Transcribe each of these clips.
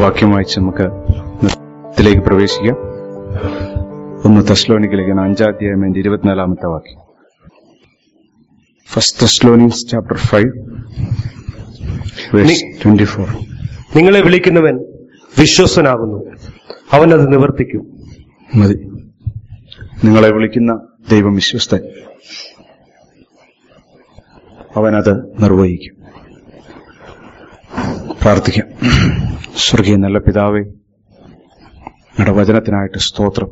വാക്യം വായിച്ച് നമുക്ക് ത്തിലേക്ക് പ്രവേശിക്കാം. 1 തെസ്സലോനിക്കയിലേക്ക് 5-ാം അധ്യായം 24-ാമത്തെ വാക്യം. 1 Thessalonians chapter 5 verse 24. നിങ്ങളെ വിളിക്കുന്നവൻ വിശ്വസ്തനാകുന്നു, അവനത് നിവർത്തിക്കും. മതി. നിങ്ങളെ വിളിക്കുന്ന ദൈവം വിശ്വസ്തൻ, അവനത് നിർവഹിക്കും. പ്രാർത്ഥിക്കാം. സ്വർഗീയ നല്ല പിതാവേ, നിങ്ങളുടെ വചനത്തിനായിട്ട് സ്തോത്രം.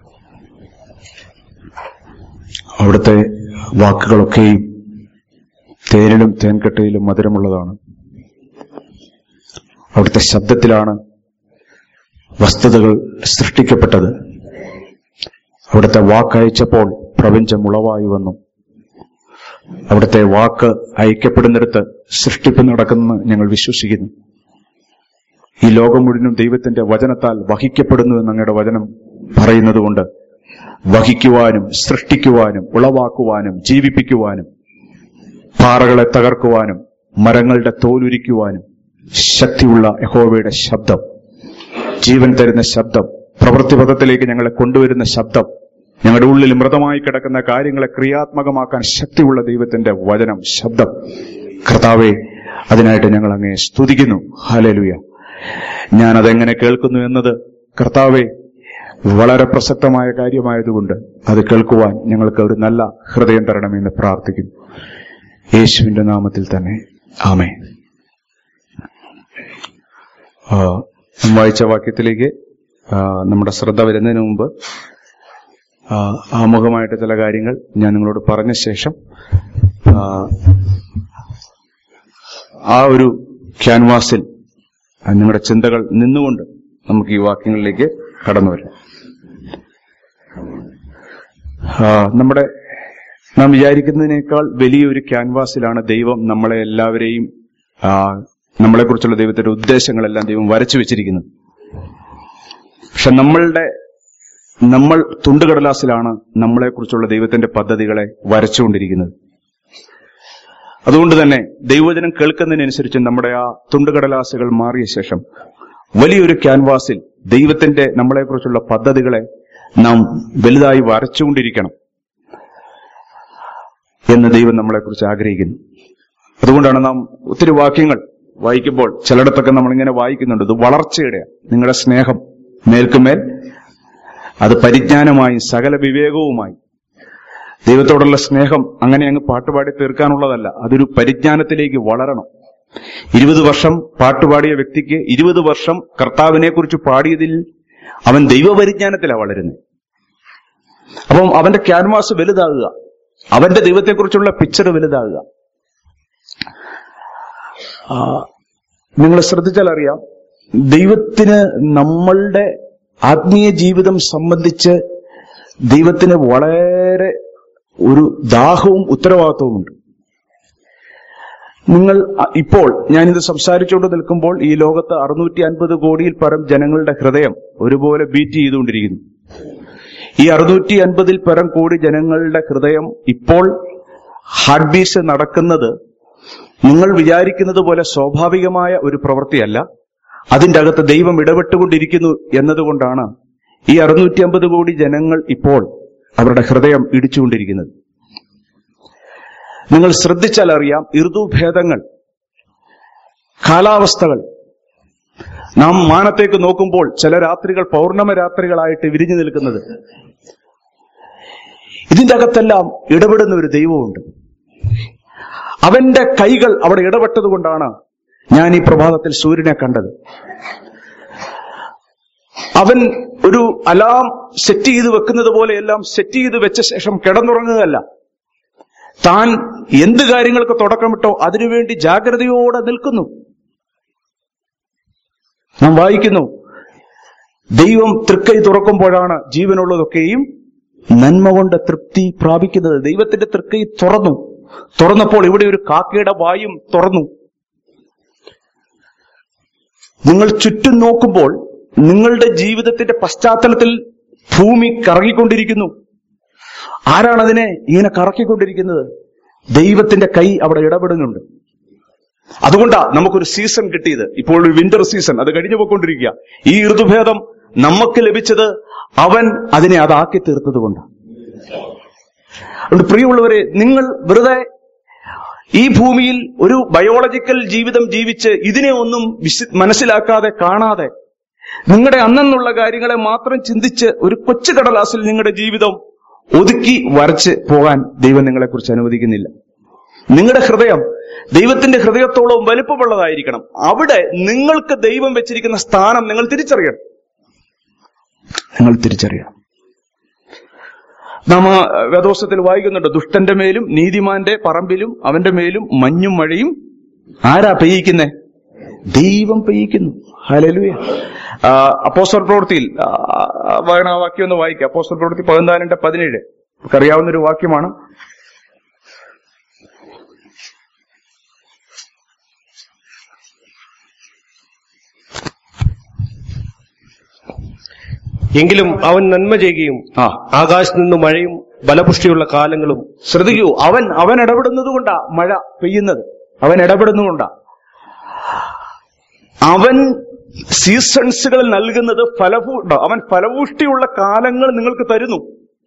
അവിടുത്തെ വാക്കുകളൊക്കെയും തേനിലും തേൻകട്ടയിലും മധുരമുള്ളതാണ്. അവിടുത്തെ ശബ്ദത്തിലാണ് വസ്തുതകൾ സൃഷ്ടിക്കപ്പെട്ടത്. അവിടുത്തെ വാക്കയച്ചപ്പോൾ പ്രപഞ്ചം ഉളവായി വന്നു. അവിടുത്തെ വാക്ക് അയക്കപ്പെടുന്നിടത്ത് സൃഷ്ടിപ്പ് നടക്കുമെന്ന് ഞങ്ങൾ വിശ്വസിക്കുന്നു. ഈ ലോകം മുഴുവനും ദൈവത്തിന്റെ വചനത്താൽ വഹിക്കപ്പെടുന്നു എന്ന് അങ്ങയുടെ വചനം പറയുന്നതുകൊണ്ട് വഹിക്കുവാനും സൃഷ്ടിക്കുവാനും ഉളവാക്കുവാനും ജീവിപ്പിക്കുവാനും പാറകളെ തകർക്കുവാനും മരങ്ങളുടെ തോലുരിക്കുവാനും ശക്തിയുള്ള യഹോവയുടെ ശബ്ദം, ജീവൻ തരുന്ന ശബ്ദം, പ്രവൃത്തിപഥത്തിലേക്ക് ഞങ്ങളെ കൊണ്ടുവരുന്ന ശബ്ദം, ഞങ്ങളുടെ ഉള്ളിൽ മൃതമായി കിടക്കുന്ന കാര്യങ്ങളെ ക്രിയാത്മകമാക്കാൻ ശക്തിയുള്ള ദൈവത്തിന്റെ വചനം, ശബ്ദം. കർത്താവേ, അതിനായിട്ട് ഞങ്ങൾ അങ്ങയെ സ്തുതിക്കുന്നു. ഹല്ലേലൂയ. ഞാനതെങ്ങനെ കേൾക്കുന്നു എന്നത് കർത്താവേ വളരെ പ്രസക്തമായ കാര്യമായതുകൊണ്ട് അത് കേൾക്കുവാൻ ഞങ്ങൾക്ക് ഒരു നല്ല ഹൃദയം തരണമെന്ന് പ്രാർത്ഥിക്കുന്നു. യേശുവിന്റെ നാമത്തിൽ തന്നെ ആമേൻ. വായിച്ച വാക്യത്തിലേക്ക് നമ്മുടെ ശ്രദ്ധ വരുന്നതിന് മുമ്പ് ആമുഖമായിട്ട് ചില കാര്യങ്ങൾ ഞാൻ നിങ്ങളോട് പറഞ്ഞ ശേഷം ആ ഒരു ക്യാൻവാസിൽ നിങ്ങളുടെ ചിന്തകൾ നിന്നുകൊണ്ട് നമുക്ക് ഈ വാക്യങ്ങളിലേക്ക് കടന്നു വരാം. നാം വിചാരിക്കുന്നതിനേക്കാൾ വലിയൊരു ക്യാൻവാസിലാണ് ദൈവം നമ്മളെ എല്ലാവരെയും, നമ്മളെക്കുറിച്ചുള്ള ദൈവത്തിന്റെ ഉദ്ദേശങ്ങളെല്ലാം ദൈവം വരച്ചു വെച്ചിരിക്കുന്നത്. പക്ഷെ നമ്മൾ തുണ്ടുകടലാസിലാണ് നമ്മളെക്കുറിച്ചുള്ള ദൈവത്തിന്റെ പദ്ധതികളെ വരച്ചുകൊണ്ടിരിക്കുന്നത്. അതുകൊണ്ട് തന്നെ ദൈവവചനം കേൾക്കുന്നതിനനുസരിച്ച് നമ്മുടെ ആ തുണ്ടുകടലാസുകൾ മാറിയ ശേഷം വലിയൊരു ക്യാൻവാസിൽ ദൈവത്തിന്റെ നമ്മളെക്കുറിച്ചുള്ള പദ്ധതികളെ നാം വലുതായി വരച്ചുകൊണ്ടിരിക്കണം എന്ന് ദൈവം നമ്മളെക്കുറിച്ച് ആഗ്രഹിക്കുന്നു. അതുകൊണ്ടാണ് നാം ഒത്തിരി വാക്യങ്ങൾ വായിക്കുമ്പോൾ ചിലയിടത്തൊക്കെ നമ്മളിങ്ങനെ വായിക്കുന്നുണ്ട്, ഇത് വളർച്ചയുടെയാണ്. നിങ്ങളുടെ സ്നേഹം മേൽക്കുമേൽ അത് പരിജ്ഞാനമായി സകല വിവേകവുമായി. ദൈവത്തോടുള്ള സ്നേഹം അങ്ങനെ അങ്ങ് പാട്ടുപാടി തീർക്കാനുള്ളതല്ല, അതൊരു പരിജ്ഞാനത്തിലേക്ക് വളരണം. 20 വർഷം പാട്ടുപാടിയ വ്യക്തിക്ക് 20 വർഷം കർത്താവിനെ കുറിച്ച് പാടിയതിൽ അവൻ ദൈവപരിജ്ഞാനത്തിലാണ് വളരുന്നത്. അപ്പം അവന്റെ ക്യാൻവാസ് വലുതാകുക, അവന്റെ ദൈവത്തെക്കുറിച്ചുള്ള പിക്ചർ വലുതാകുക. നിങ്ങൾ ശ്രദ്ധിച്ചാൽ അറിയാം, ദൈവത്തിന് നമ്മളുടെ ആത്മീയ ജീവിതം സംബന്ധിച്ച് ദൈവത്തിന് വളരെ ഒരു ദാഹവും ഉത്തരവാദിത്വവുമുണ്ട്. നിങ്ങൾ ഇപ്പോൾ ഞാനിത് സംസാരിച്ചുകൊണ്ട് നിൽക്കുമ്പോൾ ഈ ലോകത്ത് 650 കോടിയിൽ പരം ജനങ്ങളുടെ ഹൃദയം ഒരുപോലെ ബീറ്റ് ചെയ്തുകൊണ്ടിരിക്കുന്നു. ഈ 650 പരം കോടി ജനങ്ങളുടെ ഹൃദയം ഇപ്പോൾ ഹാർട്ട് ബീറ്റ്സ് നടക്കുന്നത് നിങ്ങൾ വിചാരിക്കുന്നത് പോലെ സ്വാഭാവികമായ ഒരു പ്രവൃത്തിയല്ല. അതിൻ്റെ അകത്ത് ദൈവം ഇടപെട്ടുകൊണ്ടിരിക്കുന്നു എന്നതുകൊണ്ടാണ് ഈ 650 കോടി ജനങ്ങൾ ഇപ്പോൾ അവരുടെ ഹൃദയം ഇടിച്ചുകൊണ്ടിരിക്കുന്നത്. നിങ്ങൾ ശ്രദ്ധിച്ചാൽ അറിയാം, ഋതുഭേദങ്ങൾ, കാലാവസ്ഥകൾ. നാം മാനത്തേക്ക് നോക്കുമ്പോൾ ചില രാത്രികൾ പൗർണമ രാത്രികളായിട്ട് വിരിഞ്ഞു നിൽക്കുന്നത്. ഇതിന്റെ അകത്തെല്ലാം ഇടപെടുന്ന ഒരു ദൈവമുണ്ട്. അവന്റെ കൈകൾ അവിടെ ഇടപെട്ടതുകൊണ്ടാണ് ഞാൻ ഈ പ്രഭാതത്തിൽ സൂര്യനെ കണ്ടത്. അവൻ ഒരു അലാം സെറ്റ് ചെയ്ത് വെക്കുന്നത് പോലെയെല്ലാം സെറ്റ് ചെയ്ത് വെച്ച ശേഷം കിടന്നുറങ്ങുകയല്ല. താൻ എന്ത് കാര്യങ്ങൾക്ക് തുടക്കമിട്ടോ അതിനുവേണ്ടി ജാഗ്രതയോടെ നിൽക്കുന്നു. നാം വായിക്കുന്നു, ദൈവം തൃക്കൈ തുറക്കുമ്പോഴാണ് ജീവനുള്ളതൊക്കെയും നന്മ കൊണ്ട് തൃപ്തി പ്രാപിക്കുന്നത്. ദൈവത്തിന്റെ തൃക്കൈ തുറന്നപ്പോൾ ഇവിടെ ഒരു കാക്കയുടെ വായും തുറന്നു. നിങ്ങൾ ചുറ്റും നോക്കുമ്പോൾ നിങ്ങളുടെ ജീവിതത്തിന്റെ പശ്ചാത്തലത്തിൽ ഭൂമി കറങ്ങിക്കൊണ്ടിരിക്കുന്നു. ആരാണതിനെ ഇങ്ങനെ കറക്കിക്കൊണ്ടിരിക്കുന്നത്? ദൈവത്തിന്റെ കൈ അവിടെ ഇടപെടുന്നുണ്ട്. അതുകൊണ്ടാ നമുക്കൊരു സീസൺ കിട്ടിയത്. ഇപ്പോൾ ഒരു വിന്റർ സീസൺ, അത് കഴിഞ്ഞു പോയിക്കൊണ്ടിരിക്കുക. ഈ ഋതുഭേദം നമുക്ക് ലഭിച്ചത് അവൻ അതിനെ അതാക്കി തീർത്തത് കൊണ്ടാണ്. അതുകൊണ്ട് പ്രിയമുള്ളവരെ, നിങ്ങൾ വെറുതെ ഈ ഭൂമിയിൽ ഒരു ബയോളജിക്കൽ ജീവിതം ജീവിച്ച് ഇതിനെ ഒന്നും മനസ്സിലാക്കാതെ കാണാതെ നിങ്ങളുടെ അന്നെന്നുള്ള കാര്യങ്ങളെ മാത്രം ചിന്തിച്ച് ഒരു കൊച്ചു കടലാസിൽ നിങ്ങളുടെ ജീവിതം ഒതുക്കി വരച്ച് പോകാൻ ദൈവം നിങ്ങളെക്കുറിച്ച് അനുവദിക്കുന്നില്ല. നിങ്ങളുടെ ഹൃദയം ദൈവത്തിന്റെ ഹൃദയത്തോളം വലുപ്പമുള്ളതായിരിക്കണം. അവിടെ നിങ്ങൾക്ക് ദൈവം വെച്ചിരിക്കുന്ന സ്ഥാനം നിങ്ങൾ തിരിച്ചറിയണം. നാം വേദോസ്തത്തിൽ വായിക്കുന്നുണ്ട്, ദുഷ്ടന്റെ മേലും നീതിമാന്റെ പറമ്പിലും അവന്റെ മേലും മഞ്ഞും മഴയും ആരാ പെയ്യിക്കുന്നേ? ദൈവം പെയ്യിക്കുന്നു. ഹല്ലേലൂയ. അപ്പോസ്തല പ്രവൃത്തിയിൽ വാക്യം ഒന്ന് വായിക്കുക. അപ്പോസ്തല പ്രവൃത്തി 14:17 അറിയാവുന്നൊരു വാക്യമാണ്. എങ്കിലും അവൻ നന്മ ചെയ്യുകയും ആകാശത്ത് നിന്ന് മഴയും ബലപുഷ്ടിയുള്ള കാലങ്ങളും. ശ്രദ്ധിക്കൂ, അവൻ ഇടപെടുന്നത് കൊണ്ടാ മഴ പെയ്യുന്നത്. അവൻ ഇടപെടുന്നുകൊണ്ടാ. അവൻ സീസൺസുകൾ നൽകുന്നത് അവൻ ഫലപുഷ്ടിയുള്ള കാലങ്ങൾ നിങ്ങൾക്ക് തരുന്നു.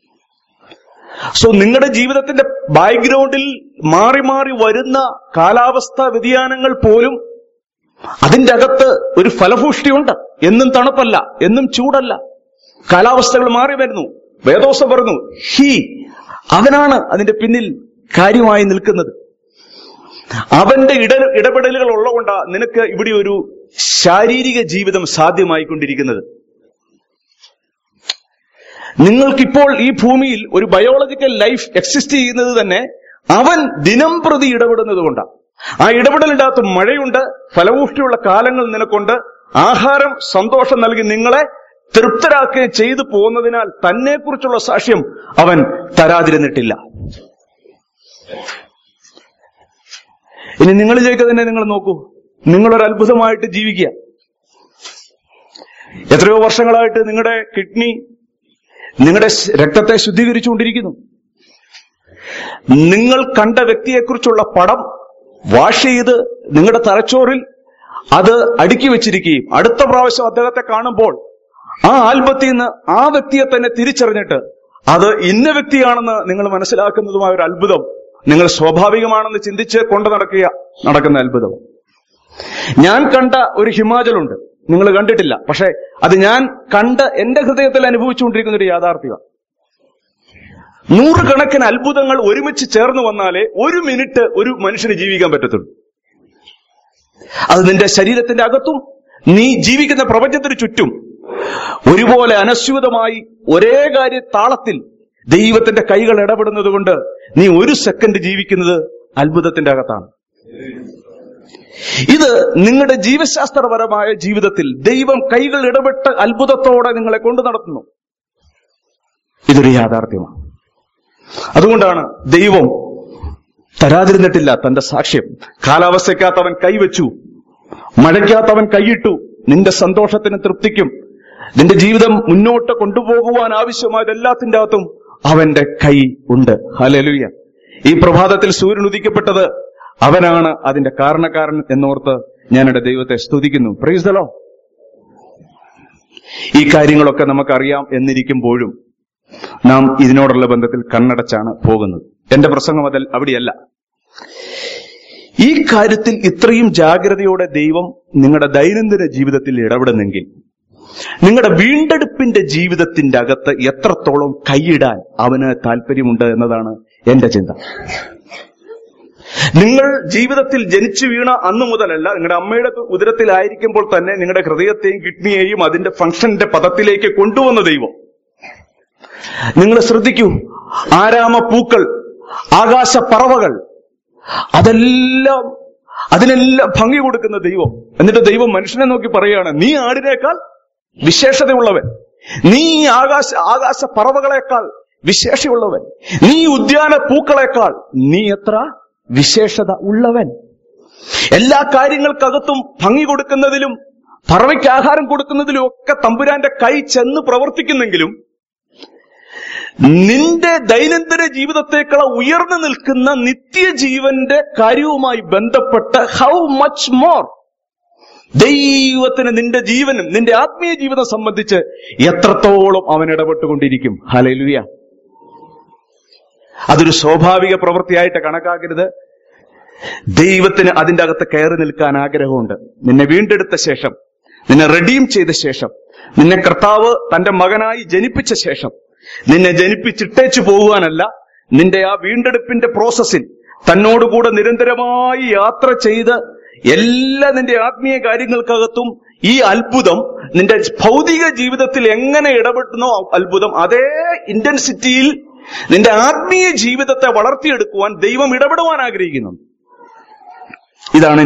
സോ നിങ്ങളുടെ ജീവിതത്തിന്റെ ബാക്ക്ഗ്രൗണ്ടിൽ മാറി മാറി വരുന്ന കാലാവസ്ഥാ വ്യതിയാനങ്ങൾ പോലും അതിന്റെ അകത്ത് ഒരു ഫലപുഷ്ടിയുണ്ട്. എന്നും തണുപ്പല്ല, എന്നും ചൂടല്ല. കാലാവസ്ഥകൾ മാറി വരുന്നു. വേദോസം പറഞ്ഞു, അവനാണ് അതിന്റെ പിന്നിൽ കാര്യമായി നിൽക്കുന്നത്. അവന്റെ ഇടപെടലുകൾ ഉള്ളതുകൊണ്ടാണ് നിനക്ക് ഇവിടെ ഒരു ശാരീരിക ജീവിതം സാധ്യമായിക്കൊണ്ടിരിക്കുന്നത്. നിങ്ങൾക്കിപ്പോൾ ഈ ഭൂമിയിൽ ഒരു ബയോളജിക്കൽ ലൈഫ് എക്സിസ്റ്റ് ചെയ്യുന്നത് തന്നെ അവൻ ദിനം പ്രതി ഇടപെടുന്നത് കൊണ്ടാണ്. ആ ഇടപെടലിന്റെ അകത്ത് മഴയുണ്ട്, ഫലപുഷ്ടിയുള്ള കാലങ്ങൾ നിനക്കുണ്ട്, ആഹാരം സന്തോഷം നൽകി നിങ്ങളെ തൃപ്തരാക്കുകയും ചെയ്തു പോകുന്നതിനാൽ തന്നെക്കുറിച്ചുള്ള സാക്ഷ്യം അവൻ തരാതിരുന്നിട്ടില്ല. ഇനി നിങ്ങളിലേക്ക് തന്നെ നിങ്ങൾ നോക്കൂ. നിങ്ങളൊരു അത്ഭുതമായിട്ട് ജീവിക്കുക. എത്രയോ വർഷങ്ങളായിട്ട് നിങ്ങളുടെ കിഡ്നി നിങ്ങളുടെ രക്തത്തെ ശുദ്ധീകരിച്ചുകൊണ്ടിരിക്കുന്നു. നിങ്ങൾ കണ്ട വ്യക്തിയെക്കുറിച്ചുള്ള പടം വാഷ് ചെയ്ത് നിങ്ങളുടെ തലച്ചോറിൽ അത് അടുക്കി വെച്ചിരിക്കുകയും അടുത്ത പ്രാവശ്യം അദ്ദേഹത്തെ കാണുമ്പോൾ ആ ആൽബത്തിൽ നിന്ന് ആ വ്യക്തിയെ തന്നെ തിരിച്ചറിഞ്ഞിട്ട് അത് ഇന്ന വ്യക്തിയാണെന്ന് നിങ്ങൾ മനസ്സിലാക്കുന്നതുമായ ഒരു അത്ഭുതം നിങ്ങൾ സ്വാഭാവികമാണെന്ന് ചിന്തിച്ച് കൊണ്ടു നടക്കുന്ന അത്ഭുതം. ഞാൻ കണ്ട ഒരു ഹിമാചലുണ്ട്, നിങ്ങൾ കണ്ടിട്ടില്ല. പക്ഷെ അത് ഞാൻ കണ്ട് എന്റെ ഹൃദയത്തിൽ അനുഭവിച്ചുകൊണ്ടിരിക്കുന്ന ഒരു യാഥാർത്ഥ്യമാണ്. 100 കണക്കിന് അത്ഭുതങ്ങൾ ഒരുമിച്ച് ചേർന്ന് വന്നാലേ 1 മിനിറ്റ് ഒരു മനുഷ്യന് ജീവിക്കാൻ പറ്റത്തുള്ളൂ. അത് നിന്റെ ശരീരത്തിന്റെ അകത്തും നീ ജീവിക്കുന്ന പ്രപഞ്ചത്തിന് ചുറ്റും ഒരുപോലെ അനശ്വതമായി ഒരേ കാര്യ താളത്തിൽ ദൈവത്തിന്റെ കൈകൾ ഇടപെടുന്നത് കൊണ്ട് നീ 1 സെക്കൻഡ് ജീവിക്കുന്നത് അത്ഭുതത്തിന്റെ അകത്താണ്. ഇത് നിങ്ങളുടെ ജീവശാസ്ത്രപരമായ ജീവിതത്തിൽ ദൈവം കൈകൾ ഇടപെട്ട് അത്ഭുതത്തോടെ നിങ്ങളെ കൊണ്ടു നടത്തുന്നു. ഇതൊരു യാഥാർത്ഥ്യമാണ്. അതുകൊണ്ടാണ് ദൈവം തരാതിരുന്നിട്ടില്ല തന്റെ സാക്ഷ്യം. കാലാവസ്ഥയ്ക്കകത്തവൻ കൈവച്ചു, മഴയ്ക്കകത്തവൻ കൈയിട്ടു. നിന്റെ സന്തോഷത്തിനും തൃപ്തിക്കും നിന്റെ ജീവിതം മുന്നോട്ട് കൊണ്ടുപോകുവാൻ ആവശ്യമായത് എല്ലാത്തിന്റെ അകത്തും അവന്റെ കൈ ഉണ്ട്. ഹല്ലേലൂയ. ഈ പ്രഭാതത്തിൽ സൂര്യൻ ഉദിക്കപ്പെട്ടത് അവനാണ് അതിന്റെ കാരണക്കാരൻ എന്നോർത്ത് ഞാൻ എന്റെ ദൈവത്തെ സ്തുതിക്കുന്നു. Praise the Lord. ഈ കാര്യങ്ങളൊക്കെ നമുക്കറിയാം എന്നിരിക്കുമ്പോഴും നാം ഇതിനോടുള്ള ബന്ധത്തിൽ കണ്ണടച്ചാണ് പോകുന്നത്. എന്റെ പ്രസംഗം അതിൽ അവിടെയല്ല. ഈ കാര്യത്തിൽ ഇത്രയും ജാഗ്രതയോടെ ദൈവം നിങ്ങളുടെ ദൈനംദിന ജീവിതത്തിൽ ഇടപെടുന്നെങ്കിൽ നിങ്ങളുടെ വീണ്ടെടുപ്പിന്റെ ജീവിതത്തിന്റെ അകത്ത് എത്രത്തോളം കൈയിടാൻ അവന് താല്പര്യമുണ്ട് എന്നതാണ് എന്റെ ചിന്ത. നിങ്ങൾ ജീവിതത്തിൽ ജനിച്ചു വീണ അന്നു മുതലല്ല, നിങ്ങളുടെ അമ്മയുടെ ഉദരത്തിലായിരിക്കുമ്പോൾ തന്നെ നിങ്ങളുടെ ഹൃദയത്തെയും കിഡ്നിയെയും അതിന്റെ ഫംഗ്ഷന്റെ പദത്തിലേക്ക് കൊണ്ടുവന്ന ദൈവം. നിങ്ങൾ ശ്രദ്ധിക്കൂ, ആരാമപ്പൂക്കൾ, ആകാശപ്പറവകൾ, അതിനെല്ലാം ഭംഗി കൊടുക്കുന്ന ദൈവം. എന്നിട്ട് ദൈവം മനുഷ്യനെ നോക്കി പറയുകയാണ്, നീ ആടിനേക്കാൾ വിശേഷതയുള്ളവൻ, നീ ആകാശ പറവകളെക്കാൾ വിശേഷമുള്ളവൻ, നീ ഉദ്യാന പൂക്കളെക്കാൾ നീ എത്ര വിശേഷത ഉള്ളവൻ. എല്ലാ കാര്യങ്ങൾക്കകത്തും ഭംഗി കൊടുക്കുന്നതിലും പറവയ്ക്ക് ആഹാരം കൊടുക്കുന്നതിലും ഒക്കെ തമ്പുരാന്റെ കൈ ചെന്ന് പ്രവർത്തിക്കുന്നെങ്കിലും നിന്റെ ദൈനംദിന ജീവിതത്തേക്കാൾ ഉയർന്നു നിൽക്കുന്ന നിത്യജീവന്റെ കാര്യവുമായി ബന്ധപ്പെട്ട് ഹൗ മച്ച് മോർ ദൈവത്തിന് നിന്റെ ജീവനും നിന്റെ ആത്മീയ ജീവിതം സംബന്ധിച്ച് എത്രത്തോളം അവൻ ഇടപെട്ടുകൊണ്ടിരിക്കും. ഹല്ലേലൂയ. അതൊരു സ്വാഭാവിക പ്രവൃത്തിയായിട്ട് കണക്കാക്കരുത്. ദൈവത്തിന് അതിന്റെ അകത്ത് കയറി നിൽക്കാൻ ആഗ്രഹമുണ്ട്. നിന്നെ വീണ്ടെടുത്ത ശേഷം, നിന്നെ റെഡീം ചെയ്ത ശേഷം, നിന്നെ കർത്താവ് തന്റെ മകനായി ജനിപ്പിച്ച ശേഷം നിന്നെ ജനിപ്പിച്ചിട്ടേച്ചു പോകുവാനല്ല, നിന്റെ ആ വീണ്ടെടുപ്പിന്റെ പ്രോസസ്സിൽ തന്നോടുകൂടെ നിരന്തരമായി യാത്ര ചെയ്ത് എല്ലാ നിന്റെ ആത്മീയ കാര്യങ്ങൾക്കകത്തും ഈ അത്ഭുതം നിന്റെ ഭൗതിക ജീവിതത്തിൽ എങ്ങനെ ഇടപെട്ടുന്നോ അത്ഭുതം, അതേ ഇന്റൻസിറ്റിയിൽ നിന്റെ ആത്മീയ ജീവിതത്തെ വളർത്തിയെടുക്കുവാൻ ദൈവം ഇടപെടുവാൻ ആഗ്രഹിക്കുന്നു. ഇതാണ്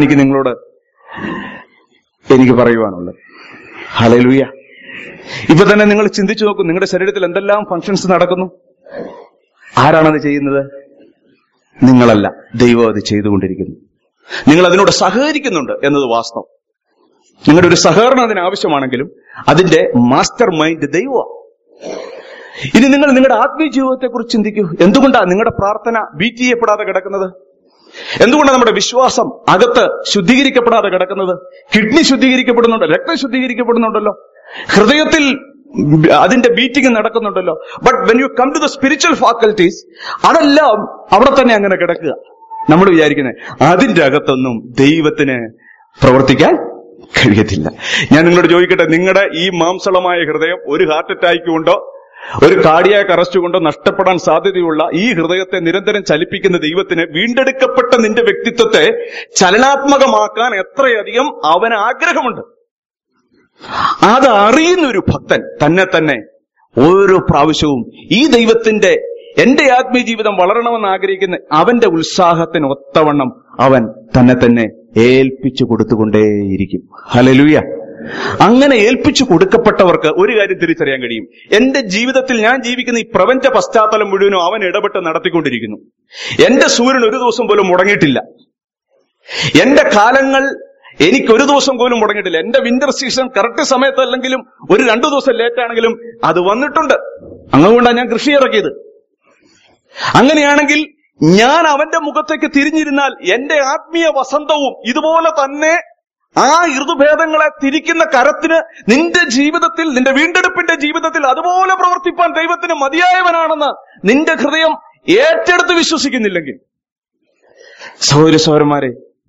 എനിക്ക് പറയുവാനുള്ളത്. ഹല്ലേലൂയ. ഇപ്പൊ തന്നെ നിങ്ങൾ ചിന്തിച്ചു നോക്കൂ, നിങ്ങളുടെ ശരീരത്തിൽ എന്തെല്ലാം ഫങ്ഷൻസ് നടക്കുന്നു. ആരാണത് ചെയ്യുന്നത്? നിങ്ങളല്ല, ദൈവം അത് ചെയ്തുകൊണ്ടിരിക്കുന്നു. നിങ്ങൾ അതിനോട് സഹകരിക്കുന്നുണ്ട് എന്നത് വാസ്തവം. നിങ്ങളുടെ ഒരു സഹകരണം അതിന് ആവശ്യമാണെങ്കിലും അതിന്റെ മാസ്റ്റർ മൈൻഡ് ദൈവമാണ്. ഇനി നിങ്ങൾ നിങ്ങളുടെ ആത്മീയ ജീവിതത്തെ കുറിച്ച് ചിന്തിക്കൂ. എന്തുകൊണ്ടാണ് നിങ്ങളുടെ പ്രാർത്ഥന ബീറ്റ് ചെയ്യപ്പെടാതെ കിടക്കുന്നത്? എന്തുകൊണ്ടാണ് നമ്മുടെ വിശ്വാസം അകത്ത് ശുദ്ധീകരിക്കപ്പെടാതെ കിടക്കുന്നത്? കിഡ്നി ശുദ്ധീകരിക്കപ്പെടുന്നുണ്ടോ, രക്തം ശുദ്ധീകരിക്കപ്പെടുന്നുണ്ടല്ലോ, ഹൃദയത്തിൽ അതിന്റെ ബീറ്റിംഗ് നടക്കുന്നുണ്ടല്ലോ. But when you come to the spiritual faculties, അതെല്ലാം അവിടെ തന്നെ അങ്ങനെ കിടക്കുക. നമ്മൾ വിചാരിക്കുന്നത് അതിന്റെ അകത്തൊന്നും ദൈവത്തിന് പ്രവർത്തിക്കാൻ കഴിയത്തില്ല. ഞാൻ നിങ്ങളോട് ചോദിക്കട്ടെ, നിങ്ങളുടെ ഈ മാംസളമായ ഹൃദയം ഒരു ഹാർട്ട് അറ്റാക്ക് കൊണ്ടോ ഒരു കാർഡിയാക് അറസ്റ്റ് കൊണ്ടോ നഷ്ടപ്പെടാൻ സാധ്യതയുള്ള ഈ ഹൃദയത്തെ നിരന്തരം ചലിപ്പിക്കുന്ന ദൈവത്തിന് വീണ്ടെടുക്കപ്പെട്ട നിന്റെ വ്യക്തിത്വത്തെ ചലനാത്മകമാക്കാൻ എത്രയധികം അവന് ആഗ്രഹമുണ്ട്. അത് അറിയുന്ന ഒരു ഭക്തൻ തന്നെ ഓരോ പ്രാവശ്യവും ഈ ദൈവത്തിന്റെ എന്റെ ആത്മീയ ജീവിതം വളരണമെന്ന് ആഗ്രഹിക്കുന്ന അവന്റെ ഉത്സാഹത്തിന് ഒത്തവണ്ണം അവൻ തന്നെ ഏൽപ്പിച്ചു കൊടുത്തുകൊണ്ടേയിരിക്കും. ഹല്ലേലൂയ. അങ്ങനെ ഏൽപ്പിച്ചു കൊടുക്കപ്പെട്ടവർക്ക് ഒരു കാര്യം തിരിച്ചറിയാൻ കഴിയും. എന്റെ ജീവിതത്തിൽ ഞാൻ ജീവിക്കുന്ന ഈ പ്രപഞ്ച പശ്ചാത്തലം മുഴുവനും അവൻ ഇടപെട്ട് നടത്തിക്കൊണ്ടിരിക്കുന്നു. എന്റെ സൂര്യൻ ഒരു ദിവസം പോലും മുടങ്ങിയിട്ടില്ല. എന്റെ കാലങ്ങൾ എനിക്കൊരു ദിവസം പോലും മുടങ്ങിയിട്ടില്ല. എന്റെ വിന്റർ സീസൺ കറക്റ്റ് സമയത്തല്ലെങ്കിലും ഒരു 2 ദിവസം ലേറ്റാണെങ്കിലും അത് വന്നിട്ടുണ്ട്. അതുകൊണ്ടാണ് ഞാൻ കൃഷി ഇറക്കിയത്. അങ്ങനെയാണെങ്കിൽ ഞാൻ അവന്റെ മുഖത്തേക്ക് തിരിഞ്ഞിരുന്നാൽ എന്റെ ആത്മീയ വസന്തവും ഇതുപോലെ തന്നെ ആ ഋതുഭേദങ്ങളെ തിരിക്കുന്ന കരത്തിന് നിന്റെ ജീവിതത്തിൽ, നിന്റെ വീണ്ടെടുപ്പിന്റെ ജീവിതത്തിൽ അതുപോലെ പ്രവർത്തിപ്പാൻ ദൈവത്തിന് മതിയായവനാണെന്ന് നിന്റെ ഹൃദയം ഏറ്റെടുത്ത് വിശ്വസിക്കുന്നില്ലെങ്കിൽ, സഹോദരന്മാരെ,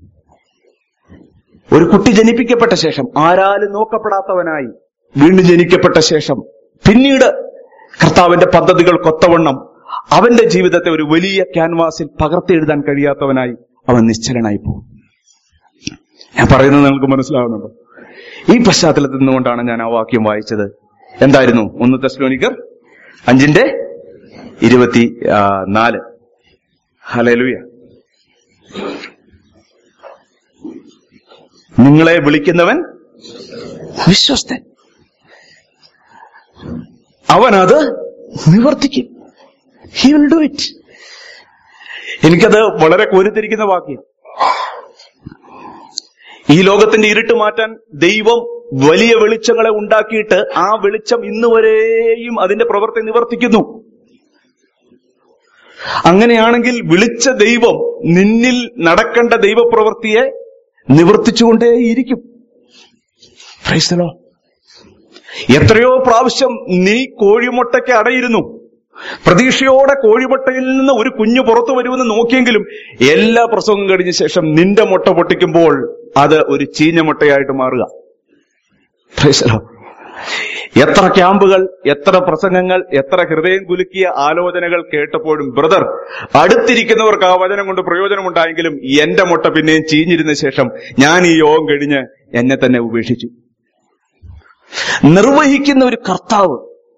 ഒരു കുട്ടി ജനിപ്പിക്കപ്പെട്ട ശേഷം ആരാലും നോക്കപ്പെടാത്തവനായി വീണ്ടും ജനിക്കപ്പെട്ട ശേഷം പിന്നീട് കർത്താവിന്റെ പദ്ധതികൾക്കൊത്തവണ്ണം അവന്റെ ജീവിതത്തെ ഒരു വലിയ ക്യാൻവാസിൽ പകർത്തിയെഴുതാൻ കഴിയാത്തവനായി അവൻ നിശ്ചലനായി പോകും. ഞാൻ പറയുന്നത് നിങ്ങൾക്ക് മനസ്സിലാവുന്നുണ്ടോ? ഈ പശ്ചാത്തലത്തിൽ നിന്നുകൊണ്ടാണ് ഞാൻ ആ വാക്യം വായിച്ചത്. എന്തായിരുന്നു? 1 തെസ്സലോനിക്കർ 5:24. ഹല്ലേലൂയ. നിങ്ങളെ വിളിക്കുന്നവൻ വിശ്വസ്തൻ, അവനത് നിവർത്തിക്കും. He will do it. എനിക്കത് വളരെ കോരിത്തിരിക്കുന്ന വാക്യം. ഈ ലോകത്തിന്റെ ഇരുട്ട് മാറ്റാൻ ദൈവം വലിയ വെളിച്ചങ്ങളെ ഉണ്ടാക്കിയിട്ട് ആ വെളിച്ചം ഇന്നുവരെയും അതിന്റെ പ്രവൃത്തി നിവർത്തിക്കുന്നു. അങ്ങനെയാണെങ്കിൽ വിളിച്ച ദൈവം നിന്നിൽ നടക്കേണ്ട ദൈവപ്രവൃത്തിയെ നിവർത്തിച്ചുകൊണ്ടേയിരിക്കും. Praise the Lord. എത്രയോ പ്രാവശ്യം നീ കോഴിമുട്ടയ്ക്ക് അടയിരുന്നു, പ്രതീക്ഷയോടെ കോഴിമുട്ടയിൽ നിന്ന് ഒരു കുഞ്ഞു പുറത്തു വരുമെന്ന് നോക്കിയെങ്കിലും എല്ലാ പ്രസവവും കഴിഞ്ഞ ശേഷം നിന്റെ മുട്ട പൊട്ടിക്കുമ്പോൾ അത് ഒരു ചീഞ്ഞ മുട്ടയായിട്ട് മാറുക. Praise the Lord. എത്ര ക്യാമ്പുകൾ, എത്ര പ്രസംഗങ്ങൾ, എത്ര ഹൃദയം കുലുക്കിയ ആലോചനകൾ കേട്ടപ്പോഴും ബ്രദർ, അടുത്തിരിക്കുന്നവർക്ക് ആ വചനം കൊണ്ട് പ്രയോജനമുണ്ടായെങ്കിലും എന്റെ മുട്ട പിന്നെയും ചീഞ്ഞിരുന്ന ശേഷം ഞാൻ ഈ യോഗം കഴിഞ്ഞ് എന്നെ തന്നെ ഉപേക്ഷിച്ചു. നിർവഹിക്കുന്ന ഒരു കർത്താവ്.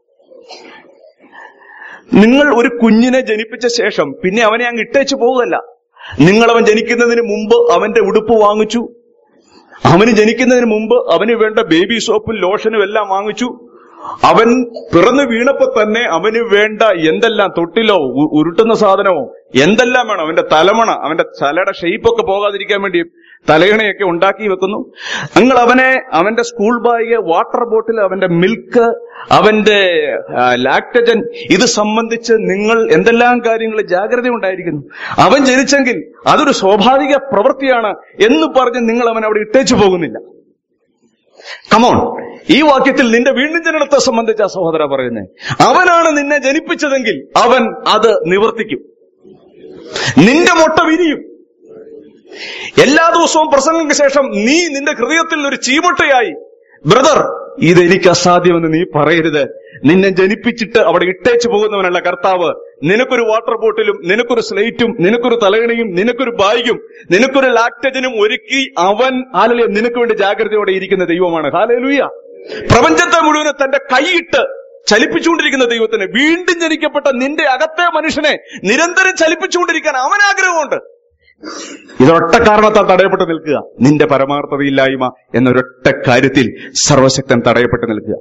നിങ്ങൾ ഒരു കുഞ്ഞിനെ ജനിപ്പിച്ച ശേഷം പിന്നെ അവനെ അങ്ങ് ഇട്ടേച്ചു പോകുകയല്ല. നിങ്ങൾ അവൻ ജനിക്കുന്നതിന് മുമ്പ് അവന്റെ ഉടുപ്പ് വാങ്ങിച്ചു, അവന് ജനിക്കുന്നതിന് മുമ്പ് അവന് വേണ്ട ബേബി സോപ്പും ലോഷനും എല്ലാം വാങ്ങിച്ചു. അവൻ പിറന്നു വീണപ്പോ തന്നെ അവന് വേണ്ട എന്തെല്ലാം, തൊട്ടിലോ ഉരുട്ടുന്ന സാധനമോ എന്തെല്ലാം വേണം, അവന്റെ തലമണ, അവന്റെ തലയുടെ ഷെയ്പ്പൊക്കെ പോകാതിരിക്കാൻ വേണ്ടി തലയണയൊക്കെ ഉണ്ടാക്കി വെക്കുന്നു. നിങ്ങൾ അവന്റെ സ്കൂൾ ബാഗ്, വാട്ടർ ബോട്ടിൽ, അവന്റെ മിൽക്ക്, അവന്റെ ലാക്ടജൻ, ഇത് സംബന്ധിച്ച് നിങ്ങൾ എന്തെല്ലാം കാര്യങ്ങൾ ജാഗ്രത ഉണ്ടായിരിക്കുന്നു. അവൻ ജനിച്ചെങ്കിൽ അതൊരു സ്വാഭാവിക പ്രവൃത്തിയാണ് എന്ന് പറഞ്ഞ് നിങ്ങൾ അവൻ അവിടെ ഇട്ടേച്ചു പോകുന്നില്ല. കമോൺ, ഈ വാക്യത്തിൽ നിന്റെ വീണ്ടും ജനനത്തെ സംബന്ധിച്ച സഹോദര പറയുന്നത്, അവനാണ് നിന്നെ ജനിപ്പിച്ചതെങ്കിൽ അവൻ അത് നിവർത്തിക്കും. നിന്റെ മുട്ട വിരിയും. എല്ലാ ദിവസവും പ്രസംഗങ്ങൾക്ക് ശേഷം നീ നിന്റെ ഹൃദയത്തിൽ ഒരു ചീമുട്ടയായി, ബ്രദർ ഇതെനിക്ക് അസാധ്യമെന്ന് നീ പറയരുത്. നിന്നെ ജനിപ്പിച്ചിട്ട് അവിടെ ഇട്ടേച്ചു പോകുന്നവനല്ല കർത്താവ്. നിനക്കൊരു വാട്ടർ ബോട്ടിലും, നിനക്കൊരു സ്ലേറ്റും, നിനക്കൊരു തലയണയും, നിനക്കൊരു ബാഗും, നിനക്കൊരു ലാക്ടജനും ഒരുക്കി അവൻ നിനക്ക് വേണ്ടി ജാഗ്രതയോടെ ഇരിക്കുന്ന ദൈവമാണ്. ഹല്ലേലൂയ. പ്രപഞ്ചത്തെ മുഴുവൻ തന്റെ കൈയിട്ട് ചലിപ്പിച്ചുകൊണ്ടിരിക്കുന്ന ദൈവത്തിന് വീണ്ടും ജനിക്കപ്പെട്ട നിന്റെ അകത്തെ മനുഷ്യനെ നിരന്തരം ചലിപ്പിച്ചുകൊണ്ടിരിക്കാൻ അവൻ ആഗ്രഹമുണ്ട്. ഇതൊരൊറ്റ കാരണത്താൽ തടയപ്പെട്ട് നിൽക്കുക, നിന്റെ പരമാർത്ഥതയില്ലായ്മ എന്നൊരൊറ്റ കാര്യത്തിൽ സർവശക്തൻ തടയപ്പെട്ട് നിൽക്കുക.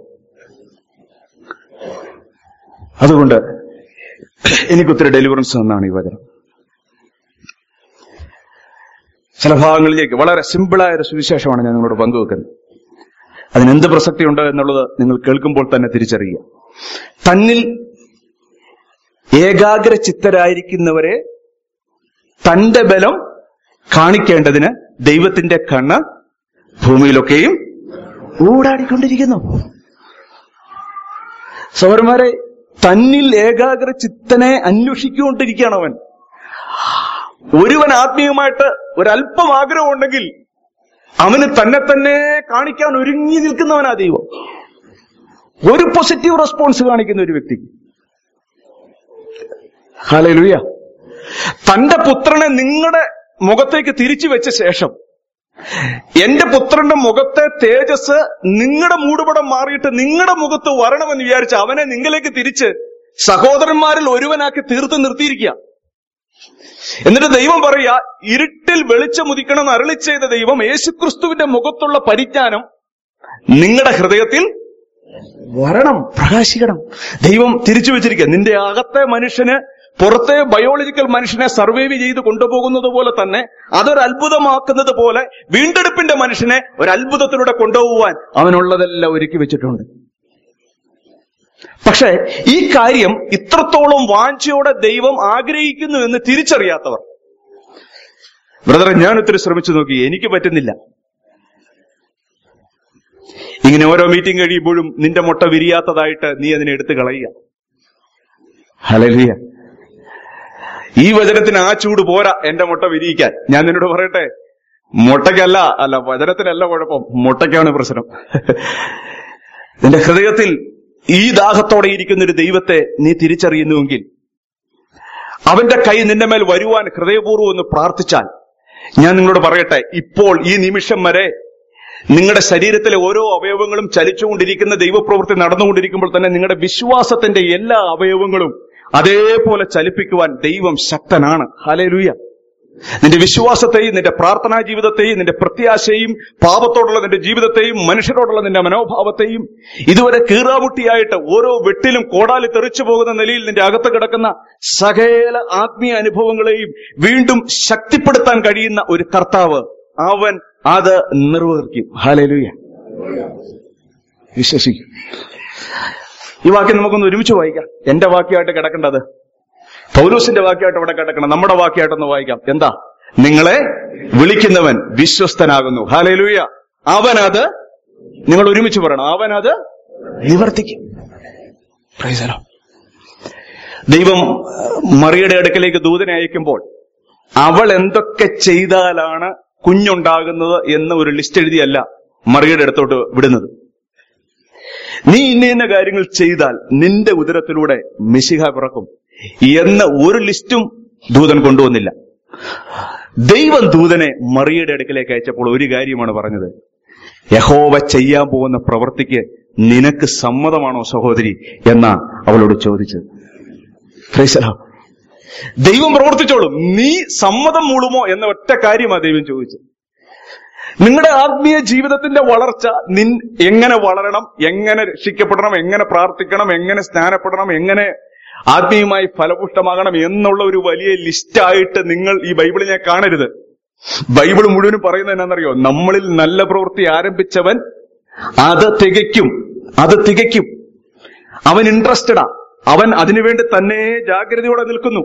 അതുകൊണ്ട് എനിക്കൊത്തിരി ഡെലിവറൻസ് എന്നാണ് ഈ വചനം. ചില ഭാഗങ്ങളിലേക്ക് വളരെ സിമ്പിളായ ഒരു സുവിശേഷമാണ് ഞാൻ നിങ്ങളോട് പങ്കുവെക്കുന്നത്. അതിനെന്ത് പ്രസക്തിയുണ്ട് എന്നുള്ളത് നിങ്ങൾ കേൾക്കുമ്പോൾ തന്നെ തിരിച്ചറിയുക. തന്നിൽ ഏകാഗ്ര ചിത്തരായിരിക്കുന്നവരെ തന്റെ ബലം കാണിക്കേണ്ടതിന് ദൈവത്തിന്റെ കണ്ണ് ഭൂമിയിലൊക്കെയും ഊടാടിക്കൊണ്ടിരിക്കുന്നു. സഹോദരന്മാരെ, തന്നിൽ ഏകാഗ്ര ചിത്തനെ അന്വേഷിച്ചുകൊണ്ടിരിക്കുകയാണ് അവൻ. ഒരുവൻ ആത്മീയമായിട്ട് ഒരല്പം ആഗ്രഹമുണ്ടെങ്കിൽ അവന് തന്നെ കാണിക്കാൻ ഒരുങ്ങി നിൽക്കുന്നവനാ ദൈവം. ഒരു പോസിറ്റീവ് റെസ്പോൺസ് കാണിക്കുന്ന ഒരു വ്യക്തിക്ക്. ഹല്ലേലൂയ. തന്റെ പുത്രനെ നിങ്ങളുടെ മുഖത്തേക്ക് തിരിച്ചു വെച്ച ശേഷം എന്റെ പുത്രന്റെ മുഖത്തെ തേജസ് നിങ്ങളുടെ മൂടുപടം മാറിയിട്ട് നിങ്ങളുടെ മുഖത്ത് വരണമെന്ന് വിചാരിച്ച് അവനെ നിങ്ങളിലേക്ക് തിരിച്ച് സഹോദരന്മാരിൽ ഒരുവനാക്കി തീർത്ത് നിർത്തിയിരിക്കുക. എന്നിട്ട് ദൈവം പറയുക, ഇരുട്ടിൽ വെളിച്ചമുദിക്കണം അരുളി ചെയ്ത ദൈവം യേശുക്രിസ്തുവിന്റെ മുഖത്തുള്ള പരിജ്ഞാനം നിങ്ങളുടെ ഹൃദയത്തിൽ വരണം, പ്രകാശിക്കണം. ദൈവം തിരിച്ചു വെച്ചിരിക്കുക. നിന്റെ അകത്തെ മനുഷ്യന് പുറത്തെ ബയോളജിക്കൽ മനുഷ്യനെ സർവൈവ് ചെയ്ത് കൊണ്ടുപോകുന്നത് പോലെ തന്നെ അതൊരു അത്ഭുതമാക്കുന്നത് പോലെ വീണ്ടെടുപ്പിന്റെ മനുഷ്യനെ ഒരു അത്ഭുതത്തിലൂടെ കൊണ്ടുപോകാൻ അവനുള്ളതെല്ലാം ഒരുക്കി വെച്ചിട്ടുണ്ട്. പക്ഷെ ഈ കാര്യം ഇത്രത്തോളം വാഞ്ചയോടെ ദൈവം ആഗ്രഹിക്കുന്നു എന്ന് തിരിച്ചറിയാത്തവർ, ബ്രദറെ ഞാൻ ഒത്തിരി ശ്രമിച്ചു നോക്കി, എനിക്ക് പറ്റുന്നില്ല. ഇങ്ങനെ ഓരോ മീറ്റിംഗ് കഴിയുമ്പോഴും നിന്റെ മുട്ട വിരിയാത്തതായിട്ട് നീ അതിനെ എടുത്തു കളയുക. ഹല്ലേലൂയ. ഈ വചനത്തിന് ആ ചൂട് പോരാ എന്റെ മുട്ട വിരിയിക്കാൻ. ഞാൻ നിന്നോട് പറയട്ടെ, മുട്ടയ്ക്കല്ല, വചനത്തിനല്ല കുഴപ്പം, മുട്ടയ്ക്കാണ് പ്രശ്നം. നിന്റെ ഹൃദയത്തിൽ ഈ ദാഹത്തോടെ ഇരിക്കുന്ന ഒരു ദൈവത്തെ നീ തിരിച്ചറിയുന്നുവെങ്കിൽ അവന്റെ കൈ നിന്റെ മേൽ വരുവാൻ ഹൃദയപൂർവ്വം ഒന്ന് പ്രാർത്ഥിച്ചാൽ, ഞാൻ നിങ്ങളോട് പറയട്ടെ, ഇപ്പോൾ ഈ നിമിഷം വരെ നിങ്ങളുടെ ശരീരത്തിലെ ഓരോ അവയവങ്ങളും ചലിച്ചുകൊണ്ടിരിക്കുന്ന ദൈവപ്രവൃത്തി നടന്നുകൊണ്ടിരിക്കുമ്പോൾ തന്നെ നിങ്ങളുടെ വിശ്വാസത്തിന്റെ എല്ലാ അവയവങ്ങളും അതേപോലെ ചലിപ്പിക്കുവാൻ ദൈവം ശക്തനാണ്. ഹല്ലേലൂയ. നിന്റെ വിശ്വാസത്തെയും നിന്റെ പ്രാർത്ഥനാ ജീവിതത്തെയും നിന്റെ പ്രത്യാശയും പാപത്തോടുള്ള നിന്റെ ജീവിതത്തെയും മനുഷ്യരോടുള്ള നിന്റെ മനോഭാവത്തെയും ഇതുവരെ കീറാമുട്ടിയായിട്ട് ഓരോ വെട്ടിലും കോടാലി തെറിച്ചു പോകുന്ന നിലയിൽ നിന്റെ അകത്ത് കിടക്കുന്ന സകല ആത്മീയ അനുഭവങ്ങളെയും വീണ്ടും ശക്തിപ്പെടുത്താൻ കഴിയുന്ന ഒരു കർത്താവ്, അവൻ അത് നിർവഹിക്കും. ഹല്ലേലൂയ. വിശ്വസിക്കും. ഈ വാക്യം നമുക്കൊന്ന് ഒരുമിച്ച് വായിക്കാം. എന്റെ വാക്യമായിട്ട് കിടക്കേണ്ടത് പൗലോസിന്റെ വാക്യമായിട്ട് ഇവിടെ കിടക്കണം. നമ്മുടെ വാക്യമായിട്ടൊന്ന് വായിക്കാം. എന്താ? നിങ്ങളെ വിളിക്കുന്നവൻ വിശ്വസ്തനാകുന്നു. ഹല്ലേലൂയ. അവനത്, നിങ്ങൾ ഒരുമിച്ച് പറയണം, അവനത് നിവർത്തിക്കും. Price the Lord. ദൈവം മറിയയുടെ അടുക്കലേക്ക് ദൂതനെ അയക്കുമ്പോൾ അവൾ എന്തൊക്കെ ചെയ്താലാണ് കുഞ്ഞുണ്ടാകുന്നത് എന്ന ഒരു ലിസ്റ്റ് എഴുതിയല്ല മറിയയുടെ അടുത്തോട്ട് വിടുന്നത്. നീ ഇന്ന കാര്യങ്ങൾ ചെയ്താൽ നിന്റെ ഉദരത്തിലൂടെ മെശിഹ പിറക്കും എന്ന ഒരു ലിസ്റ്റും ദൂതൻ കൊണ്ടുവന്നില്ല. ദൈവം ദൂതനെ മറിയയുടെ അടുക്കലേക്ക് അയച്ചപ്പോൾ ഒരു കാര്യമാണ് പറഞ്ഞത്, യഹോവ ചെയ്യാൻ പോകുന്ന പ്രവൃത്തിക്ക് നിനക്ക് സമ്മതമാണോ സഹോദരി എന്നാ അവളോട് ചോദിച്ചത്. Praise the Lord. ദൈവം പ്രവർത്തിച്ചോളും, നീ സമ്മതം മൂളുമോ എന്ന ഒറ്റ കാര്യമാണ് ദൈവം ചോദിച്ചത്. നിങ്ങളുടെ ആത്മീയ ജീവിതത്തിന്റെ വളർച്ച എങ്ങനെ വളരണം, എങ്ങനെ രക്ഷിക്കപ്പെടണം, എങ്ങനെ പ്രാർത്ഥിക്കണം, എങ്ങനെ സ്നാനപ്പെടണം, എങ്ങനെ ആത്മീയമായി ഫലപുഷ്ടമാകണം എന്നുള്ള ഒരു വലിയ ലിസ്റ്റായിട്ട് നിങ്ങൾ ഈ ബൈബിളിനെ കാണരുത്. ബൈബിൾ മുഴുവനും പറയുന്നത് എന്നാണെന്നറിയോ? നമ്മളിൽ നല്ല പ്രവൃത്തി ആരംഭിച്ചവൻ അത് തികയ്ക്കും. അവൻ ഇൻട്രസ്റ്റഡാ, അവൻ അതിനുവേണ്ടി തന്നെ ജാഗ്രതയോടെ നിൽക്കുന്നു.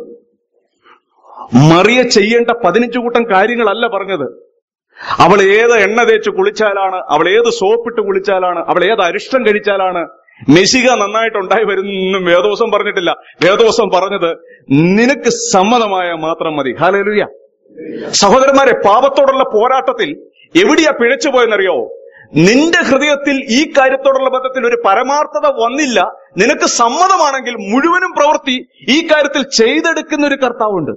മറിയ ചെയ്യേണ്ട 15 കൂട്ടം കാര്യങ്ങളല്ല പറഞ്ഞത്. അവൾ ഏത് എണ്ണ തേച്ച് കുളിച്ചാലാണ്, അവൾ ഏത് സോപ്പിട്ട് കുളിച്ചാലാണ്, അവൾ ഏത് അരിഷ്ടം കഴിച്ചാലാണ് മെസ്സിക നന്നായിട്ടുണ്ടായി വരുന്നെന്നും വേദോസം പറഞ്ഞിട്ടില്ല. വേദോസം പറഞ്ഞത് നിനക്ക് സമ്മതമായ മാത്രം മതി. ഹല്ലേലൂയ. സഹോദരന്മാരെ, പാപത്തോടുള്ള പോരാട്ടത്തിൽ എവിടെയാ പിഴച്ചു പോയെന്നറിയോ? നിന്റെ ഹൃദയത്തിൽ ഈ കാര്യത്തോടുള്ള ബന്ധത്തിൽ ഒരു പരമാർത്ഥത വന്നില്ല. നിനക്ക് സമ്മതമാണെങ്കിൽ മുഴുവനും പ്രവൃത്തി ഈ കാര്യത്തിൽ ചെയ്തെടുക്കുന്ന ഒരു കർത്താവുണ്ട്.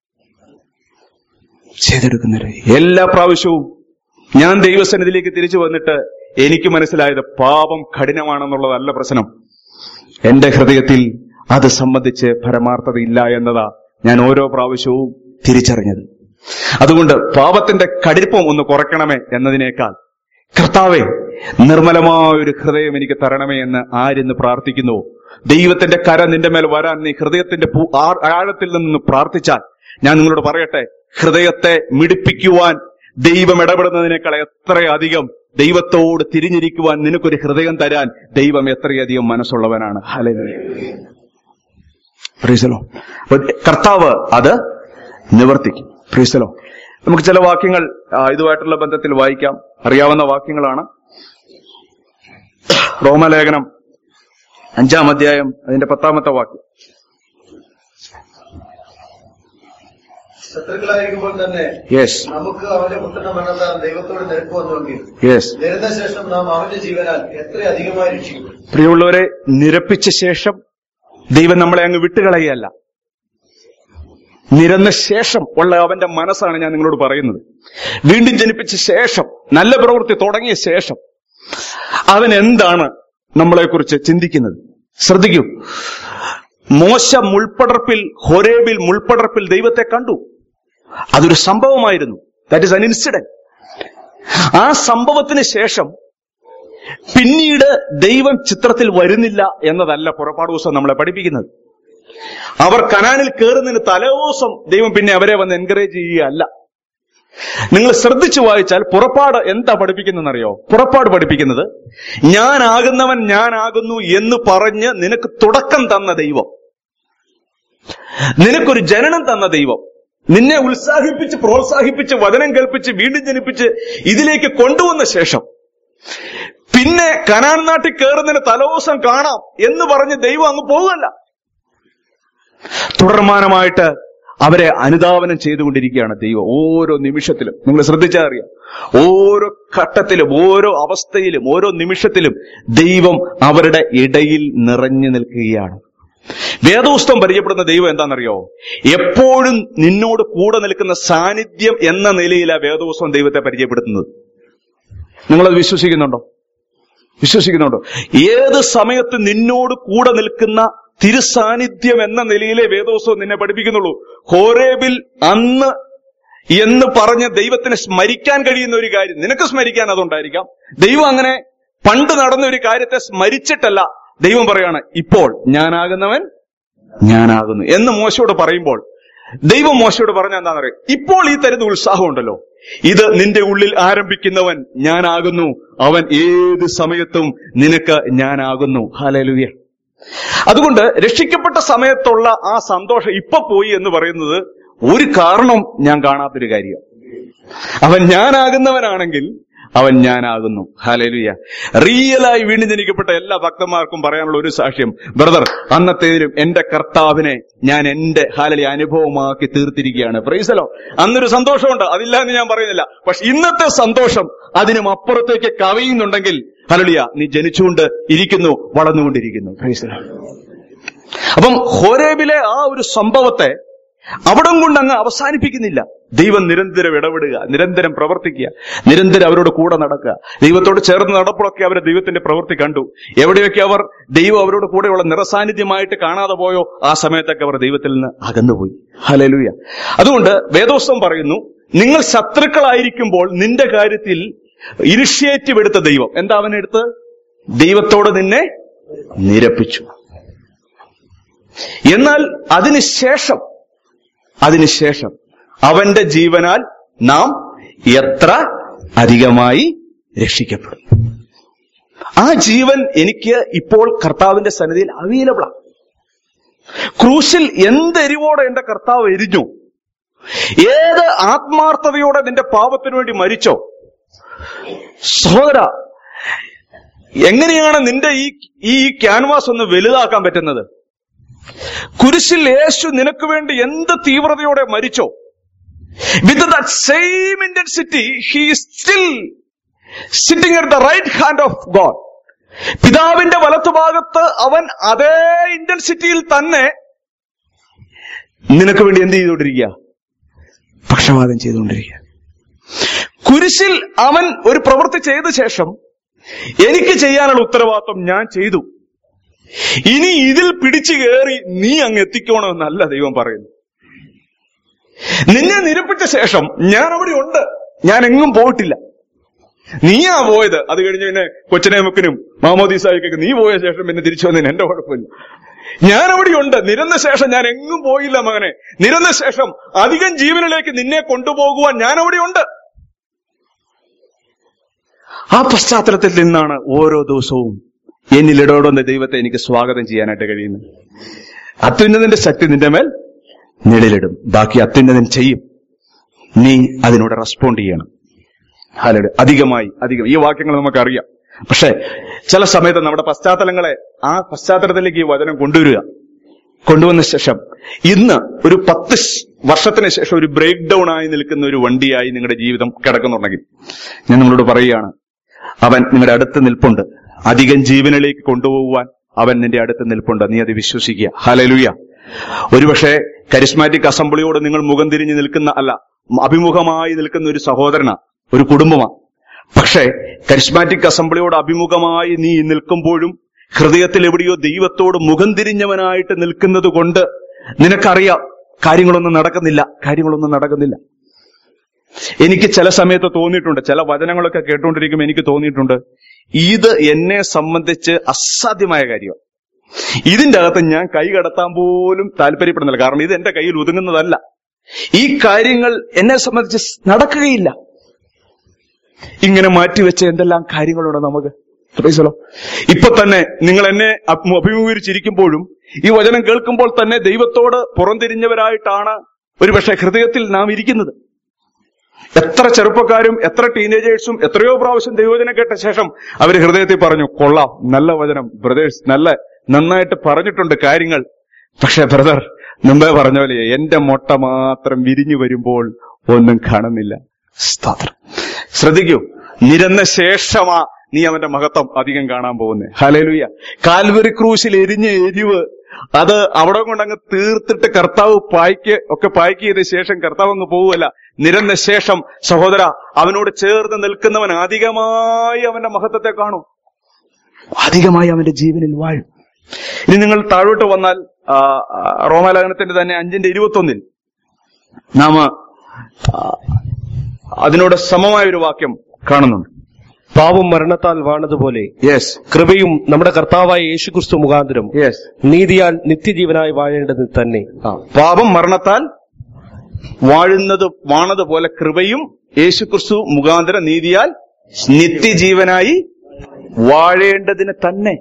എല്ലാ പ്രാവശ്യവും ഞാൻ ദൈവസന്നിധിയിലേക്ക് തിരിച്ചു വന്നിട്ട് എനിക്ക് മനസ്സിലായത് പാപം കഠിനമാണെന്നുള്ളതല്ല പ്രശ്നം. എന്റെ ഹൃദയത്തിൽ അത് സംബന്ധിച്ച് പരമാർത്ഥത ഇല്ല എന്നതാ ഞാൻ ഓരോ പ്രാവശ്യവും തിരിച്ചറിഞ്ഞത്. അതുകൊണ്ട് പാപത്തിന്റെ കടുപ്പം ഒന്ന് കുറയ്ക്കണമേ എന്നതിനേക്കാൾ, കർത്താവേ, നിർമ്മലമായൊരു ഹൃദയം എനിക്ക് തരണമേ എന്ന് ആരെന്ന് പ്രാർത്ഥിക്കുന്നു. ദൈവത്തിന്റെ കര നിന്റെ മേൽ വരാൻ നീ ഹൃദയത്തിന്റെ ആഴത്തിൽ നിന്ന് പ്രാർത്ഥിച്ചാൽ, ഞാൻ നിങ്ങളോട് പറയട്ടെ, ഹൃദയത്തെ മിടിപ്പിക്കുവാൻ ദൈവം ഇടപെടുന്നതിനേക്കാൾ എത്രയധികം ദൈവത്തോട് തിരിഞ്ഞിരിക്കുവാൻ നിനക്കൊരു ഹൃദയം തരാൻ ദൈവം എത്രയധികം മനസ്സുള്ളവനാണ്. ഹല്ലേലൂയ. Praise the Lord. അപ്പോൾ കർത്താവ് അത് നിവർത്തിക്കും. Price the Lord. നമുക്ക് ചില വാക്യങ്ങൾ ഇതുമായിട്ടുള്ള ബന്ധത്തിൽ വായിക്കാം. അറിയാവുന്ന വാക്യങ്ങളാണ്. റോമലേഖനം 5-ാം അധ്യായം അതിന്റെ 10-ാമത്തെ വാക്യം. ശത്രുക്കളായിരിക്കുമ്പോൾ തന്നെ നമുക്ക് അവന്റെ പുത്രനെന്ന ദൈവത്തോട് നിരക്ക് വന്നുവെങ്കിൽ നിരന്ന ശേഷം നാം അവന്റെ ജീവനാൽ എത്ര അധികമായി രക്ഷിക്കും. പ്രിയമുള്ളവരെ, നിരപ്പിച്ച ശേഷം ദൈവം നമ്മളെ അങ്ങ് വിട്ടുകളയല്ല. നിരന്ന ശേഷം ഉള്ള അവന്റെ മനസ്സാണ് ഞാൻ നിങ്ങളോട് പറയുന്നത്. വീണ്ടും ജനിപ്പിച്ച ശേഷം, നല്ല പ്രവൃത്തി തുടങ്ങിയ ശേഷം അവൻ എന്താണ് നമ്മളെക്കുറിച്ച് ചിന്തിക്കുന്നത്? ശ്രദ്ധിക്കൂ. മോശ ഹോരേബിൽ മുൾപ്പടർപ്പിൽ ദൈവത്തെ കണ്ടു. അതൊരു സംഭവമായിരുന്നു. That is an incident. ആ സംഭവത്തിന് ശേഷം പിന്നീട് ദൈവം ചിത്രത്തിൽ വരുന്നില്ല എന്നതല്ല പുറപ്പാട് ദിവസം നമ്മളെ പഠിപ്പിക്കുന്നത്. അവർ കനാനിൽ കയറുന്നതിന് തലേദിവസം ദൈവം പിന്നെ അവരെ വന്ന് എൻകറേജ് ചെയ്യുകയല്ല. നിങ്ങൾ ശ്രദ്ധിച്ചു വായിച്ചാൽ പുറപ്പാട് എന്താ പഠിപ്പിക്കുന്നതെന്നറിയോ? പുറപ്പാട് പഠിപ്പിക്കുന്നത്, ഞാനാകുന്നവൻ ഞാനാകുന്നു എന്ന് പറഞ്ഞ് നിനക്ക് തുടക്കം തന്ന ദൈവം, നിനക്കൊരു ജനനം തന്ന ദൈവം, നിന്നെ ഉത്സാഹിപ്പിച്ച് പ്രോത്സാഹിപ്പിച്ച് വചനം കേൾപ്പിച്ച് വീണ്ടും ജനിപ്പിച്ച് ഇതിലേക്ക് കൊണ്ടുവന്ന ശേഷം പിന്നെ കനാൻ നാട്ടിൽ കയറുന്നതിന് തലേദിവസം കാണാം എന്ന് പറഞ്ഞ് ദൈവം അങ്ങ് പോകുകയല്ല. തുടർമാനമായിട്ട് അവരെ അനുധാവനം ചെയ്തുകൊണ്ടിരിക്കുകയാണ് ദൈവം. ഓരോ നിമിഷത്തിലും നിങ്ങൾ ശ്രദ്ധിച്ചാൽ അറിയാം, ഓരോ ഘട്ടത്തിലും ഓരോ അവസ്ഥയിലും ഓരോ നിമിഷത്തിലും ദൈവം അവരുടെ ഇടയിൽ നിറഞ്ഞു നിൽക്കുകയാണ്. വേദപുസ്തകം പരിചയപ്പെടുന്ന ദൈവം എന്താണെന്നറിയോ? എപ്പോഴും നിന്നോട് കൂടെ നിൽക്കുന്ന സാന്നിധ്യം എന്ന നിലയിലാണ് വേദപുസ്തകം ദൈവത്തെ പരിചയപ്പെടുത്തുന്നത്. നിങ്ങളത് വിശ്വസിക്കുന്നുണ്ടോ? ഏത് സമയത്ത് നിന്നോട് കൂടെ നിൽക്കുന്ന തിരുസാന്നിധ്യം എന്ന നിലയിലെ വേദപുസ്തകം നിന്നെ പഠിപ്പിക്കുന്നുള്ളൂ. ഹോരേബിൽ അന്ന് എന്ന് പറഞ്ഞ് ദൈവത്തിന് സ്മരിക്കാൻ കഴിയുന്ന ഒരു കാര്യം നിനക്ക് സ്മരിക്കാൻ അതുണ്ടായിരിക്കാം. ദൈവം അങ്ങനെ പണ്ട് നടന്ന ഒരു കാര്യത്തെ സ്മരിച്ചിട്ടല്ല ദൈവം പറയാണ്, ഇപ്പോൾ ഞാനാകുന്നവൻ ഞാനാകുന്നു എന്ന് മോശയോട് പറയുമ്പോൾ ദൈവം മോശയോട് പറഞ്ഞ എന്താണെന്നറിയാം? ഇപ്പോൾ ഈ തരുന്ന ഉത്സാഹം ഉണ്ടല്ലോ, ഇത് നിന്റെ ഉള്ളിൽ ആരംഭിക്കുന്നവൻ ഞാനാകുന്നു, അവൻ ഏത് സമയത്തും നിനക്ക് ഞാനാകുന്നു. ഹല്ലേലൂയ. അതുകൊണ്ട് രക്ഷിക്കപ്പെട്ട സമയത്തുള്ള ആ സന്തോഷം ഇപ്പൊ പോയി എന്ന് പറയുന്നത് ഒരു കാരണം ഞാൻ കാണാത്തൊരു കാര്യം. അവൻ ഞാനാകുന്നവനാണെങ്കിൽ അവൻ ഞാനാകുന്നു. ഹല്ലേലൂയ. റിയലായി വീണ്ടും ജനിക്കപ്പെട്ട എല്ലാ ഭക്തന്മാർക്കും പറയാനുള്ള ഒരു സാക്ഷ്യം, ബ്രദർ, അന്നത്തേതിലും എന്റെ കർത്താവിനെ ഞാൻ എന്റെ അനുഭവമാക്കി തീർത്തിരിക്കുകയാണ്. Praise the Lord. അന്നൊരു സന്തോഷമുണ്ട്, അതില്ല എന്ന് ഞാൻ പറയുന്നില്ല. പക്ഷെ ഇന്നത്തെ സന്തോഷം അതിനും അപ്പുറത്തേക്ക് കവിയുന്നുണ്ടെങ്കിൽ ഹല്ലേലൂയ, നീ ജനിച്ചുകൊണ്ട് ഇരിക്കുന്നു, വളർന്നുകൊണ്ടിരിക്കുന്നു. Price the Lord. അപ്പം ഹോരേബിലെ ആ ഒരു സംഭവത്തെ അവിടം കൊണ്ട് അങ്ങ് അവസാനിപ്പിക്കുന്നില്ല. ദൈവം നിരന്തരം ഇടപെടുക, നിരന്തരം പ്രവർത്തിക്കുക, നിരന്തരം അവരോട് കൂടെ നടക്കുക. ദൈവത്തോട് ചേർന്ന് നടപ്പോഴൊക്കെ അവരെ ദൈവത്തിന്റെ പ്രവൃത്തി കണ്ടു. എവിടെയൊക്കെ ദൈവം അവരോട് കൂടെയുള്ള നിറസാന്നിധ്യമായിട്ട് കാണാതെ പോയോ ആ സമയത്തൊക്കെ അവർ ദൈവത്തിൽ നിന്ന് അകന്നുപോയി. ഹല്ലേലൂയ. അതുകൊണ്ട് വേദോസ്തം പറയുന്നു, നിങ്ങൾ ശത്രുക്കളായിരിക്കുമ്പോൾ നിന്റെ കാര്യത്തിൽ ഇനിഷ്യേറ്റീവ് എടുത്ത ദൈവം എന്താ അവനെടുത്ത്? ദൈവത്തോട് നിന്നെ നിരപ്പിച്ചു. എന്നാൽ അതിനുശേഷം അവന്റെ ജീവനാൽ നാം എത്ര അധികമായി രക്ഷിക്കപ്പെടും. ആ ജീവൻ എനിക്ക് ഇപ്പോൾ കർത്താവിന്റെ സന്നിധിയിൽ അവൈലബിൾ ആണ്. ക്രൂശിൽ എന്തെരിവോടെ എന്റെ കർത്താവ് എരിഞ്ഞു, ഏത് ആത്മാർത്ഥതയോടെ നിന്റെ പാപത്തിനു വേണ്ടി മരിച്ചോ, സഹോദര, എങ്ങനെയാണ് നിന്റെ ഈ ക്യാൻവാസ് ഒന്ന് വലുതാക്കാൻ പറ്റുന്നത്? കുരിശിൽ യേശു നിനക്ക് വേണ്ടി എന്ത് തീവ്രതയോടെ മരിച്ചോ, with that same intensity he is still sitting at the right hand of God. പിതാവിന്റെ വലത്തുഭാഗത്ത് അവൻ അതേ ഇന്റൻസിറ്റിയിൽ തന്നെ നിനക്ക് വേണ്ടി എന്ത് ചെയ്തുകൊണ്ടിരിക്കുക? പക്ഷപാതം ചെയ്തുകൊണ്ടിരിക്കുക. കുരിശിൽ അവൻ ഒരു പ്രവൃത്തി ചെയ്ത ശേഷം എനിക്ക് ചെയ്യാനുള്ള ഉത്തരവാദിത്വം ഞാൻ ചെയ്തു, ഇനി ഇതിൽ പിടിച്ചു കയറി നീ അങ്ങ് എത്തിക്കണമെന്നല്ല ദൈവം പറയുന്നു. നിന്നെ നിരപ്പിച്ച ശേഷം ഞാൻ അവിടെ ഉണ്ട്, ഞാൻ എങ്ങും പോയിട്ടില്ല. നീയാ പോയത്. അത് കഴിഞ്ഞ് പിന്നെ കൊച്ചനേമുക്കിനും മാമോദീസായിക്കൊക്കെ നീ പോയ ശേഷം പിന്നെ തിരിച്ചു വന്നതിന് എന്റെ കുഴപ്പമില്ല. ഞാൻ അവിടെയുണ്ട്. നിരന്ന ശേഷം ഞാൻ എങ്ങും പോയില്ല മകനെ. നിരന്ന ശേഷം അധികം ജീവനിലേക്ക് നിന്നെ കൊണ്ടുപോകുവാൻ ഞാൻ അവിടെയുണ്ട്. ആ പശ്ചാത്തലത്തിൽ നിന്നാണ് ഓരോ ദിവസവും എന്നിൽ ഇടപെടുന്ന ദൈവത്തെ എനിക്ക് സ്വാഗതം ചെയ്യാനായിട്ട് കഴിയുന്നത്. അത്യുന്നതന്റെ ശക്തി നിന്റെ മേൽ നിഴലിടും. ബാക്കി അത്യുന്നതൻ ചെയ്യും. നീ അതിനോട് റെസ്പോണ്ട് ചെയ്യണം. അധികം ഈ വാക്യങ്ങൾ നമുക്കറിയാം. പക്ഷെ ചില സമയത്ത് നമ്മുടെ പശ്ചാത്തലങ്ങളെ ആ പശ്ചാത്തലത്തിലേക്ക് ഈ വചനം കൊണ്ടുവന്ന ശേഷം ഇന്ന് ഒരു 10 വർഷത്തിന് ശേഷം ഒരു ബ്രേക്ക് ഡൗൺ ആയി നിൽക്കുന്ന ഒരു വണ്ടിയായി നിങ്ങളുടെ ജീവിതം കിടക്കുന്നുണ്ടെങ്കിൽ ഞാൻ നിങ്ങളോട് പറയുകയാണ്, അവൻ നിങ്ങളുടെ അടുത്ത് നിൽപ്പുണ്ട്. അധികം ജീവനിലേക്ക് കൊണ്ടുപോകുവാൻ അവൻ നിന്റെ അടുത്ത് നിൽപ്പുണ്ട്. നീ അത് വിശ്വസിക്കുക. ഹല്ലേലൂയ. ഒരുപക്ഷെ കരിസ്മാറ്റിക് അസംബ്ലിയോട് നിങ്ങൾ മുഖം തിരിഞ്ഞ് അഭിമുഖമായി നിൽക്കുന്ന ഒരു സഹോദരനാ, ഒരു കുടുംബമാണ്. പക്ഷേ കരിസ്മാറ്റിക് അസംബ്ലിയോട് അഭിമുഖമായി നീ നിൽക്കുമ്പോഴും ഹൃദയത്തിൽ എവിടെയോ ദൈവത്തോട് മുഖം തിരിഞ്ഞവനായിട്ട് നിൽക്കുന്നത് കൊണ്ട് നിനക്കറിയാം കാര്യങ്ങളൊന്നും നടക്കുന്നില്ല. എനിക്ക് ചില സമയത്ത് തോന്നിയിട്ടുണ്ട്, ചില വചനങ്ങളൊക്കെ കേട്ടുകൊണ്ടിരിക്കുമ്പോൾ എനിക്ക് തോന്നിയിട്ടുണ്ട്, ഇത് എന്നെ സംബന്ധിച്ച് അസാധ്യമായ കാര്യമാണ്. ഇതിന്റെ അകത്ത് ഞാൻ കൈ കടത്താൻ പോലും താല്പര്യപ്പെടുന്നില്ല. കാരണം ഇത് എന്റെ കയ്യിൽ ഒതുങ്ങുന്നതല്ല. ഈ കാര്യങ്ങൾ എന്നെ സംബന്ധിച്ച് നടക്കുകയില്ല. ഇങ്ങനെ മാറ്റിവെച്ച എന്തെല്ലാം കാര്യങ്ങളുണ്ട് നമുക്ക്. ഇപ്പൊ തന്നെ നിങ്ങൾ എന്നെ അഭിമുഖീകരിച്ചിരിക്കുമ്പോഴും ഈ വചനം കേൾക്കുമ്പോൾ തന്നെ ദൈവത്തോട് പുറംതിരിഞ്ഞവരായിട്ടാണ് ഒരുപക്ഷെ ഹൃദയത്തിൽ നാം ഇരിക്കുന്നത്. എത്ര ചെറുപ്പക്കാരും എത്ര ടീനേജേഴ്സും എത്രയോ പ്രാവശ്യം ദൈവവചനം കേട്ട ശേഷം അവർ ഹൃദയത്തിൽ പറഞ്ഞു, കൊള്ളാം, നല്ല വചനം ബ്രദേഴ്സ്, നന്നായിട്ട് പറഞ്ഞിട്ടുണ്ട് കാര്യങ്ങൾ. പക്ഷെ ബ്രദർ മുമ്പേ പറഞ്ഞ പോലെ എന്റെ മുട്ട മാത്രം വിരിഞ്ഞു വരുമ്പോൾ ഒന്നും കാണുന്നില്ല. സ്തോത്രം. ശ്രദ്ധിക്കൂ, നിരന്ന ശേഷമാ നീ അവന്റെ മഹത്വം അധികം കാണാൻ പോകുന്നത്. ഹല്ലേലൂയ. കാൽവരി ക്രൂശിൽ എരിഞ്ഞ എരിവ് അത് അവിടെ കൊണ്ടങ്ങ് തീർത്തിട്ട് കർത്താവ് പായ്ക്ക് ചെയ്ത ശേഷം കർത്താവ് അങ്ങ് പോവുകയല്ല. നിരന്ന ശേഷം സഹോദര, അവനോട് ചേർന്ന് നിൽക്കുന്നവൻ അധികമായി അവന്റെ മഹത്വത്തെ കാണും, അധികമായി അവന്റെ ജീവനിൽ വാഴും. ഇനി നിങ്ങൾ താഴോട്ട് വന്നാൽ റോമാലേഖനത്തിന്റെ തന്നെ 5:21 നാം അതിനോട് സമമായ ഒരു വാക്യം കാണുന്നുണ്ട്. പാപം മരണത്താൽ വാണതുപോലെ കൃപയും നമ്മുടെ കർത്താവായ യേശുക്രിസ്തു മുഖാന്തരം നീതിയാൽ നിത്യജീവനായി വാഴേണ്ടത് തന്നെ. പാപം മരണത്താൽ വാണതുപോലെ കൃപയും യേശുക്രിസ്തു മുഖാന്തരം നീതിയാൽ നിത്യജീവനായി വാഴേണ്ടതിന് തന്നെ.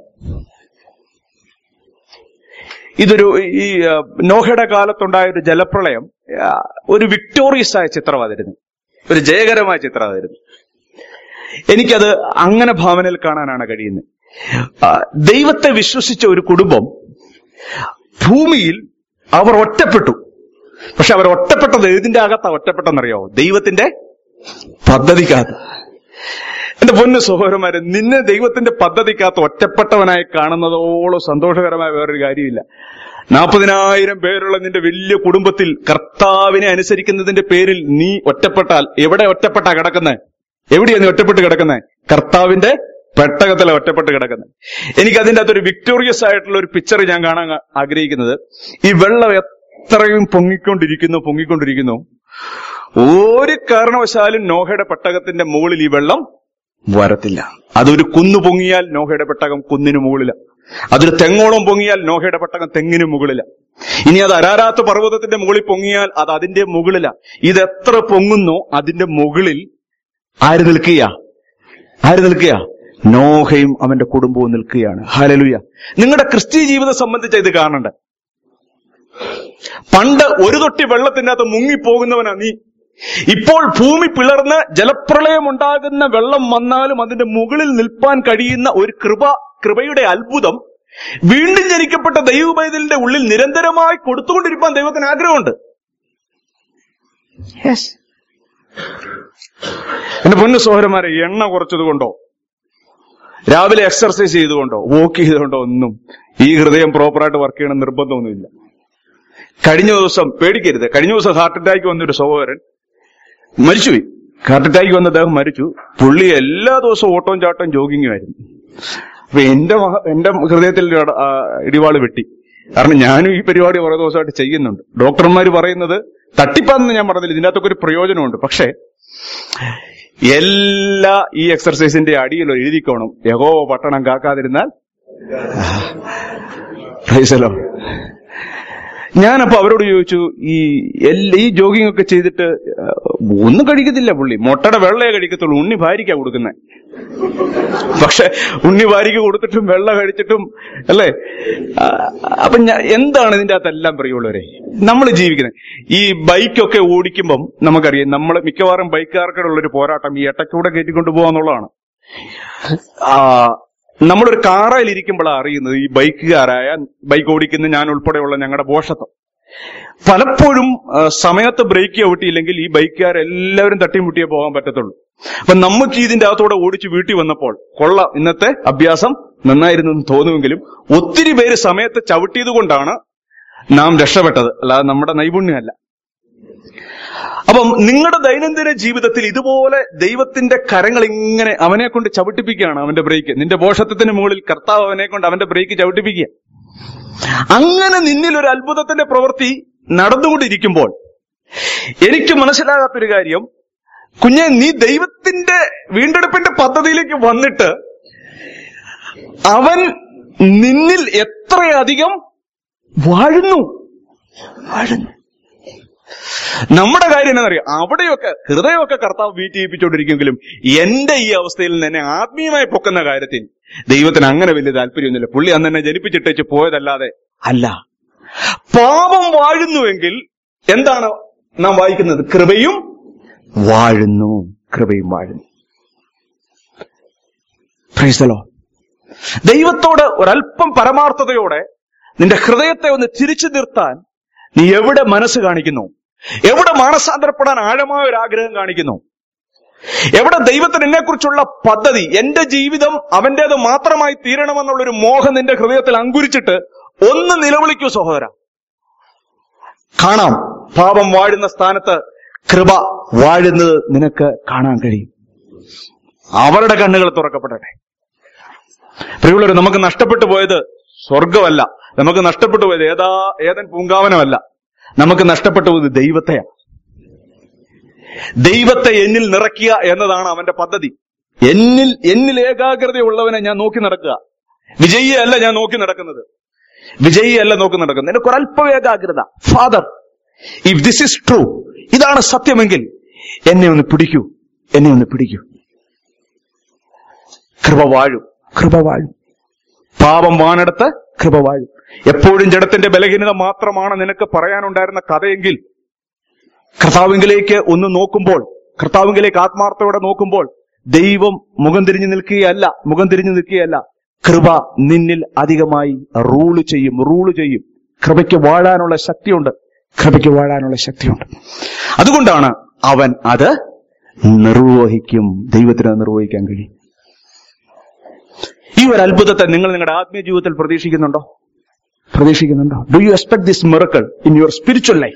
ഇതൊരു ഈ നോഹയുടെ കാലത്തുണ്ടായ ഒരു ജലപ്രളയം ഒരു വിക്ടോറിയസ് ആയ ചിത്രമായിരുന്നു, ഒരു ജയകരമായ ചിത്രമായിരുന്നു. എനിക്കത് അങ്ങനെ ഭാവനയിൽ കാണാനാണ് കഴിയുന്നത്. ദൈവത്തെ വിശ്വസിച്ച ഒരു കുടുംബം ഭൂമിയിൽ അവർ ഒറ്റപ്പെട്ടു. പക്ഷെ അവർ ഒറ്റപ്പെട്ടത് ഏതിന്റെ അകത്താ ഒറ്റപ്പെട്ടെന്നറിയാവോ? ദൈവത്തിന്റെ പദ്ധതിക്കകത്ത്. എന്റെ പൊന്നു സഹോദരന്മാരെ, നിന്നെ ദൈവത്തിന്റെ പദ്ധതിക്കകത്ത് ഒറ്റപ്പെട്ടവനായി കാണുന്നതോളം സന്തോഷകരമായ വേറൊരു കാര്യമില്ല. 40,000 പേരുള്ള നിന്റെ വലിയ കുടുംബത്തിൽ കർത്താവിനെ അനുസരിക്കുന്നതിന്റെ പേരിൽ നീ ഒറ്റപ്പെട്ടാൽ എവിടെ ഒറ്റപ്പെട്ടാ കിടക്കുന്നത്? എവിടെയാ നീ ഒറ്റപ്പെട്ട് കിടക്കുന്നത്? കർത്താവിന്റെ പെട്ടകത്തിലെ ഒറ്റപ്പെട്ട് കിടക്കുന്നത്. എനിക്ക് അതിന്റെ അകത്തൊരു വിക്ടോറിയസ് ആയിട്ടുള്ള ഒരു പിക്ചർ ഞാൻ കാണാൻ ആഗ്രഹിക്കുന്നത്, ഈ വെള്ളം എത്രയും പൊങ്ങിക്കൊണ്ടിരിക്കുന്നു. ഒരു കാരണവശാലും നോഹയുടെ പെട്ടകത്തിന്റെ മുകളിൽ ഈ വെള്ളം വരത്തില്ല. അതൊരു കുന്നു പൊങ്ങിയാൽ നോഹയുടെ പെട്ടകം കുന്നിന് മുകളില. അതൊരു തെങ്ങോളം പൊങ്ങിയാൽ നോഹയുടെ പെട്ടകം തെങ്ങിന് മുകളില. ഇനി അത് അരാരാത്ത് പർവ്വതത്തിന്റെ മുകളിൽ പൊങ്ങിയാൽ അത് അതിന്റെ മുകളിലാ. ഇതെത്ര പൊങ്ങുന്നോ അതിന്റെ മുകളിൽ ആര് നിൽക്കുക? നോഹയും അവന്റെ കുടുംബവും നിൽക്കുകയാണ്. ഹല്ലേലൂയ. നിങ്ങളുടെ ക്രിസ്തീയ ജീവിതം സംബന്ധിച്ച് ഇത് കാണണ്ട. പണ്ട് ഒരു തൊട്ടി വെള്ളത്തിന്റെ അകത്ത് മുങ്ങിപ്പോകുന്നവനാ നീ. ഇപ്പോൾ ഭൂമി പിളർന്ന് ജലപ്രളയം ഉണ്ടാകുന്ന വെള്ളം വന്നാലും അതിന്റെ മുകളിൽ നിൽപ്പാൻ കഴിയുന്ന ഒരു കൃപയുടെ അത്ഭുതം വീണ്ടും ജനിക്കപ്പെട്ട ദൈവപൈതലിന്റെ ഉള്ളിൽ നിരന്തരമായി കൊടുത്തുകൊണ്ടിരിക്കാൻ ദൈവത്തിന് ആഗ്രഹമുണ്ട്. എന്റെ പൊന്നു സഹോദരന്മാരെ, എണ്ണ കുറച്ചതുകൊണ്ടോ രാവിലെ എക്സർസൈസ് ചെയ്തുകൊണ്ടോ വോക്ക് ചെയ്തുകൊണ്ടോ ഒന്നും ഈ ഹൃദയം പ്രോപ്പറായിട്ട് വർക്ക് ചെയ്യണം നിർബന്ധമൊന്നുമില്ല. കഴിഞ്ഞ ദിവസം പേടിക്കരുത്, കഴിഞ്ഞ ദിവസം ഹാർട്ട് അറ്റാക്ക് വന്നൊരു സഹോദരൻ മരിച്ചുപോയി. ഹാർട്ട് അറ്റാക്ക് വന്ന അദ്ദേഹം മരിച്ചു. പുള്ളി എല്ലാ ദിവസവും ഓട്ടവും ചാട്ടവും ജോഗിങ്ങുമായിരുന്നു. അപ്പൊ എന്റെ ഹൃദയത്തിൽ ഇടിവാള് വെട്ടി. കാരണം ഞാനും ഈ പരിപാടി കുറെ ദിവസമായിട്ട് ചെയ്യുന്നുണ്ട്. ഡോക്ടർമാർ പറയുന്നത് തട്ടിപ്പാന്ന് ഞാൻ പറഞ്ഞില്ല, ഇതിനകത്തൊക്കെ ഒരു പ്രയോജനമുണ്ട്. പക്ഷെ എല്ലാ ഈ എക്സർസൈസിന്റെ അടിയിലോ എഴുതിക്കോണം, യഹോവ പട്ടണം കാക്കാതിരുന്നാൽ. ഞാനപ്പോ അവരോട് ചോദിച്ചു, ഈ ജോഗിങ് ഒക്കെ ചെയ്തിട്ട് ഒന്നും കഴിക്കത്തില്ല പുള്ളി, മുട്ടയുടെ വെള്ളയെ കഴിക്കത്തുള്ളൂ, ഉണ്ണി ഭാര്യയ്ക്കാ കൊടുക്കുന്നത്. പക്ഷെ ഉണ്ണി ഭാര്യയ്ക്ക് കൊടുത്തിട്ടും വെള്ള കഴിച്ചിട്ടും അല്ലേ. അപ്പൊ എന്താണ് ഇതിന്റെ അകത്തെല്ലാം പ്രിയമുള്ളവരെ നമ്മൾ ജീവിക്കുന്നത്? ഈ ബൈക്കൊക്കെ ഓടിക്കുമ്പം നമുക്കറിയാം, നമ്മൾ മിക്കവാറും ബൈക്കുകാർക്കുള്ളൊരു പോരാട്ടം ഈ എട്ടക്കൂടെ കയറ്റിക്കൊണ്ടു പോകാന്നുള്ളതാണ്. നമ്മളൊരു കാറയിൽ ഇരിക്കുമ്പോഴാണ് അറിയുന്നത് ഈ ബൈക്ക് ഓടിക്കുന്ന ഞാൻ ഉൾപ്പെടെയുള്ള ഞങ്ങളുടെ ബോഷത്വം. പലപ്പോഴും സമയത്ത് ബ്രേക്ക് ചവിട്ടിയില്ലെങ്കിൽ ഈ ബൈക്കുകാരെല്ലാവരും തട്ടിമുട്ടിയേ പോകാൻ പറ്റത്തുള്ളൂ. അപ്പൊ നമുക്ക് ഇതിന്റെ അകത്തോടെ ഓടിച്ച് വീട്ടിൽ വന്നപ്പോൾ കൊള്ളാം, ഇന്നത്തെ അഭ്യാസം നന്നായിരുന്നു എന്ന് തോന്നുമെങ്കിലും ഒത്തിരി പേര് സമയത്ത് ചവിട്ടിയത് കൊണ്ടാണ് നാം രക്ഷപ്പെട്ടത്, അല്ലാതെ നമ്മുടെ നൈപുണ്യമല്ല. അപ്പം നിങ്ങളുടെ ദൈനംദിന ജീവിതത്തിൽ ഇതുപോലെ ദൈവത്തിന്റെ കരങ്ങൾ ഇങ്ങനെ അവനെ കൊണ്ട് ചവിട്ടിപ്പിക്കുകയാണ് അവന്റെ ബ്രേക്ക്. നിന്റെ ബോഷത്വത്തിന് മുകളിൽ കർത്താവ് അവനെ കൊണ്ട് അവന്റെ ബ്രേക്ക് ചവിട്ടിപ്പിക്കുക. അങ്ങനെ നിന്നിൽ ഒരു അത്ഭുതത്തിന്റെ പ്രവൃത്തി നടന്നുകൊണ്ടിരിക്കുമ്പോൾ എനിക്ക് മനസ്സിലാകാത്തൊരു കാര്യം, കുഞ്ഞെ, നീ ദൈവത്തിന്റെ വീണ്ടെടുപ്പിന്റെ പദ്ധതിയിലേക്ക് വന്നിട്ട് അവൻ നിന്നിൽ എത്രയധികം വാഴുന്നു. നമ്മുടെ കാര്യം എന്നറിയാം, അവിടെയൊക്കെ ഹൃദയമൊക്കെ കർത്താവ് വീട്ടിയിപ്പിച്ചുകൊണ്ടിരിക്കുമെങ്കിലും എന്റെ ഈ അവസ്ഥയിൽ നിന്ന് എന്നെ ആത്മീയമായി പൊക്കുന്ന കാര്യത്തിൽ ദൈവത്തിന് അങ്ങനെ വലിയ താല്പര്യമൊന്നുമില്ല. പുള്ളി അന്ന് എന്നെ ജനിപ്പിച്ചിട്ടേച്ച് പോയതല്ലാതെ അല്ല. പാപം വാഴുന്നുവെങ്കിൽ എന്താണ് നാം വായിക്കുന്നത്? കൃപയും വാഴുന്നു. Praise the Lord. ദൈവത്തോട് ഒരല്പം പരമാർത്ഥതയോടെ നിന്റെ ഹൃദയത്തെ ഒന്ന് തിരിച്ചു നിർത്താൻ നീ എവിടെ മനസ്സ് കാണിക്കുന്നു? എവിടെ മാനസാന്തരപ്പെടാൻ ആഴമായ ഒരു ആഗ്രഹം കാണിക്കുന്നു? എവിടെ ദൈവത്തിന് എന്നെക്കുറിച്ചുള്ള പദ്ധതി, എന്റെ ജീവിതം അവന്റേത് മാത്രമായി തീരണമെന്നുള്ളൊരു മോഹം നിന്റെ ഹൃദയത്തിൽ അങ്കുരിച്ചിട്ട് ഒന്ന് നിലവിളിക്കൂ സഹോദര. കാണാം, പാപം വാഴുന്ന സ്ഥാനത്ത് കൃപ വാഴുന്നത് നിനക്ക് കാണാൻ കഴിയും. അവരുടെ കണ്ണുകൾ തുറക്കപ്പെടട്ടെ. പ്രിയമുള്ളവരെ, നമുക്ക് നഷ്ടപ്പെട്ടു പോയത് സ്വർഗമല്ല, നമുക്ക് നഷ്ടപ്പെട്ടു പോയത് ഏതൻ പൂങ്കാവനമല്ല, നമുക്ക് നഷ്ടപ്പെട്ടു പോയത് ദൈവത്തെയാണ്. ദൈവത്തെ എന്നിൽ നിറയ്ക്കുക എന്നതാണ് അവന്റെ പദ്ധതി. എന്നിൽ ഏകാഗ്രതയുള്ളവനെ ഞാൻ നോക്കി നടക്കുക. വിജയിയല്ല ഞാൻ നോക്കി നടക്കുന്നത്, എനിക്ക് ഒരല്പം ഏകാഗ്രത. Father, if this is true, ഇതാണ് സത്യമെങ്കിൽ എന്നെ ഒന്ന് പിടിക്കൂ. കൃപ വാഴും. പാപം വാണെടുത്ത് കൃപ വാഴും. എപ്പോഴും ജഡത്തിന്റെ ബലഹീനത മാത്രമാണ് നിനക്ക് പറയാനുണ്ടായിരുന്ന കഥയെങ്കിൽ കർത്താവിലേക്ക് ഒന്ന് നോക്കുമ്പോൾ, കർത്താവിലേക്ക് ആത്മാർത്ഥയോടെ നോക്കുമ്പോൾ ദൈവം മുഖം തിരിഞ്ഞു നിൽക്കുകയല്ല. കൃപ നിന്നിൽ അധികമായി റൂള് ചെയ്യും. കൃപയ്ക്ക് വാഴാനുള്ള ശക്തിയുണ്ട്. അതുകൊണ്ടാണ് അവൻ അത് നിർവഹിക്കും. ദൈവത്തിന് നിർവഹിക്കാൻ കഴിയും. ഈ ഒരു അത്ഭുതത്തെ നിങ്ങൾ നിങ്ങളുടെ ആത്മീയ ജീവിതത്തിൽ പ്രതീക്ഷിക്കുന്നുണ്ടോ? Do you expect this miracle in your spiritual life?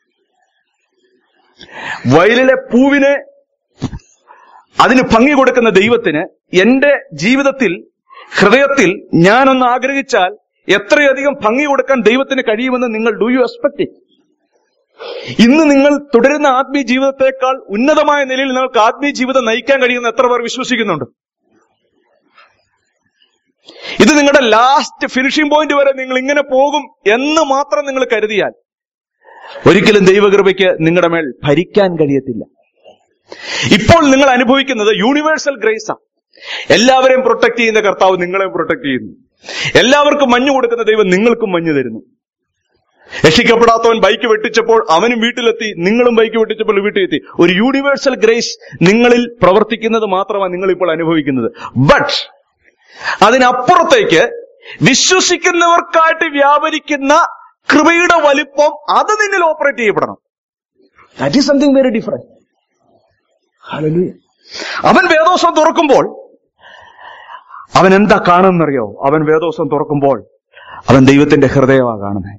വയലിലെ പൂവിനെ അതിന് ഭംഗി കൊടുക്കുന്ന ദൈവത്തിന് എന്റെ ജീവിതത്തിൽ, ഹൃദയത്തിൽ ഞാനൊന്ന് ആഗ്രഹിച്ചാൽ എത്രയധികം ഭംഗി കൊടുക്കാൻ ദൈവത്തിന് കഴിയുമെന്ന് നിങ്ങൾ ഡു യു എക്സ്പെക്ട്? ഇന്ന് നിങ്ങൾ തുടരുന്ന ആത്മീയ ജീവിതത്തെക്കാൾ ഉന്നതമായ നിലയിൽ നിങ്ങൾക്ക് ആത്മീയ ജീവിതം നയിക്കാൻ കഴിയുന്ന എത്ര പേർ വിശ്വസിക്കുന്നുണ്ട്? ഇത് നിങ്ങളുടെ ലാസ്റ്റ് ഫിനിഷിംഗ് പോയിന്റ് വരെ നിങ്ങൾ ഇങ്ങനെ പോകും എന്ന് മാത്രം നിങ്ങൾ കരുതിയാൽ ഒരിക്കലും ദൈവകൃപയ്ക്ക് നിങ്ങളുടെ മേൽ ഭരിക്കാൻ കഴിയത്തില്ല. ഇപ്പോൾ നിങ്ങൾ അനുഭവിക്കുന്നത് യൂണിവേഴ്സൽ ഗ്രേസാ. എല്ലാവരെയും പ്രൊട്ടക്ട് ചെയ്യുന്ന കർത്താവ് നിങ്ങളെയും പ്രൊട്ടക്ട് ചെയ്യുന്നു. എല്ലാവർക്കും മഞ്ഞ് കൊടുക്കുന്ന ദൈവം നിങ്ങൾക്കും മഞ്ഞ് തരുന്നു. രക്ഷിക്കപ്പെടാത്തവൻ ബൈക്ക് വെട്ടിച്ചപ്പോൾ അവനും വീട്ടിലെത്തി, നിങ്ങളും ബൈക്ക് വെട്ടിച്ചപ്പോൾ വീട്ടിലെത്തി. ഒരു യൂണിവേഴ്സൽ ഗ്രേസ് നിങ്ങളിൽ പ്രവർത്തിക്കുന്നത് മാത്രമാണ് നിങ്ങൾ ഇപ്പോൾ അനുഭവിക്കുന്നത്. ബട്ട് അതിനപ്പുറത്തേക്ക് വിശ്വസിക്കുന്നവർക്കായിട്ട് വ്യാപരിക്കുന്ന കൃപയുടെ വലിപ്പം അത് നിന്നിൽ ഓപ്പറേറ്റ് ചെയ്യപ്പെടണം. That is something very different. Hallelujah. അവൻ വേദോസം തുറക്കുമ്പോൾ അവൻ എന്താ കാണുന്നറിയോ? അവൻ വേദോസം തുറക്കുമ്പോൾ അവൻ ദൈവത്തിന്റെ ഹൃദയമാണ് കാണുന്നത്.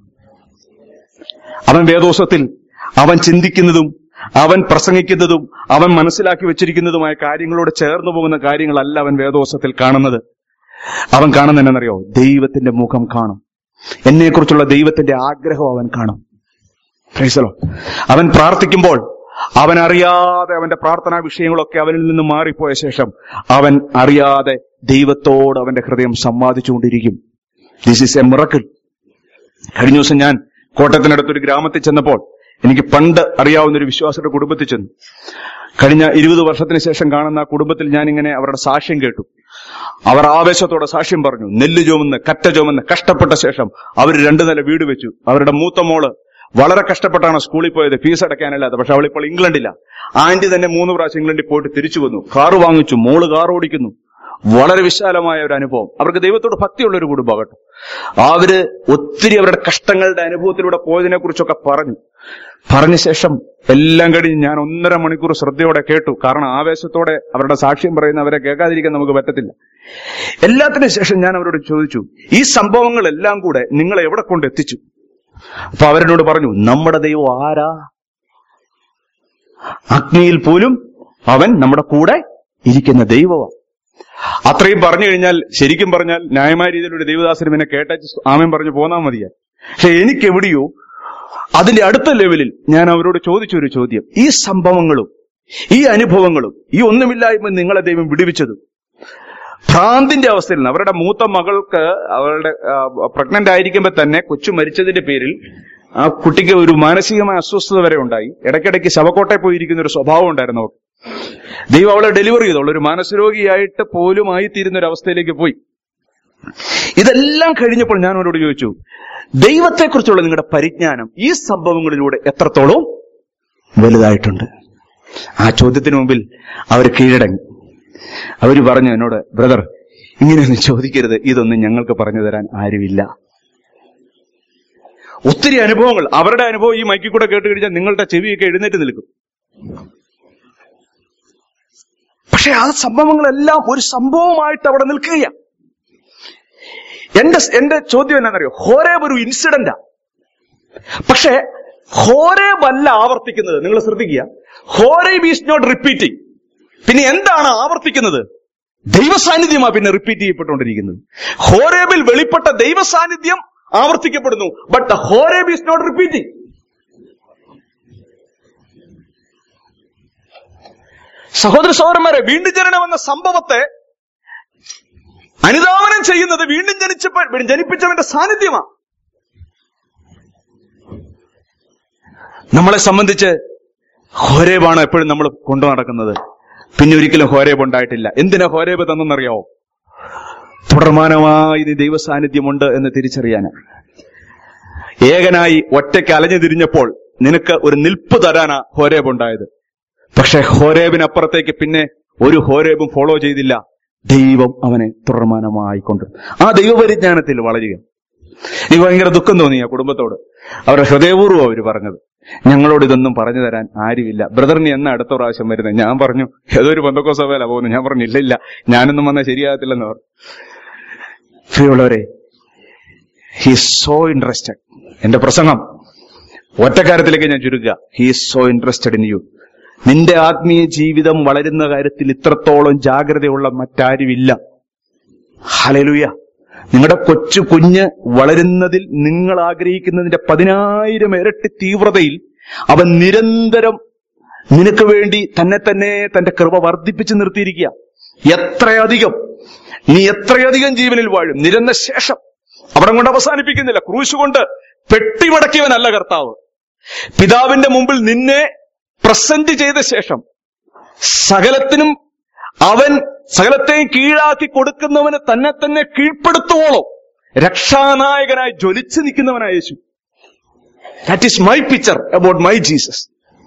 അവൻ വേദോസത്തിൽ അവൻ ചിന്തിക്കുന്നതും അവൻ പ്രസംഗിക്കുന്നതും അവൻ മനസ്സിലാക്കി വെച്ചിരിക്കുന്നതുമായ കാര്യങ്ങളോട് ചേർന്നു പോകുന്ന കാര്യങ്ങളല്ല അവൻ വേദോസത്തിൽ കാണുന്നത്. അവൻ കാണുന്ന എന്നറിയോ? ദൈവത്തിന്റെ മുഖം കാണും. എന്നെക്കുറിച്ചുള്ള ദൈവത്തിന്റെ ആഗ്രഹം അവൻ കാണും. Praise the Lord. അവൻ പ്രാർത്ഥിക്കുമ്പോൾ അവൻ അറിയാതെ അവന്റെ പ്രാർത്ഥനാ വിഷയങ്ങളൊക്കെ അവനിൽ നിന്ന് മാറിപ്പോയ ശേഷം അവൻ അറിയാതെ ദൈവത്തോട് അവന്റെ ഹൃദയം സംവാദിച്ചുകൊണ്ടിരിക്കും. This is a miracle. കഴിഞ്ഞ ദിവസം ഞാൻ കോട്ടയത്തിനടുത്തൊരു ഗ്രാമത്തിൽ ചെന്നപ്പോൾ എനിക്ക് പണ്ട് അറിയാവുന്ന ഒരു വിശ്വാസിയുടെ കുടുംബത്തിൽ ചെന്നു. കഴിഞ്ഞ 20 വർഷത്തിന് ശേഷം കാണുന്ന ആ കുടുംബത്തിൽ ഞാനിങ്ങനെ അവരുടെ സാക്ഷ്യം കേട്ടു. അവർ ആവേശത്തോടെ സാക്ഷ്യം പറഞ്ഞു. നെല്ല് ചുമന്ന് കറ്റ ചുമന്ന് കഷ്ടപ്പെട്ട ശേഷം അവർ 2 നില വീട് വെച്ചു. അവരുടെ മൂത്ത മോള് വളരെ കഷ്ടപ്പെട്ടാണ് സ്കൂളിൽ പോയത്, ഫീസ് അടയ്ക്കാനല്ലാതെ. പക്ഷെ അവളിപ്പോൾ ഇംഗ്ലണ്ടില്ല. ആന്റി തന്നെ 3 പ്രാവശ്യം ഇംഗ്ലണ്ടിൽ പോയിട്ട് തിരിച്ചു വന്നു. കാറ് വാങ്ങിച്ചു, മോള് കാർ ഓടിക്കുന്നു. വളരെ വിശാലമായ ഒരു അനുഭവം. അവർക്ക് ദൈവത്തോട് ഭക്തിയുള്ള ഒരു കുടുംബം കേട്ടോ. അവര് ഒത്തിരി അവരുടെ കഷ്ടങ്ങളുടെ അനുഭവത്തിലൂടെ പോയതിനെ കുറിച്ചൊക്കെ പറഞ്ഞ ശേഷം എല്ലാം കഴിഞ്ഞ് ഞാൻ 1.5 മണിക്കൂർ ശ്രദ്ധയോടെ കേട്ടു. കാരണം ആവേശത്തോടെ അവരുടെ സാക്ഷ്യം പറയുന്നവരെ കേൾക്കാതിരിക്കാൻ നമുക്ക് പറ്റത്തില്ല. എല്ലാത്തിനും ശേഷം ഞാൻ അവരോട് ചോദിച്ചു, ഈ സംഭവങ്ങളെല്ലാം കൂടെ നിങ്ങളെ എവിടെ കൊണ്ട് എത്തിച്ചു? അപ്പൊ അവരെന്നോട് പറഞ്ഞു, നമ്മുടെ ദൈവം ആരാ? അഗ്നിയിൽ പോലും അവൻ നമ്മുടെ കൂടെ ഇരിക്കുന്ന ദൈവമാണ്. അത്രയും പറഞ്ഞു കഴിഞ്ഞാൽ, ശരിക്കും പറഞ്ഞാൽ ന്യായമായ രീതിയിൽ ഒരു ദൈവദാസന് പിന്നെ കേട്ടച്ച് ആമേൻ പറഞ്ഞു പോന്നാ മതിയാ. പക്ഷെ എനിക്കെവിടെയോ അതിന്റെ അടുത്ത ലെവലിൽ ഞാൻ അവരോട് ചോദിച്ചൊരു ചോദ്യം, ഈ സംഭവങ്ങളും ഈ അനുഭവങ്ങളും ഈ ഒന്നുമില്ലായ്മ നിങ്ങളെ ദൈവം വിടുവിച്ചതും ഭ്രാന്തിന്റെ അവസ്ഥയിൽ നിന്ന്, അവരുടെ മൂത്ത മകൾക്ക് അവരുടെ പ്രഗ്നന്റ് ആയിരിക്കുമ്പോൾ തന്നെ കൊച്ചു മരിച്ചതിന്റെ പേരിൽ ആ കുട്ടിക്ക് ഒരു മാനസികമായ അസ്വസ്ഥത വരെ ഉണ്ടായി. ഇടയ്ക്കിടയ്ക്ക് ശവക്കോട്ടയിൽ പോയിരിക്കുന്ന ഒരു സ്വഭാവം ഉണ്ടായിരുന്നു അവർക്ക്. ദൈവം അവളെ ഡെലിവറി ചെയ്തോളൂ, ഒരു മാനസരോഗിയായിട്ട് പോലും ആയിത്തീരുന്ന ഒരു അവസ്ഥയിലേക്ക് പോയി. ഇതെല്ലാം കഴിഞ്ഞപ്പോൾ ഞാൻ അവരോട് ചോദിച്ചു, ദൈവത്തെക്കുറിച്ചുള്ള നിങ്ങളുടെ പരിജ്ഞാനം ഈ സംഭവങ്ങളിലൂടെ എത്രത്തോളം വലുതായിട്ടുണ്ട്? ആ ചോദ്യത്തിന് മുമ്പിൽ അവർ കീഴടങ്ങി. അവര് പറഞ്ഞു എന്നോട്, ബ്രദർ ഇങ്ങനെയൊന്നും ചോദിക്കരുത്, ഇതൊന്നും ഞങ്ങൾക്ക് പറഞ്ഞു തരാൻ ആരുമില്ല. ഒത്തിരി അനുഭവങ്ങൾ, അവരുടെ അനുഭവം ഈ മൈക്കിൽ കൂടെ കേട്ട് കഴിഞ്ഞാൽ നിങ്ങളുടെ ചെവിയൊക്കെ എഴുന്നേറ്റ് നിൽക്കും. പക്ഷെ ആ സംഭവങ്ങളെല്ലാം ഒരു സംഭവമായിട്ട് അവിടെ നിൽക്കുകയാണ്. എന്റെ ചോദ്യം എന്നാണെന്നറിയോ? ഹോരേബ് ഒരു ഇൻസിഡന്റാ. പക്ഷെ ഹോരേബ് അല്ല ആവർത്തിക്കുന്നത്. നിങ്ങൾ ശ്രദ്ധിക്കുക, ഹോരേബ് ഈസ് നോട്ട് റിപ്പീറ്റിംഗ്. പിന്നെ എന്താണ് ആവർത്തിക്കുന്നത്? ദൈവസാന്നിധ്യമാ പിന്നെ റിപ്പീറ്റ് ചെയ്യപ്പെട്ടുകൊണ്ടിരിക്കുന്നത്. ഹോരേബിൽ വെളിപ്പെട്ട ദൈവസാന്നിധ്യം ആവർത്തിക്കപ്പെടുന്നു. But the Horeb is not repeating. സഹോദര സഹോദരന്മാരെ, വീണ്ടും ജനനം എന്ന സംഭവത്തെ അനുധാവനം ചെയ്യുന്നത് വീണ്ടും ജനിപ്പിച്ചവന്റെ സാന്നിധ്യമാണ്. നമ്മളെ സംബന്ധിച്ച് ഹോരേബാണ് എപ്പോഴും നമ്മൾ കൊണ്ടു നടക്കുന്നത്. പിന്നെ ഒരിക്കലും ഹോരേബ് ഉണ്ടായിട്ടില്ല. എന്തിനാ ഹോരേബ് തന്നെന്നറിയാവോ? തുടർമാനമായി ദൈവ സാന്നിധ്യമുണ്ട് എന്ന് തിരിച്ചറിയാൻ. ഏകനായി ഒറ്റയ്ക്ക് അലഞ്ഞു തിരിഞ്ഞപ്പോൾ നിനക്ക് ഒരു നിൽപ്പ് തരാനാ ഹോരേബ് ഉണ്ടായത്. പക്ഷെ ഹോരേബിനപ്പുറത്തേക്ക് പിന്നെ ഒരു ഹോരേബും ഫോളോ ചെയ്തില്ല. ദൈവം അവനെ തുടർമാനമായിക്കൊണ്ട് ആ ദൈവപരിജ്ഞാനത്തിൽ വളരുക. എനിക്ക് ഭയങ്കര ദുഃഖം തോന്നി ആ കുടുംബത്തോട്. അവരുടെ ഹൃദയപൂർവ്വം അവർ പറഞ്ഞത്, ഞങ്ങളോട് ഇതൊന്നും പറഞ്ഞു തരാൻ ആരുമില്ല. ബ്രദറിന് എന്നാ അടുത്ത പ്രാവശ്യം വരുന്നത്? ഞാൻ പറഞ്ഞു, ഏതൊരു പെന്തക്കോസ്ത് സഭയിലാ പോകുന്നു. ഞാൻ പറഞ്ഞു, ഇല്ല ഞാനൊന്നും വന്നാൽ ശരിയാകത്തില്ലെന്ന് പറഞ്ഞു. പ്രിയമുള്ളവരെ, ഹി ഈസ് സോ ഇൻട്രസ്റ്റഡ്. എന്റെ പ്രസംഗം ഒറ്റക്കാര്യത്തിലേക്ക് ഞാൻ ചുരുക്കുക. He is so interested in you. നിന്റെ ആത്മീയ ജീവിതം വളരുന്ന കാര്യത്തിൽ ഇത്രത്തോളം ജാഗ്രതയുള്ള മറ്റാരുമില്ല. ഹല്ലേലൂയ. നിങ്ങളുടെ കുഞ്ഞ് വളരുന്നതിൽ നിങ്ങൾ ആഗ്രഹിക്കുന്നതിന്റെ 10,000 ഇരട്ടി തീവ്രതയിൽ അവൻ നിരന്തരം നിനക്ക് വേണ്ടി തന്നെ തന്റെ കൃപ വർദ്ധിപ്പിച്ച് നിർത്തിയിരിക്കുക. എത്രയധികം നീ എത്രയധികം ജീവനിൽ വാഴും. നിരന്ന ശേഷം അവിടെ കൊണ്ട് അവസാനിപ്പിക്കുന്നില്ല. ക്രൂശ് കൊണ്ട് പെട്ടിമടക്കിയവനല്ല കർത്താവ്. പിതാവിന്റെ മുമ്പിൽ നിന്നെ പ്രസന്റ് ചെയ്ത ശേഷം സകലത്തെയും കീഴാക്കി കൊടുക്കുന്നവന് തന്നെ തന്നെ കീഴ്പ്പെടുത്തുവോളം രക്ഷാനായകനായി ജ്വലിച്ചു നിൽക്കുന്നവനായ യേശു. That is my picture about my Jesus.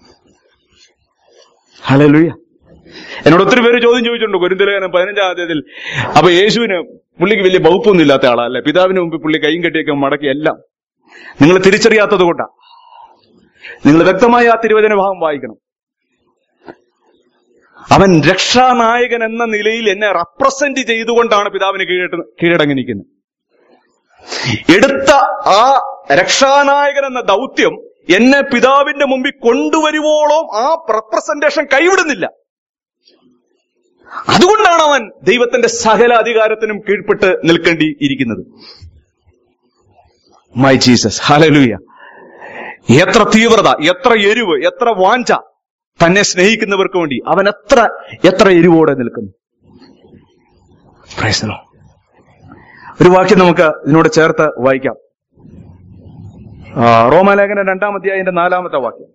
Hallelujah. എന്നോട് ഒത്തിരി പേര് ചോദ്യം ചോദിച്ചിട്ടുണ്ട് കൊരിന്ത്യലേഖനം 15-ാം അധ്യായത്തിൽ. അപ്പൊ യേശുവിന് പുള്ളിക്ക് വലിയ വകുപ്പൊന്നും ഇല്ലാത്ത ആളല്ലേ, പിതാവിന് മുമ്പ് പുള്ളി കൈയും കെട്ടിയൊക്കെ മടക്കി എല്ലാം. നിങ്ങൾ തിരിച്ചറിയാത്തത് കൊണ്ടാ. നിങ്ങൾ വ്യക്തമായി ആ തിരുവചന ഭാഗം വായിക്കണം. അവൻ രക്ഷാനായകൻ എന്ന നിലയിൽ എന്നെ റെപ്രസെന്റ് ചെയ്തുകൊണ്ടാണ് പിതാവിന് കീഴടങ്ങി നിൽക്കുന്നത്. എടുത്ത ആ രക്ഷാനായകൻ എന്ന ദൗത്യം എന്നെ പിതാവിന്റെ മുമ്പിൽ കൊണ്ടുവരുവോളം ആ റെപ്രസെന്റേഷൻ കൈവിടുന്നില്ല. അതുകൊണ്ടാണ് അവൻ ദൈവത്തിന്റെ സകല അധികാരത്തിനും കീഴ്പ്പെട്ട് നിൽക്കേണ്ടിയിരിക്കുന്നത്. My Jesus. ഹല്ലേലൂയ. എത്ര തീവ്രത, എത്ര എരിവ്, എത്ര വാഞ്ച തന്നെ സ്നേഹിക്കുന്നവർക്ക് വേണ്ടി അവൻ എത്ര എരിവോടെ നിൽക്കുന്നു. Praise the Lord. ഒരു വാക്യം നമുക്ക് ഇതിനോട് ചേർത്ത് വായിക്കാം. റോമാലേഖനം 2-ാം അധ്യായത്തിന്റെ 4-ാമത്തെ വാക്യം.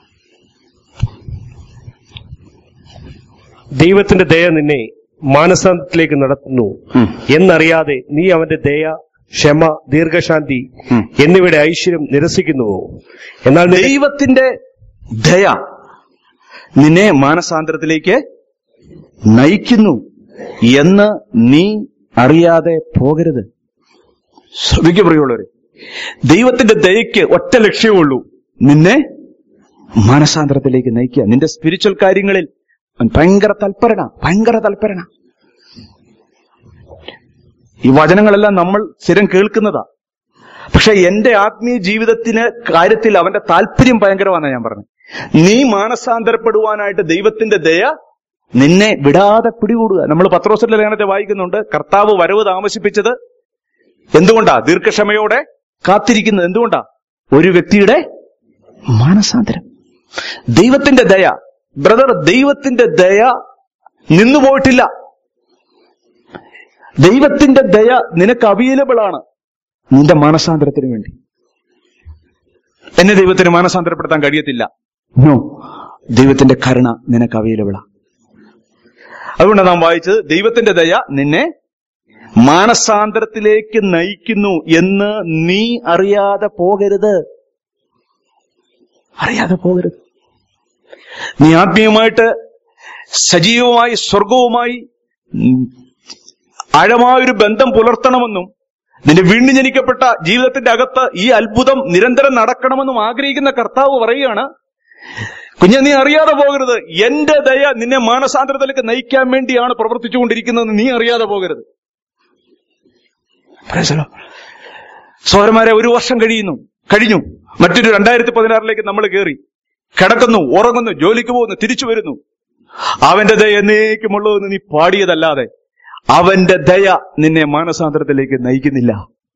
ദൈവത്തിന്റെ ദയ നിന്നെ മാനസാന്തരത്തിലേക്ക് നടത്തുന്നു എന്നറിയാതെ നീ അവന്റെ ദയ, ക്ഷമ, ദീർഘശാന്തി എന്നിവയുടെ ഐശ്വര്യം നിരസിക്കുന്നുവോ? എന്നാൽ ദൈവത്തിന്റെ ദയ നിന്നെ മാനസാന്തരത്തിലേക്ക് നയിക്കുന്നു എന്ന് നീ അറിയാതെ പോകരുത്. ശ്രദ്ധിക്കു പ്രിയമുള്ളവരെ, ദൈവത്തിന്റെ ദയയ്ക്ക് ഒറ്റ ലക്ഷ്യമുള്ളൂ, നിന്നെ മാനസാന്തരത്തിലേക്ക് നയിക്കുക. നിന്റെ സ്പിരിച്വൽ കാര്യങ്ങളിൽ ഭയങ്കര തൽപരന. ഈ വചനങ്ങളെല്ലാം നമ്മൾ സ്ഥിരം കേൾക്കുന്നതാ. പക്ഷെ എന്റെ ആത്മീയ ജീവിതത്തിന് കാര്യത്തിൽ അവന്റെ താല്പര്യം ഭയങ്കരമാണെന്ന് ഞാൻ പറഞ്ഞു. നീ മാനസാന്തരപ്പെടുവാനായിട്ട് ദൈവത്തിന്റെ ദയ നിന്നെ വിടാതെ പിടികൂടുക. നമ്മൾ പത്രോസിന്റെ ലേഖനത്തെ വായിക്കുന്നുണ്ട്. കർത്താവ് വരവ് താമസിപ്പിച്ചത് എന്തുകൊണ്ടാ? ദീർഘക്ഷമയോടെ കാത്തിരിക്കുന്നത് എന്തുകൊണ്ടാ? ഒരു വ്യക്തിയുടെ മാനസാന്തരം. ദൈവത്തിന്റെ ദയ, ബ്രദർ, ദൈവത്തിന്റെ ദയ നിന്നുപോയിട്ടില്ല. ദൈവത്തിന്റെ ദയ നിനക്ക് അവൈലബിൾ ആണ് നിന്റെ മാനസാന്തരത്തിന് വേണ്ടി. എന്നെ ദൈവത്തിന് മാനസാന്തരപ്പെടുത്താൻ കഴിയത്തില്ല. നോ, ദൈവത്തിന്റെ കരുണ നിനക്ക് അവൈലബിളാ. അതുകൊണ്ട് നാം വായിച്ചത് ദൈവത്തിന്റെ ദയ നിന്നെ മാനസാന്തരത്തിലേക്ക് നയിക്കുന്നു എന്ന് നീ അറിയാതെ പോകരുത്. നീ ആത്മീയമായിട്ട് സജീവമായി സ്വർഗവുമായി ആഴമായൊരു ബന്ധം പുലർത്തണമെന്നും നിന്റെ വീണ്ടും ജനിക്കപ്പെട്ട ജീവിതത്തിന്റെ അകത്ത് ഈ അത്ഭുതം നിരന്തരം നടക്കണമെന്നും ആഗ്രഹിക്കുന്ന കർത്താവ് പറയുകയാണ്, കുഞ്ഞെ, നീ അറിയാതെ പോകരുത്. എന്റെ ദയ നിന്നെ മാനസാന്തരത്തിലേക്ക് നയിക്കാൻ വേണ്ടിയാണ് പ്രവർത്തിച്ചുകൊണ്ടിരിക്കുന്നത്. നീ അറിയാതെ പോകരുത്. സഹോദരന്മാരെ, 1 വർഷം കഴിഞ്ഞു. മറ്റൊരു 2016 നമ്മൾ കയറി. കിടക്കുന്നു, ഉറങ്ങുന്നു, ജോലിക്ക് പോകുന്നു, തിരിച്ചു വരുന്നു. അവന്റെ ദയ എന്നേക്കുമുള്ളതെന്ന് നീ പാടിയതല്ലാതെ അവന്റെ ദയ നിന്നെ മാനസാന്തരത്തിലേക്ക് നയിക്കുന്നില്ല.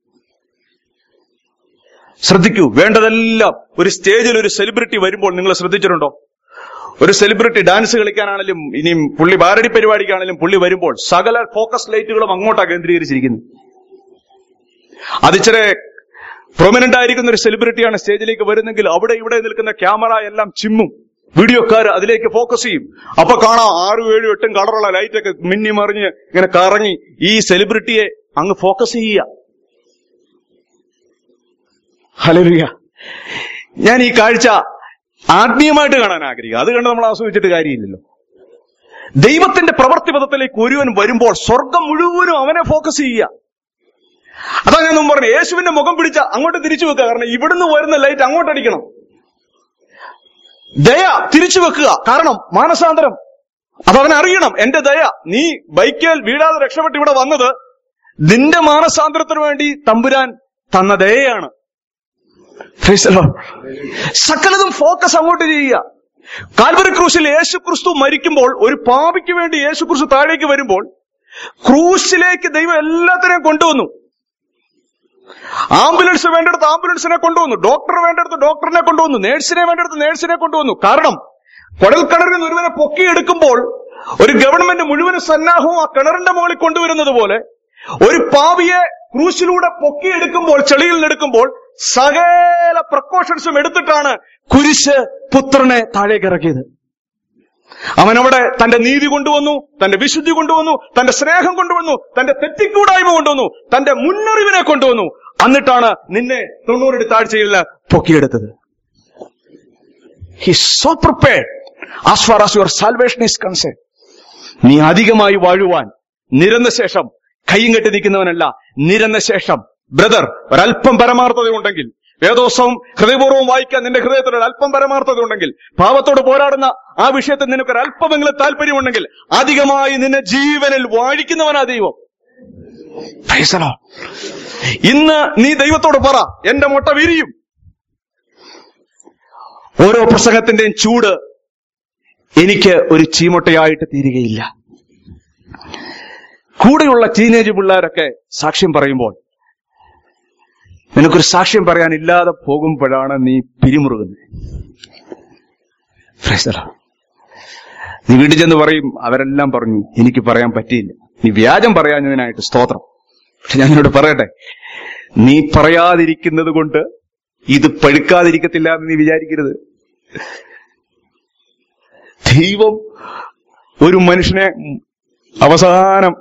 ശ്രദ്ധിക്കൂ, വേണ്ടതെല്ലാം ഒരു സ്റ്റേജിൽ ഒരു സെലിബ്രിറ്റി വരുമ്പോൾ നിങ്ങൾ ശ്രദ്ധിച്ചിട്ടുണ്ടോ? ഒരു സെലിബ്രിറ്റി ഡാൻസ് കളിക്കാനാണെങ്കിലും ഇനിയും പുള്ളി ബാരടി പരിപാടിക്കാണെങ്കിലും പുള്ളി വരുമ്പോൾ സകല ഫോക്കസ് ലൈറ്റുകളും അങ്ങോട്ടാണ് കേന്ദ്രീകരിച്ചിരിക്കുന്നത്. അതിച്ചിരെ പ്രൊമിനന്റ് ആയിരിക്കുന്ന ഒരു സെലിബ്രിറ്റിയാണ് സ്റ്റേജിലേക്ക് വരുന്നെങ്കിൽ അവിടെ ഇവിടെ നിൽക്കുന്ന ക്യാമറ എല്ലാം ചിമ്മും, വീഡിയോക്കാർ അതിലേക്ക് ഫോക്കസ് ചെയ്യും. അപ്പൊ കാണാം 6, 7, 8 കളറുള്ള ലൈറ്റൊക്കെ മിന്നി മറിഞ്ഞ് ഇങ്ങനെ കറങ്ങി ഈ സെലിബ്രിറ്റിയെ അങ്ങ് ഫോക്കസ് ചെയ്യുക. ഹല്ലേലൂയ. ഞാൻ ഈ കാഴ്ച ആത്മീയമായിട്ട് കാണാൻ ആഗ്രഹിക്കുക. അത് കണ്ട് നമ്മൾ ആസ്വദിച്ചിട്ട് കാര്യമില്ലല്ലോ. ദൈവത്തിന്റെ പ്രവൃത്തിപഥത്തിലേക്ക് ഒരുവൻ വരുമ്പോൾ സ്വർഗം മുഴുവനും അവനെ ഫോക്കസ് ചെയ്യുക. അതാ ഞാൻ മുമ്പ് പറഞ്ഞു, യേശുവിന്റെ മുഖം പിടിച്ച അങ്ങോട്ട് തിരിച്ചു വെക്കുക. കാരണം ഇവിടുന്ന് വരുന്ന ലൈറ്റ് അങ്ങോട്ടടിക്കണം. ദയ തിരിച്ചു വെക്കുക. കാരണം മാനസാന്തരം അതവനറിയണം. എന്റെ ദയ, നീ ബൈക്കേൽ വീഴാതെ രക്ഷപ്പെട്ട് ഇവിടെ വന്നത് നിന്റെ മാനസാന്തരത്തിന് വേണ്ടി തമ്പുരാൻ തന്ന ദയയാണ്. സകലതും ഫോക്കസ് അങ്ങോട്ട് ചെയ്യുക. കാൽവരി ക്രൂശിൽ യേശു ക്രിസ്തു മരിക്കുമ്പോൾ, ഒരു പാപിക്ക് വേണ്ടി യേശു ക്രിസ്തു താഴേക്ക് വരുമ്പോൾ ക്രൂശിലേക്ക് ദൈവം എല്ലാത്തിനെയും കൊണ്ടുവന്നു. ആംബുലൻസ് വേണ്ടിടത്ത് ആംബുലൻസിനെ കൊണ്ടുവന്നു, ഡോക്ടർ വേണ്ടിടത്ത് ഡോക്ടറിനെ കൊണ്ടുവന്നു, നേഴ്സിനെ വേണ്ടിടത്ത് നേഴ്സിനെ കൊണ്ടുവന്നു. കാരണം കുഴൽക്കിണറിൽ നിന്ന് ഒരുവനെ പൊക്കിയെടുക്കുമ്പോൾ ഒരു ഗവൺമെന്റ് മുഴുവൻ സന്നാഹവും ആ കിണറിന്റെ മുകളിൽ കൊണ്ടുവരുന്നത് പോലെ ഒരു പാപിയെ ക്രൂശിലൂടെ പൊക്കിയെടുക്കുമ്പോൾ, ചെളിയിൽ നിന്നെടുക്കുമ്പോൾ സകല പ്രിക്കോഷൻസും എടുത്തിട്ടാണ് കുരിശ് പുത്രനെ താഴേക്ക് ഇറക്കിയത്. അവനവിടെ തന്റെ നീതി കൊണ്ടുവന്നു, തന്റെ വിശുദ്ധി കൊണ്ടുവന്നു, തന്റെ സ്നേഹം കൊണ്ടുവന്നു, തന്റെ തെറ്റിക്കൂടായ്മ കൊണ്ടുവന്നു, തന്റെ മുന്നറിവിനെ കൊണ്ടുവന്നു. എന്നിട്ടാണ് നിന്നെ 90 അടി താഴ്ചയിൽ പൊക്കിയെടുത്തത്. He is so prepared as far as your salvation is concerned. നീ അധികമായി വാഴുവാൻ നിരന്ന ശേഷം കയ്യും കെട്ടി നിൽക്കുന്നവനല്ല. നിരന്ന ശേഷം ബ്രദർ ഒരല്പം പരമാർത്ഥത ഉണ്ടെങ്കിൽ, വേദോത്സവം ഹൃദയപൂർവ്വം വായിക്കാൻ നിന്റെ ഹൃദയത്തിൽ ഒരല്പം പരമാർത്ഥത ഉണ്ടെങ്കിൽ, പാപത്തോട് പോരാടുന്ന ആ വിഷയത്തിൽ നിനക്കൊരു അല്പമെങ്കിലും താല്പര്യമുണ്ടെങ്കിൽ, അധികമായി നിന്നെ ജീവനിൽ വാഴിക്കുന്നവനാ ദൈവം. ഇന്ന് നീ ദൈവത്തോട് പറ, എന്റെ മുട്ട വിരിയും. ഓരോ പ്രസംഗത്തിന്റെയും ചൂട് എനിക്ക് ഒരു ചീമൊട്ടയായിട്ട് തീരുകയില്ല. കൂടെയുള്ള ടീനേജ് പിള്ളേരൊക്കെ സാക്ഷ്യം പറയുമ്പോൾ നിനക്കൊരു സാക്ഷ്യം പറയാനില്ലാതെ പോകുമ്പോഴാണ് നീ പിരിമുറുകുന്നത്. നീ വീട്ടിൽ ചെന്ന് പറയും, അവരെല്ലാം പറഞ്ഞു, എനിക്ക് പറയാൻ പറ്റിയില്ല. നീ വ്യാജം പറയാഞ്ഞതിനായിട്ട് സ്തോത്രം. പക്ഷെ ഞാൻ നിന്നോട് പറയട്ടെ, നീ പറയാതിരിക്കുന്നത് കൊണ്ട് ഇത് പഴുക്കാതിരിക്കത്തില്ല എന്ന് നീ വിചാരിക്കരുത്. ദൈവം ഒരു മനുഷ്യനെ അവസാനം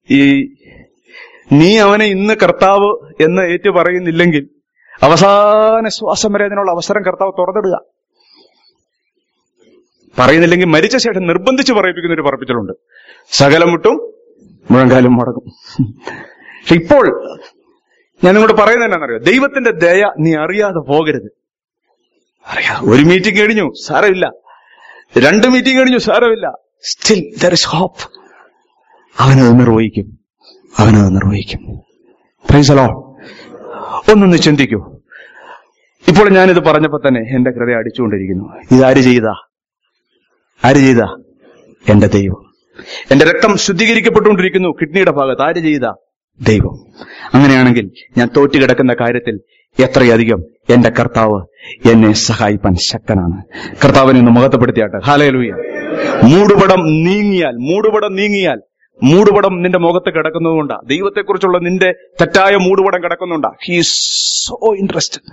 നീ അവനെ ഇന്ന് കർത്താവ് എന്ന് ഏറ്റു പറയുന്നില്ലെങ്കിൽ അവസാന ശ്വാസം വരെ അതിനുള്ള അവസരം കർത്താവ് തുറന്നിടുക. പറയുന്നില്ലെങ്കിൽ മരിച്ച ശേഷം നിർബന്ധിച്ച് പറയിപ്പിക്കുന്ന ഒരു പറപ്പിച്ചലുണ്ട്, സകലം മുട്ടും മുഴങ്കാലും മടങ്ങും. പക്ഷെ ഇപ്പോൾ ഞാൻ നിങ്ങളോട് പറയുന്നത് എന്നാണെന്നറിയോ, ദൈവത്തിന്റെ ദയ നീ അറിയാതെ പോകരുത്. അറിയാം, ഒരു മീറ്റിംഗ് കഴിഞ്ഞു സാരമില്ല, 2 മീറ്റിംഗ് കഴിഞ്ഞു സാരമില്ല, സ്റ്റിൽ ദർ ഇസ് ഹോപ്പ്. അവനത് നിർവഹിക്കും, അവനത് നിർവഹിക്കും. Praise the Lord. ഒന്നൊന്ന് ചിന്തിക്കൂ. ഇപ്പോൾ ഞാനിത് പറഞ്ഞപ്പോ തന്നെ എന്റെ ഹൃദയം അടിച്ചുകൊണ്ടിരിക്കുന്നു. ഇതാര് ചെയ്താ? ആര് ചെയ്താ? എന്റെ ദൈവം. എന്റെ രക്തം ശുദ്ധീകരിക്കപ്പെട്ടുകൊണ്ടിരിക്കുന്നു കിഡ്നിയുടെ ഭാഗത്ത്. ആര് ചെയ്താ? ദൈവം. അങ്ങനെയാണെങ്കിൽ ഞാൻ തോറ്റുകിടക്കുന്ന കാര്യത്തിൽ എത്രയധികം എന്റെ കർത്താവ് എന്നെ സഹായിപ്പാൻ ശക്തനാണ്. കർത്താവിനെ ഒന്ന് മഹത്വപ്പെടുത്തിയാട്ടെ. ഹല്ലേലൂയ. മൂടുപടം നീങ്ങിയാൽ മൂടുപടം നിന്റെ മുഖത്ത് കിടക്കുന്നതുകൊണ്ടാ. ദൈവത്തെക്കുറിച്ചുള്ള നിന്റെ തെറ്റായ മൂടുപടം കിടക്കുന്നുണ്ടാ. He is so interested.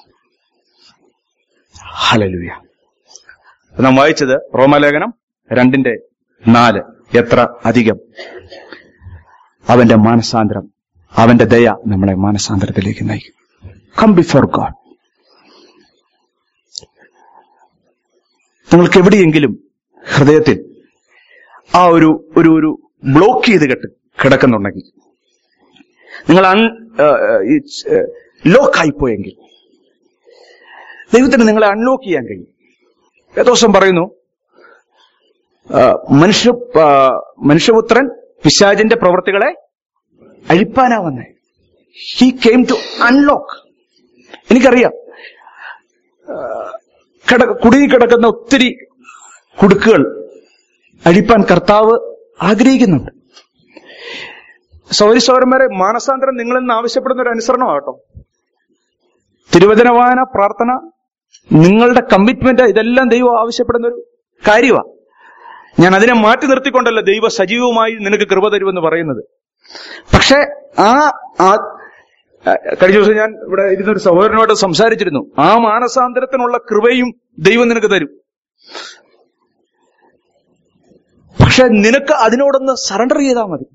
Hallelujah. നാം വായിച്ചത് റോമാലേഖനം 2:4. എത്ര അധികം അവന്റെ മാനസാന്തരം, അവന്റെ ദയ നമ്മളെ മാനസാന്തരത്തിലേക്ക് നയിക്കും. Come before God. നിങ്ങൾക്ക് എവിടെയെങ്കിലും ഹൃദയത്തിൽ ആ ഒരു ബ്ലോക്ക് ചെയ്ത് കിടക്കുന്നുണ്ടെങ്കിൽ, നിങ്ങൾ ലോക്കായിപ്പോയെങ്കിൽ ദൈവത്തിന് നിങ്ങളെ അൺലോക്ക് ചെയ്യാൻ കഴിയും. വേദോസം പറയുന്നു, മനുഷ്യപുത്രൻ പിശാചിന്റെ പ്രവൃത്തികളെ അഴിപ്പാനാ വന്നേ. He came to unlock. എനിക്കറിയാം, കുടുങ്ങിക്കിടക്കുന്ന ഒത്തിരി കുടുക്കുകൾ അഴിപ്പാൻ കർത്താവ് ആഗ്രഹിക്കുന്നുണ്ട്. സൗരന്മാരെ, മാനസാന്തരം നിങ്ങളിൽ നിന്ന് ആവശ്യപ്പെടുന്ന ഒരു അനുസരണമാകട്ടോ. തിരുവചനവായന, പ്രാർത്ഥന, നിങ്ങളുടെ കമ്മിറ്റ്മെന്റ്, ഇതെല്ലാം ദൈവം ആവശ്യപ്പെടുന്ന ഒരു കാര്യമാണ്. ഞാൻ അതിനെ മാറ്റി നിർത്തിക്കൊണ്ടല്ല ദൈവ സജീവമായി നിനക്ക് കൃപ തരുമെന്ന് പറയുന്നത്. പക്ഷെ കഴിഞ്ഞ ദിവസം ഞാൻ ഇവിടെ ഇരുന്നൊരു സഹോദരനോട് സംസാരിച്ചിരുന്നു. ആ മാനസാന്തരത്തിനുള്ള കൃപയും ദൈവം നിനക്ക് തരും. പക്ഷെ നിനക്ക് അതിനോടൊന്ന് സറണ്ടർ ചെയ്താൽ മതി.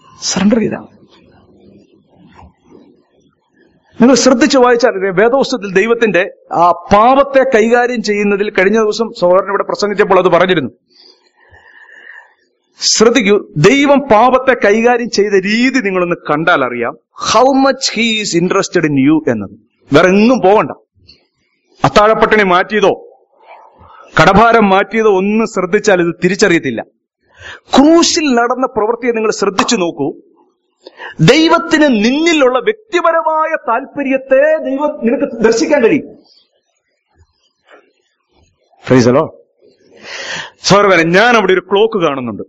നിങ്ങൾ ശ്രദ്ധിച്ചു വായിച്ചാൽ വേദോസ്തത്തിൽ ദൈവത്തിന്റെ ആ പാപത്തെ കൈകാര്യം ചെയ്യുന്നതിൽ കഴിഞ്ഞ ദിവസം സഹോദരൻ ഇവിടെ പ്രസംഗിച്ചപ്പോൾ അത് പറഞ്ഞിരുന്നു. ശ്രദ്ധിക്കൂ, ദൈവം പാപത്തെ കൈകാര്യം ചെയ്ത രീതി നിങ്ങളൊന്ന് കണ്ടാൽ അറിയാം how much he is interested in you എന്നത്. വേറെ എങ്ങും പോകണ്ട. അത്താഴപ്പട്ടിണി മാറ്റിയതോ കടഭാരം മാറ്റിയതോ ഒന്നും ശ്രദ്ധിച്ചാൽ ഇത് തിരിച്ചറിയത്തില്ല. ക്രൂശിൽ നടന്ന പ്രവൃത്തിയെ നിങ്ങൾ ശ്രദ്ധിച്ചു നോക്കൂ. ദൈവത്തിന് നിന്നിലുള്ള വ്യക്തിപരമായ താല്പര്യത്തെ ദൈവം നിനക്ക് ദർശിക്കാൻ കഴിയും. Praise the Lord. സഹോദരനെ, ഞാൻ അവിടെ ഒരു ക്ലോക്ക് കാണുന്നുണ്ട്.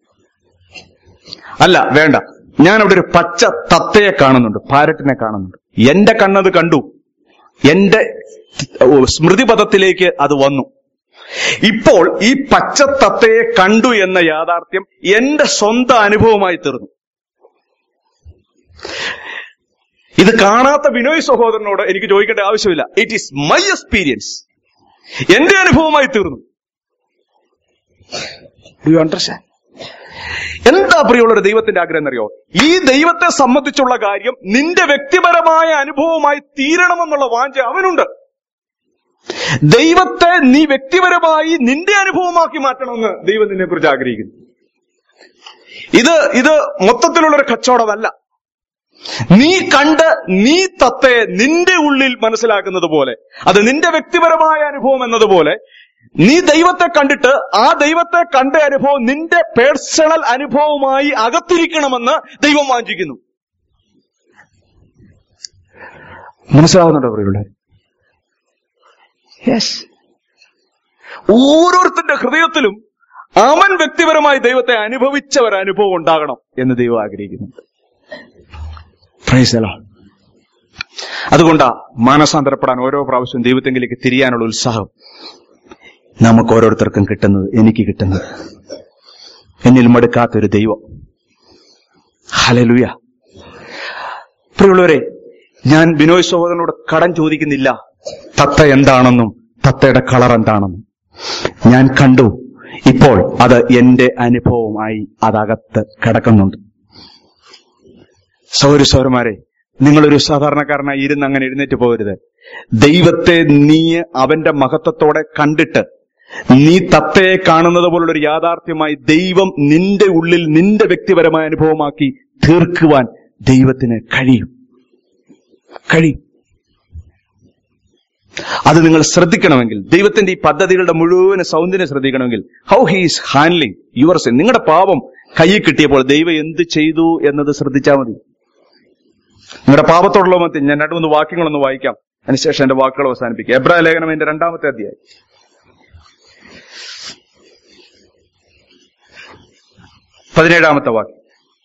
അല്ല, വേണ്ട, ഞാൻ അവിടെ ഒരു പച്ച തത്തയെ കാണുന്നുണ്ട്, പാരറ്റിനെ കാണുന്നുണ്ട്. എന്റെ കണ്ണത് കണ്ടു, എന്റെ സ്മൃതിപഥത്തിലേക്ക് അത് വന്നു. ഇപ്പോൾ ഈ പച്ചത്തത്തയെ കണ്ടു എന്ന യാഥാർത്ഥ്യം എന്റെ സ്വന്തം അനുഭവമായി തീർന്നു. ഇത് കാണാത്ത ബിനോയ് സഹോദരനോട് എനിക്ക് ചോദിക്കേണ്ട ആവശ്യമില്ല. It is my experience. എന്റെ അനുഭവമായി തീർന്നു. Do you understand? എന്താ പ്രിയമുള്ള ദൈവത്തിന്റെ ആഗ്രഹം എന്നറിയോ? ഈ ദൈവത്തെ സംബന്ധിച്ചുള്ള കാര്യം നിന്റെ വ്യക്തിപരമായ അനുഭവമായി തീരണമെന്നുള്ള വാഞ്ച അവനുണ്ട്. ദൈവത്തെ നീ വ്യക്തിപരമായി നിന്റെ അനുഭവമാക്കി മാറ്റണമെന്ന് ദൈവം നിന്നെ കുറിച്ച് ആഗ്രഹിക്കുന്നു. ഇത് മൊത്തത്തിലുള്ളൊരു കച്ചവടമല്ല. നീ കണ്ട് നീ തത്തെ നിന്റെ ഉള്ളിൽ മനസ്സിലാക്കുന്നത് പോലെ, അത് നിന്റെ വ്യക്തിപരമായ അനുഭവം എന്നതുപോലെ നീ ദൈവത്തെ കണ്ടിട്ട് ആ ദൈവത്തെ കണ്ട അനുഭവം നിന്റെ പേഴ്സണൽ അനുഭവമായി അകത്തിരിക്കണമെന്ന് ദൈവം വാഞ്ചിക്കുന്നു. മനസ്സിലാവുന്നുണ്ടോ പ്രിയമുള്ളവരെ? യെസ്. ഓരോരുത്തരുടെ ഹൃദയത്തിലും അവൻ വ്യക്തിപരമായി ദൈവത്തെ അനുഭവിച്ച ഒരു അനുഭവം ഉണ്ടാകണം എന്ന് ദൈവം ആഗ്രഹിക്കുന്നുണ്ട്. Praise the Lord. അതുകൊണ്ടാ മാനസാന്തരപ്പെടാൻ ഓരോ പ്രാവശ്യവും ദൈവത്തെങ്കിലേക്ക് തിരിയാനുള്ള ഉത്സാഹം നമുക്ക് ഓരോരുത്തർക്കും കിട്ടുന്നത്, എനിക്ക് കിട്ടുന്നത്. എന്നിൽ മടുക്കാത്തൊരു ദൈവം. ഹല്ലേലൂയ. പ്രിയമുള്ളവരെ, ഞാൻ ബിനോയ് സഹോദരനോട് കടം ചോദിക്കുന്നില്ല തത്ത എന്താണെന്നും തത്തയുടെ കളർ എന്താണെന്നും. ഞാൻ കണ്ടു. ഇപ്പോൾ അത് എന്റെ അനുഭവമായി അതകത്ത് കിടക്കുന്നുണ്ട്. സൗരന്മാരെ, നിങ്ങളൊരു സാധാരണക്കാരനായി ഇരുന്ന് അങ്ങനെ എഴുന്നേറ്റ് പോകരുത്. ദൈവത്തെ നീ അവന്റെ മഹത്വത്തോടെ കണ്ടിട്ട് നീ തത്തയെ കാണുന്നത് പോലുള്ളൊരു യാഥാർത്ഥ്യമായി ദൈവം നിന്റെ ഉള്ളിൽ നിന്റെ വ്യക്തിപരമായ അനുഭവമാക്കി തീർക്കുവാൻ ദൈവത്തിന് കഴിയും. അത് നിങ്ങൾ ശ്രദ്ധിക്കണമെങ്കിൽ, ദൈവത്തിന്റെ ഈ പദ്ധതികളുടെ മുഴുവൻ സൗന്ദര്യം ശ്രദ്ധിക്കണമെങ്കിൽ, how he is handling your sin. നിങ്ങളുടെ പാപം കയ്യിൽ കിട്ടിയപ്പോൾ ദൈവം എന്ത് ചെയ്തു എന്നത് ശ്രദ്ധിച്ചാൽ മതി. നിങ്ങളുടെ പാപത്തോടുള്ള മധ്യം ഞാൻ 2-3 വാക്യങ്ങളൊന്ന് വായിക്കാം, അതിനുശേഷം എന്റെ വാക്കുകൾ അവസാനിപ്പിക്കാം. എബ്രായ ലേഖനം 2-ാമത്തെ അധ്യായം 17-ാമത്തെ വാക്യം.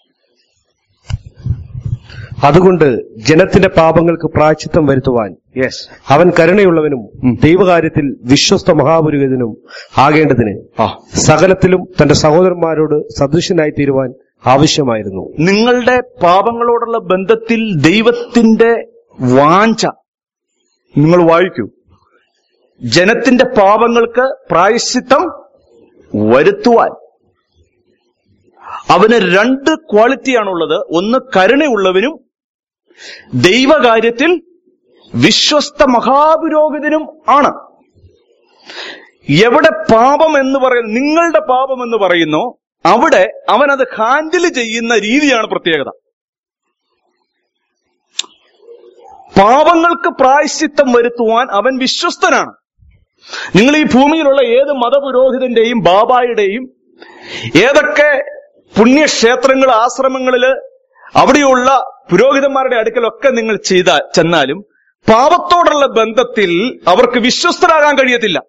അതുകൊണ്ട് ജനത്തിന്റെ പാപങ്ങൾക്ക് പ്രായശ്ചിത്തം വരുത്തുവാൻ അവൻ കരുണയുള്ളവനും ദൈവകാര്യത്തിൽ വിശ്വസ്ത മഹാപുരോഹിതനും ആകേണ്ടതിന് സകലത്തിലും തന്റെ സഹോദരന്മാരോട് സദൃശനായി തീരുവാൻ ആവശ്യമായിരുന്നു. നിങ്ങളുടെ പാപങ്ങളോടുള്ള ബന്ധത്തിൽ ദൈവത്തിന്റെ വാഞ്ച നിങ്ങൾ വായിക്കൂ. ജനത്തിന്റെ പാപങ്ങൾക്ക് പ്രായശ്ചിത്തം വരുത്തുവാൻ അവന് 2 ക്വാളിറ്റിയാണുള്ളത്. ഒന്ന് കരുണയുള്ളവനും ദൈവകാര്യത്തിൽ വിശ്വസ്ത മഹാപുരോഹിതനും ആണ്. എവിടെ പാപം എന്ന് പറയുന്നു, നിങ്ങളുടെ പാപം എന്ന് പറയുന്നു, അവിടെ അവനത് ഹാൻഡിൽ ചെയ്യുന്ന രീതിയാണ് പ്രത്യേകത. പാപങ്ങൾക്ക് പ്രായശ്ചിത്തം വരുത്തുവാൻ അവൻ വിശ്വസ്തനാണ്. നിങ്ങൾ ഈ ഭൂമിയിലുള്ള ഏത് മതപുരോഹിതന്റെയും ബാബായുടെയും ഏതൊക്കെ പുണ്യക്ഷേത്രങ്ങൾ, ആശ്രമങ്ങളില്, അവിടെയുള്ള പുരോഹിതന്മാരുടെ അടുക്കലൊക്കെ നിങ്ങൾ ചെന്നാലും പാപത്തോടുള്ള ബന്ധത്തിൽ അവർക്ക് വിശ്വസ്തരാകാൻ കഴിയത്തില്ല.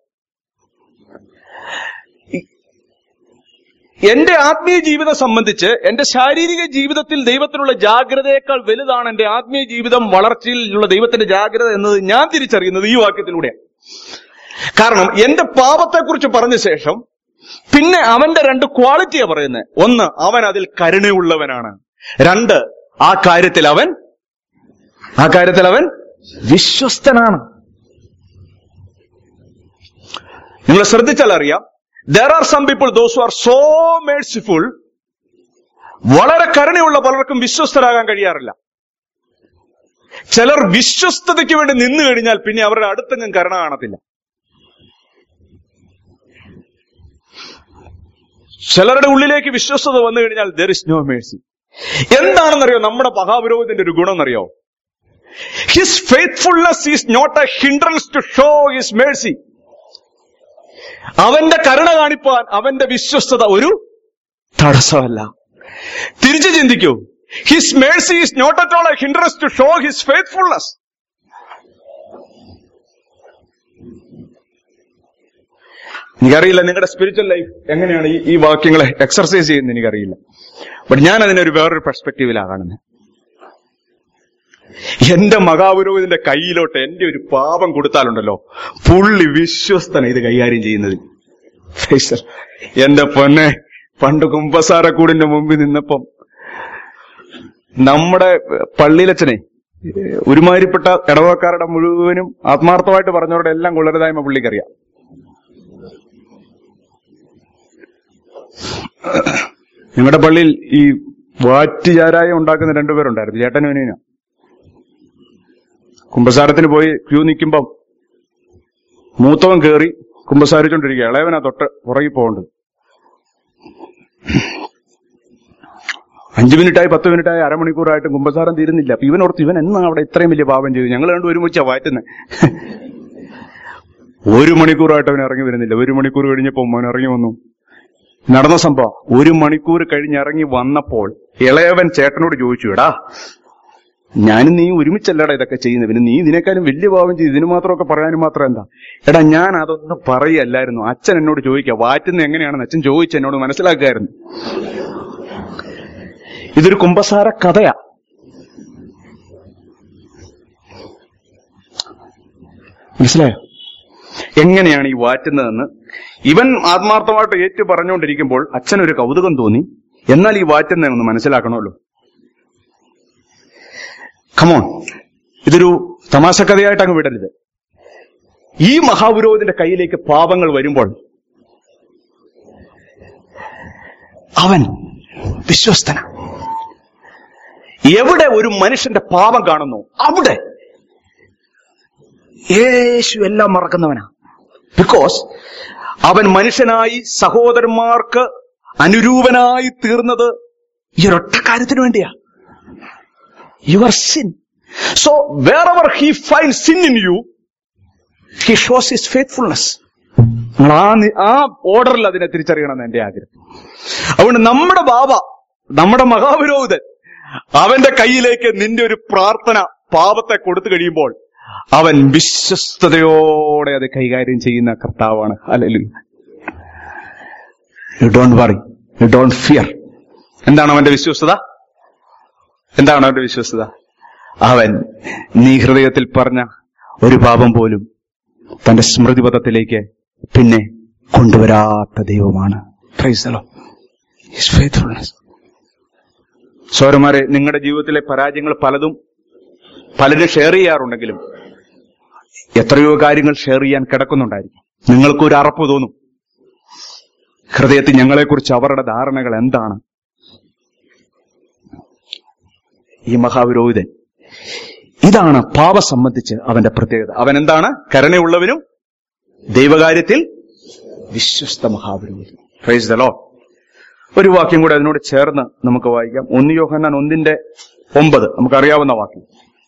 എന്റെ ആത്മീയ ജീവിതം സംബന്ധിച്ച് എന്റെ ശാരീരിക ജീവിതത്തിൽ ദൈവത്തിനുള്ള ജാഗ്രതയേക്കാൾ വലുതാണ് എന്റെ ആത്മീയ ജീവിതം വളർച്ചയിലുള്ള ദൈവത്തിന്റെ ജാഗ്രത എന്നത് ഞാൻ തിരിച്ചറിയുന്നത് ഈ വാക്യത്തിലൂടെയാണ്. കാരണം എന്റെ പാപത്തെക്കുറിച്ച് പറഞ്ഞ ശേഷം പിന്നെ അവന്റെ 2 ക്വാളിറ്റിയാ പറയുന്നത്. ഒന്ന്, അവൻ അതിൽ കരുണയുള്ളവനാണ്. 2, ആ കാര്യത്തിൽ അവൻ വിശ്വസ്തനാണ്. നിങ്ങൾ ശ്രദ്ധിച്ചാൽ അറിയാം, there are some people those who are so merciful, വളരെ കരുണയുള്ള പലർക്കും വിശ്വസ്തരാകാൻ കഴിയാറില്ല. ചിലർ വിശ്വസ്തതയ്ക്ക് വേണ്ടി നിന്നു കഴിഞ്ഞാൽ പിന്നെ അവരുടെ അടുത്തെങ്ങും കരുണ കാണത്തില്ല. ചിലരുടെ ഉള്ളിലേക്ക് വിശ്വസ്തത വന്നു കഴിഞ്ഞാൽ there is no mercy. എന്താണെന്നറിയോ നമ്മുടെ മഹാപുരോഹിതന്റെ ഒരു ഗുണം എന്നറിയോ? His faithfulness is not a hindrance to show his mercy. അവന്റെ കരുണ കാണിപ്പാൻ അവന്റെ വിശ്വസ്തത ഒരു തടസ്സമല്ല. തിരിച്ചു ചിന്തിക്കൂ, his mercy is not at all a hindrance to show his faithfulness. എനിക്കറിയില്ല നിങ്ങളുടെ സ്പിരിച്വൽ ലൈഫ് എങ്ങനെയാണ് ഈ വാക്യങ്ങളെ എക്സർസൈസ് ചെയ്യുന്നത് എനിക്കറിയില്ല. ബട്ട് ഞാൻ അതിനൊരു വേറൊരു പെർസ്പെക്റ്റീവിലാണ് കാണുന്നത്. എന്റെ മഹാപുരോഹിതന്റെ കയ്യിലോട്ട് എന്റെ ഒരു പാപം കൊടുത്താലുണ്ടല്ലോ, പുള്ളി വിശ്വസ്തന ഇത് കൈകാര്യം ചെയ്യുന്നതിൽ. എന്റെ പൊന്നെ, പണ്ട് കുമ്പസാരക്കൂടിന്റെ മുമ്പിൽ നിന്നപ്പം നമ്മുടെ പള്ളിയിലച്ഛനെ ഒരുമാതിരിപ്പെട്ട ഇടവക്കാരുടെ മുഴുവനും ആത്മാർത്ഥമായിട്ട് പറഞ്ഞവരുടെ എല്ലാം കൊള്ളരുതായ്മ പുള്ളിക്കറിയാം. ഞങ്ങളുടെ പള്ളിയിൽ ഈ വാറ്റുചാരായം ഉണ്ടാക്കുന്ന രണ്ടുപേരുണ്ടായിരുന്നു, ചേട്ടനും അനിയനും. കുമ്പസാരത്തിന് പോയി ക്യൂ നിൽക്കുമ്പം മൂത്തവൻ കയറി കുമ്പസാരിച്ചോണ്ടിരിക്കുക, ഇളയവനാ തൊട്ട് പുറകിൽ പോകേണ്ടത്. 5 മിനിറ്റായി 10 മിനിറ്റായി അരമണിക്കൂറായിട്ട് കുമ്പസാരം തീരുന്നില്ല. അപ്പൊ ഇവനോർത്ത് ഇവൻ എന്നാ അവിടെ ഇത്രയും വലിയ പാപം ചെയ്തു. ഞങ്ങൾ കണ്ടു ഒരുമിച്ചാ വാറ്റുന്നത്. 1 മണിക്കൂറായിട്ട് അവൻ ഇറങ്ങി വരുന്നില്ല. 1 മണിക്കൂർ കഴിഞ്ഞപ്പോ അവൻ ഇറങ്ങി വന്നു. നടന്ന സംഭവം, 1 മണിക്കൂർ കഴിഞ്ഞിറങ്ങി വന്നപ്പോൾ ഇളയവൻ ചേട്ടനോട് ചോദിച്ചു, എടാ ഞാനും നീ ഒരുമിച്ചല്ലടാ ഇതൊക്കെ ചെയ്യുന്നത്, പിന്നെ നീ ഇതിനേക്കാളും വലിയ പാപം ചെയ്തു, ഇതിന് മാത്രമൊക്കെ പറയാനും മാത്രം എന്താ? എടാ ഞാൻ അതൊന്നും പറയല്ലായിരുന്നു, അച്ഛൻ എന്നോട് ചോദിക്കുക വാറ്റുന്നത് എങ്ങനെയാണെന്ന് അച്ഛൻ ചോദിച്ച് എന്നോട് മനസ്സിലാക്കായിരുന്നു. ഇതൊരു കുമ്പസാര കഥയാ. മനസ്സിലായോ എങ്ങനെയാണ് ഈ വാറ്റുന്നതെന്ന്? ഇവൻ ആത്മാർത്ഥമായിട്ട് ഏറ്റു പറഞ്ഞുകൊണ്ടിരിക്കുമ്പോൾ അച്ഛനൊരു കൗതുകം തോന്നി, എന്നാൽ ഈ വാറ്റുന്നതെന്ന് മനസ്സിലാക്കണമല്ലോ. കമോൺ, ഇതൊരു തമാശ കഥയായിട്ട് അങ്ങ് വിടരുത്. ഈ മഹാപുരോഹിതന്റെ കയ്യിലേക്ക് പാപങ്ങൾ വരുമ്പോൾ അവൻ വിശ്വസ്തന. എവിടെ ഒരു മനുഷ്യന്റെ പാപം കാണുന്നു അവിടെ യേശു എല്ലാം മറക്കുന്നവനാ. ബിക്കോസ് അവൻ മനുഷ്യനായി സഹോദരന്മാർക്ക് അനുരൂപനായി തീർന്നത് ഈ ഒരൊറ്റ കാര്യത്തിന് വേണ്ടിയാ. Your sin. So wherever he finds sin in you, he shows his faithfulness. ആ ഓർഡറിൽ അതിനെ തിരിച്ചറിയണമെന്ന് എന്റെ ആഗ്രഹം. അതുകൊണ്ട് നമ്മുടെ ബാബ, നമ്മുടെ മഹാപുരോഹിതൻ, അവന്റെ കയ്യിലേക്ക് നിന്റെ ഒരു പ്രാർത്ഥന പാപത്തെ കൊടുത്തു കഴിയുമ്പോൾ അവൻ വിശ്വസ്തയോടെ അത് കൈകാര്യം ചെയ്യുന്ന കർത്താവാണ്. Hallelujah. You don't worry, you don't fear. എന്താണ് അവന്റെ വിശ്വസ്തത? എന്താണ് അവന്റെ വിശ്വസ്തത? അവൻ നീ ഹൃദയത്തിൽ പറഞ്ഞ ഒരു പാപം പോലും തന്റെ സ്മൃതിപഥത്തിലേക്ക് പിന്നെ കൊണ്ടുവരാത്ത ദൈവമാണ്. Praise the Lord. His faithfulness. സഹോദരന്മാരെ, നിങ്ങളുടെ ജീവിതത്തിലെ പരാജയങ്ങൾ പലരും ഷെയർ ചെയ്യാറുണ്ടെങ്കിലും എത്രയോ കാര്യങ്ങൾ ഷെയർ ചെയ്യാൻ കിടക്കുന്നുണ്ടായിരിക്കും. നിങ്ങൾക്കൊരു അറപ്പ് തോന്നും ഹൃദയത്തിൽ ഞങ്ങളെക്കുറിച്ച് അവരുടെ ധാരണകൾ എന്താണ്. ഈ മഹാപുരോഹിതൻ, ഇതാണ് പാപം സംബന്ധിച്ച് അവന്റെ പ്രത്യേകത. അവൻ എന്താണ്? കരുണയുള്ളവനും ദൈവകാര്യത്തിൽ വിശ്വസ്ത മഹാപുരോഹിതൻ. Praise the Lord. ഒരു വാക്യം കൂടെ അതിനോട് ചേർന്ന് നമുക്ക് വായിക്കാം. 1 യോഹന്നാൻ 1:9 നമുക്കറിയാവുന്ന വാക്യം.